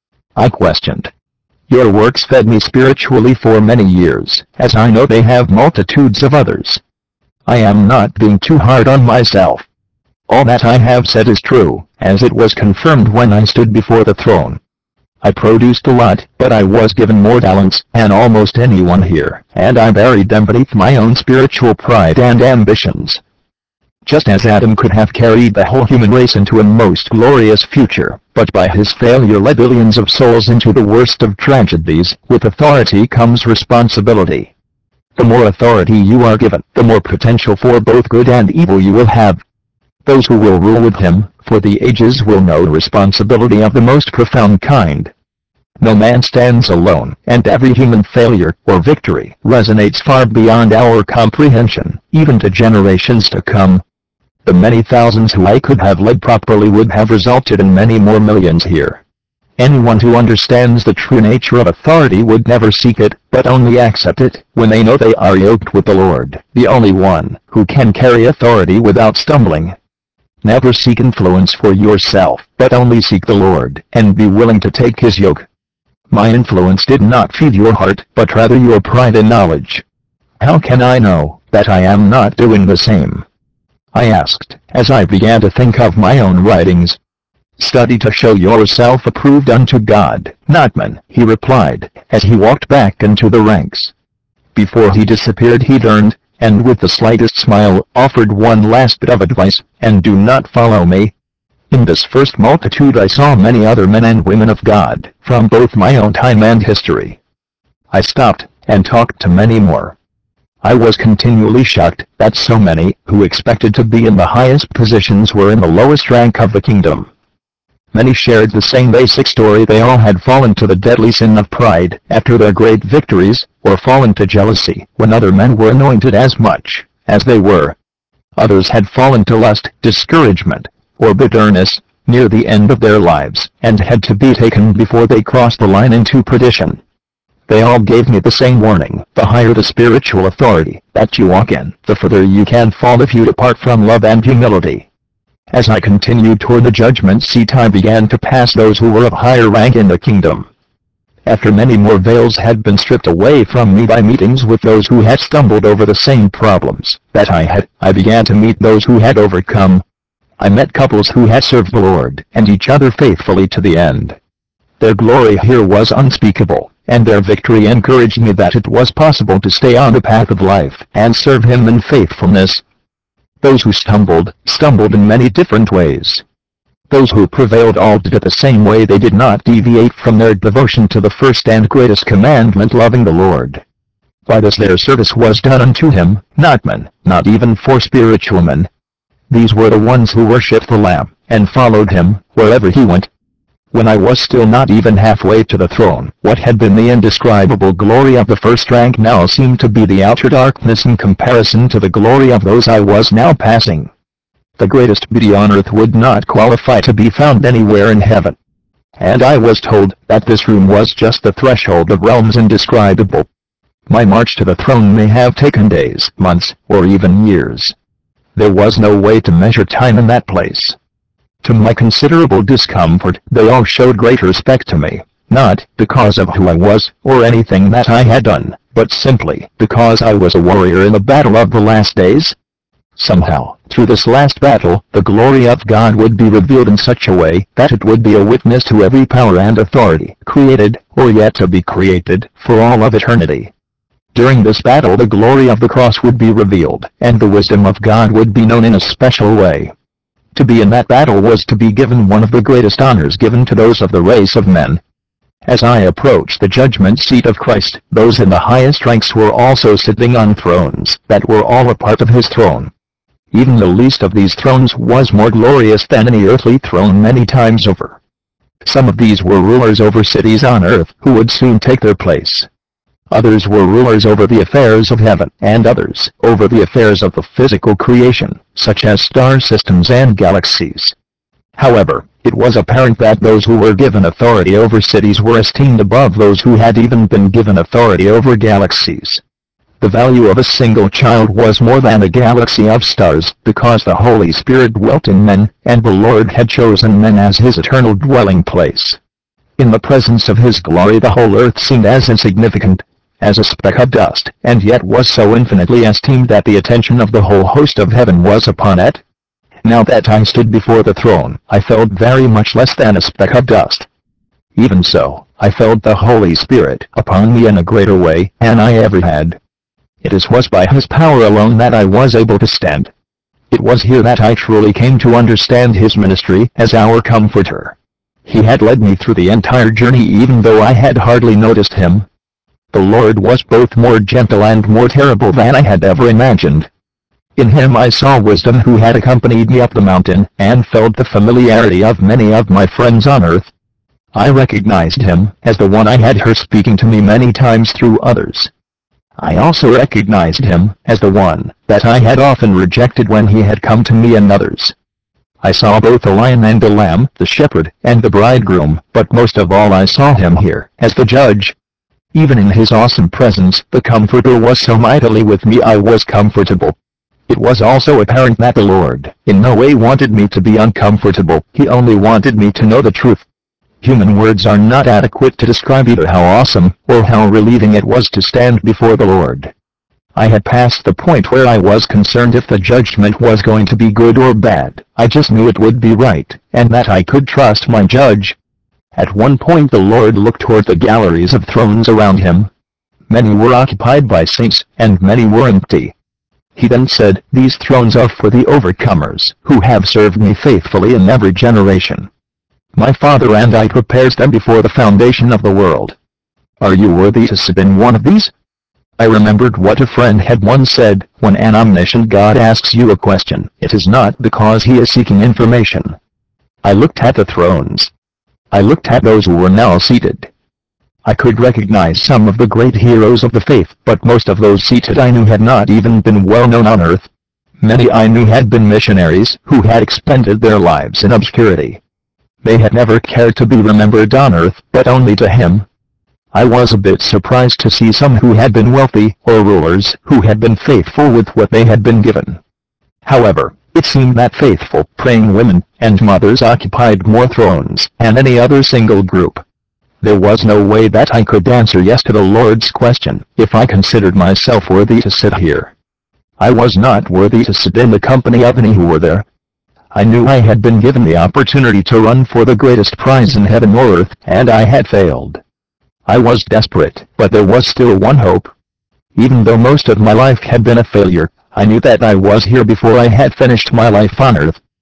I questioned. "Your works fed me spiritually for many years, as I know they have multitudes of others. I am not being too hard on myself. All that I have said is true, as it was confirmed when I stood before the throne. I produced a lot, but I was given more talents than almost anyone here, and I buried them beneath my own spiritual pride and ambitions. Just as Adam could have carried the whole human race into a most glorious future, but by his failure led billions of souls into the worst of tragedies, with authority comes responsibility. The more authority you are given, the more potential for both good and evil you will have. Those who will rule with him, for the ages will know responsibility of the most profound kind. No man stands alone, and every human failure or victory resonates far beyond our comprehension, even to generations to come. The many thousands who I could have led properly would have resulted in many more millions here. Anyone who understands the true nature of authority would never seek it, but only accept it, when they know they are yoked with the Lord, the only one who can carry authority without stumbling. Never seek influence for yourself, but only seek the Lord, and be willing to take his yoke. My influence did not feed your heart, but rather your pride and knowledge. How can I know that I am not doing the same?" I asked, as I began to think of my own writings. "Study to show yourself approved unto God, not men," he replied, as he walked back into the ranks. Before he disappeared he turned, and with the slightest smile, offered one last bit of advice, "And do not follow me." In this first multitude I saw many other men and women of God, from both my own time and history. I stopped, and talked to many more. I was continually shocked that so many, who expected to be in the highest positions, were in the lowest rank of the kingdom. Many shared the same basic story. They all had fallen to the deadly sin of pride after their great victories, or fallen to jealousy when other men were anointed as much as they were. Others had fallen to lust, discouragement, or bitterness, near the end of their lives, and had to be taken before they crossed the line into perdition. They all gave me the same warning: the higher the spiritual authority that you walk in, the further you can fall if you depart from love and humility. As I continued toward the judgment seat I began to pass those who were of higher rank in the kingdom. After many more veils had been stripped away from me by meetings with those who had stumbled over the same problems that I had, I began to meet those who had overcome. I met couples who had served the Lord and each other faithfully to the end. Their glory here was unspeakable, and their victory encouraged me that it was possible to stay on the path of life and serve him in faithfulness. Those who stumbled, stumbled in many different ways. Those who prevailed all did it the same way. They did not deviate from their devotion to the first and greatest commandment, loving the Lord. By this their service was done unto him, not men, not even for spiritual men. These were the ones who worshipped the Lamb, and followed him, wherever he went. When I was still not even halfway to the throne, what had been the indescribable glory of the first rank now seemed to be the outer darkness in comparison to the glory of those I was now passing. The greatest beauty on earth would not qualify to be found anywhere in heaven. And I was told that this room was just the threshold of realms indescribable. My march to the throne may have taken days, months, or even years. There was no way to measure time in that place. To my considerable discomfort, they all showed great respect to me, not because of who I was, or anything that I had done, but simply because I was a warrior in the battle of the last days. Somehow, through this last battle, the glory of God would be revealed in such a way that it would be a witness to every power and authority, created, or yet to be created, for all of eternity. During this battle the glory of the cross would be revealed, and the wisdom of God would be known in a special way. To be in that battle was to be given one of the greatest honors given to those of the race of men. As I approached the judgment seat of Christ, those in the highest ranks were also sitting on thrones that were all a part of his throne. Even the least of these thrones was more glorious than any earthly throne many times over. Some of these were rulers over cities on earth who would soon take their place. Others were rulers over the affairs of heaven, and others over the affairs of the physical creation, such as star systems and galaxies. However, it was apparent that those who were given authority over cities were esteemed above those who had even been given authority over galaxies. The value of a single child was more than a galaxy of stars, because the Holy Spirit dwelt in men, and the Lord had chosen men as his eternal dwelling place. In the presence of his glory the whole earth seemed as insignificant as a speck of dust, and yet was so infinitely esteemed that the attention of the whole host of heaven was upon it. Now that I stood before the throne, I felt very much less than a speck of dust. Even so, I felt the Holy Spirit upon me in a greater way than I ever had. It was by his power alone that I was able to stand. It was here that I truly came to understand his ministry as our Comforter. He had led me through the entire journey even though I had hardly noticed him. The Lord was both more gentle and more terrible than I had ever imagined. In him I saw wisdom who had accompanied me up the mountain, and felt the familiarity of many of my friends on earth. I recognized him as the one I had heard speaking to me many times through others. I also recognized him as the one that I had often rejected when he had come to me and others. I saw both the lion and the lamb, the shepherd and the bridegroom, but most of all I saw him here as the judge. Even in his awesome presence, the Comforter was so mightily with me I was comfortable. It was also apparent that the Lord in no way wanted me to be uncomfortable, he only wanted me to know the truth. Human words are not adequate to describe either how awesome or how relieving it was to stand before the Lord. I had passed the point where I was concerned if the judgment was going to be good or bad. I just knew it would be right, and that I could trust my judge. At one point the Lord looked toward the galleries of thrones around him. Many were occupied by saints, and many were empty. He then said, "These thrones are for the overcomers, who have served me faithfully in every generation. My Father and I prepared them before the foundation of the world. Are you worthy to sit in one of these?" I remembered what a friend had once said, when an omniscient God asks you a question, it is not because he is seeking information. I looked at the thrones. I looked at those who were now seated. I could recognize some of the great heroes of the faith, but most of those seated I knew had not even been well known on earth. Many I knew had been missionaries, who had expended their lives in obscurity. They had never cared to be remembered on earth, but only to him. I was a bit surprised to see some who had been wealthy, or rulers, who had been faithful with what they had been given. However, it seemed that faithful, praying women, and mothers occupied more thrones than any other single group. There was no way that I could answer yes to the Lord's question, if I considered myself worthy to sit here. I was not worthy to sit in the company of any who were there. I knew I had been given the opportunity to run for the greatest prize in heaven or earth, and I had failed. I was desperate, but there was still one hope. Even though most of my life had been a failure, I knew that I was here before I had finished my life on earth.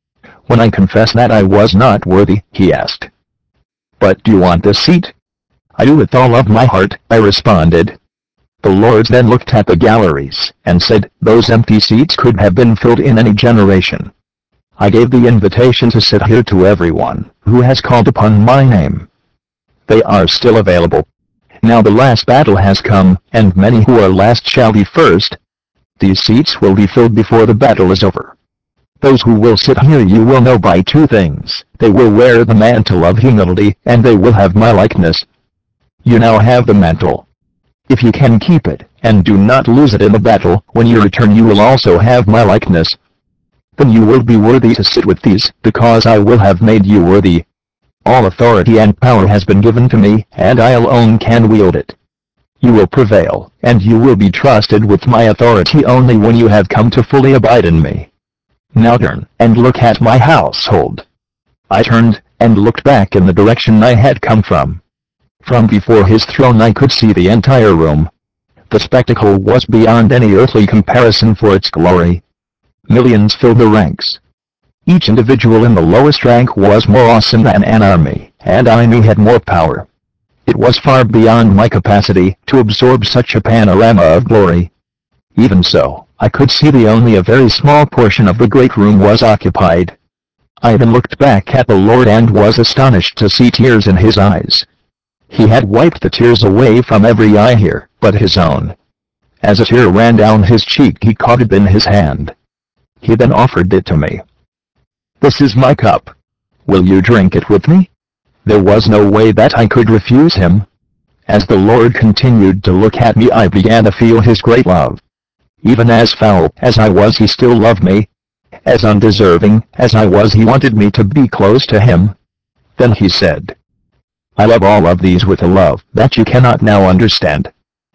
When I confessed that I was not worthy, he asked, "But do you want this seat?" "I do with all of my heart," I responded. The Lord then looked at the galleries, and said, "Those empty seats could have been filled in any generation. I gave the invitation to sit here to everyone who has called upon my name. They are still available. Now the last battle has come, and many who are last shall be first. These seats will be filled before the battle is over. Those who will sit here you will know by two things: they will wear the mantle of humility, and they will have my likeness. You now have the mantle. If you can keep it, and do not lose it in the battle, when you return you will also have my likeness. Then you will be worthy to sit with these, because I will have made you worthy. All authority and power has been given to me, and I alone can wield it. You will prevail, and you will be trusted with my authority only when you have come to fully abide in me. Now turn, and look at my household." I turned, and looked back in the direction I had come from. From before his throne I could see the entire room. The spectacle was beyond any earthly comparison for its glory. Millions filled the ranks. Each individual in the lowest rank was more awesome than an army, and I knew had more power. It was far beyond my capacity to absorb such a panorama of glory. Even so, I could see that only a very small portion of the great room was occupied. I then looked back at the Lord and was astonished to see tears in his eyes. He had wiped the tears away from every eye here, but his own. As a tear ran down his cheek he caught it in his hand. He then offered it to me. "This is my cup. Will you drink it with me?" There was no way that I could refuse him. As the Lord continued to look at me I began to feel his great love. Even as foul as I was he still loved me. As undeserving as I was he wanted me to be close to him. Then he said, "I love all of these with a love that you cannot now understand.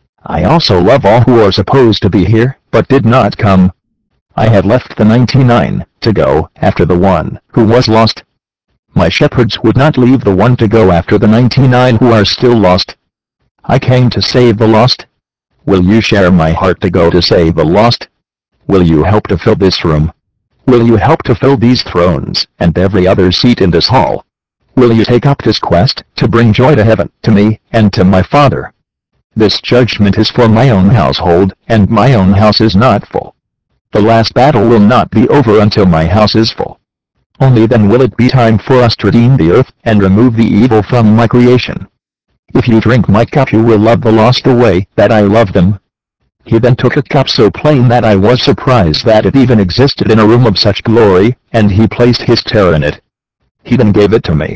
I also love all who are supposed to be here, but did not come. I have left the ninety-nine, to go after the one who was lost. My shepherds would not leave the one to go after the ninety-nine who are still lost. I came to save the lost. Will you share my heart to go to save the lost? Will you help to fill this room? Will you help to fill these thrones, and every other seat in this hall? Will you take up this quest, to bring joy to heaven, to me, and to my Father? This judgment is for my own household, and my own house is not full. The last battle will not be over until my house is full. Only then will it be time for us to redeem the earth, and remove the evil from my creation. If you drink my cup you will love the lost the way that I love them." He then took a cup so plain that I was surprised that it even existed in a room of such glory, and he placed his tear in it. He then gave it to me.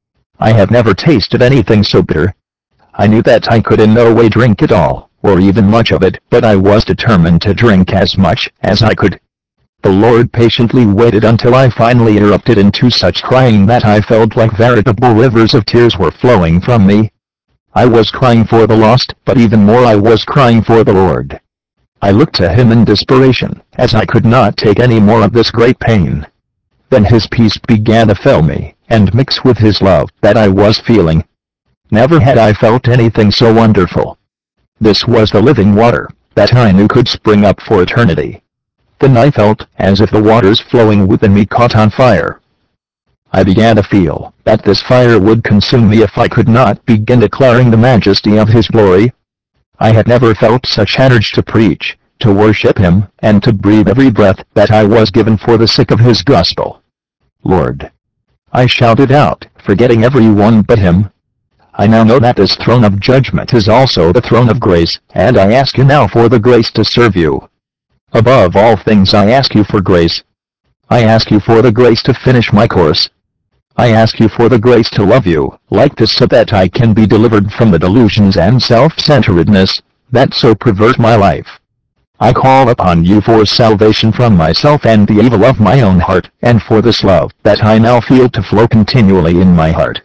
I have never tasted anything so bitter. I knew that I could in no way drink it all, or even much of it, but I was determined to drink as much as I could. The Lord patiently waited until I finally erupted into such crying that I felt like veritable rivers of tears were flowing from me. I was crying for the lost, but even more I was crying for the Lord. I looked to him in desperation, as I could not take any more of this great pain. Then his peace began to fill me, and mix with his love that I was feeling. Never had I felt anything so wonderful. This was the living water that I knew could spring up for eternity. Then I felt as if the waters flowing within me caught on fire. I began to feel that this fire would consume me if I could not begin declaring the majesty of his glory. I had never felt such energy to preach, to worship him, and to breathe every breath that I was given for the sake of his gospel. "Lord," I shouted out, forgetting everyone but him, "I now know that this throne of judgment is also the throne of grace, and I ask you now for the grace to serve you. Above all things I ask you for grace. I ask you for the grace to finish my course. I ask you for the grace to love you like this so that I can be delivered from the delusions and self-centeredness that so pervert my life. I call upon you for salvation from myself and the evil of my own heart, and for this love that I now feel to flow continually in my heart.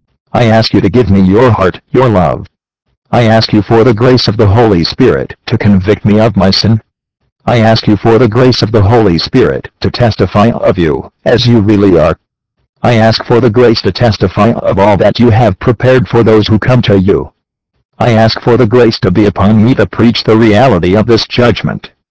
I ask you to give me your heart, your love. I ask you for the grace of the Holy Spirit to convict me of my sin. I ask you for the grace of the Holy Spirit to testify of you as you really are. I ask for the grace to testify of all that you have prepared for those who come to you. I ask for the grace to be upon me to preach the reality of this judgment.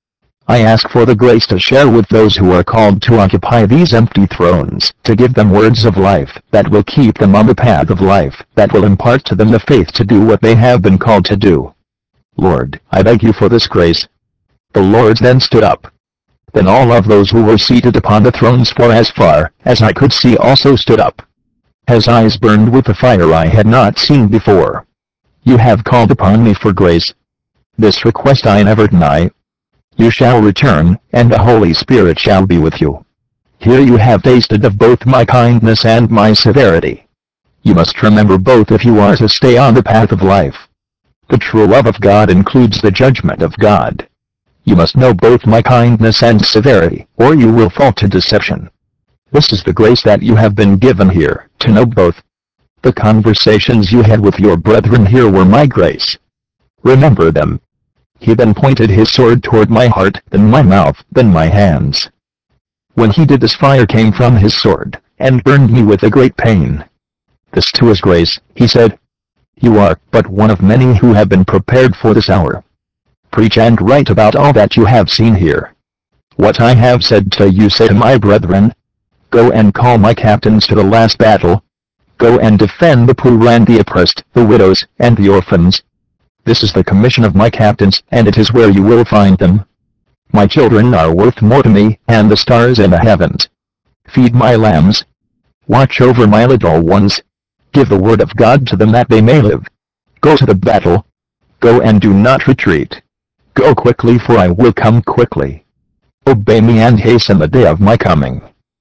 I ask for the grace to share with those who are called to occupy these empty thrones, to give them words of life that will keep them on the path of life, that will impart to them the faith to do what they have been called to do. Lord, I beg you for this grace. The Lord then stood up. Then all of those who were seated upon the thrones for as far as I could see also stood up. His eyes burned with a fire I had not seen before. You have called upon me for grace. This request I never deny. You shall return, and the Holy Spirit shall be with you. Here you have tasted of both my kindness and my severity. You must remember both if you are to stay on the path of life. The true love of God includes the judgment of God. You must know both my kindness and severity, or you will fall to deception. This is the grace that you have been given here, to know both. The conversations you had with your brethren here were my grace. Remember them. He then pointed his sword toward my heart, then my mouth, then my hands. When he did this, fire came from his sword, and burned me with a great pain. This too is grace, he said. You are but one of many who have been prepared for this hour. Preach and write about all that you have seen here. What I have said to you say to my brethren. Go and call my captains to the last battle. Go and defend the poor and the oppressed, the widows, and the orphans. This is the commission of my captains, and it is where you will find them. My children are worth more to me, and the stars in the heavens. Feed my lambs. Watch over my little ones. Give the word of God to them that they may live. Go to the battle. Go and do not retreat. Go quickly, for I will come quickly. Obey me and hasten the day of my coming.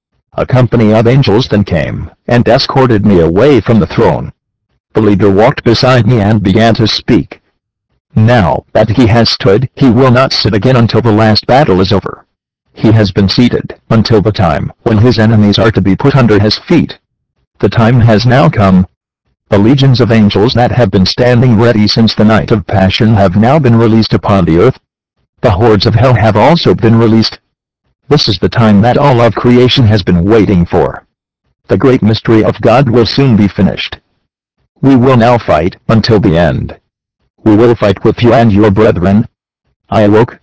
A company of angels then came, and escorted me away from the throne. The leader walked beside me and began to speak. Now that he has stood, he will not sit again until the last battle is over. He has been seated, until the time when his enemies are to be put under his feet. The time has now come. The legions of angels that have been standing ready since the night of passion have now been released upon the earth. The hordes of hell have also been released. This is the time that all of creation has been waiting for. The great mystery of God will soon be finished. We will now fight until the end. We will fight with you and your brethren. I awoke,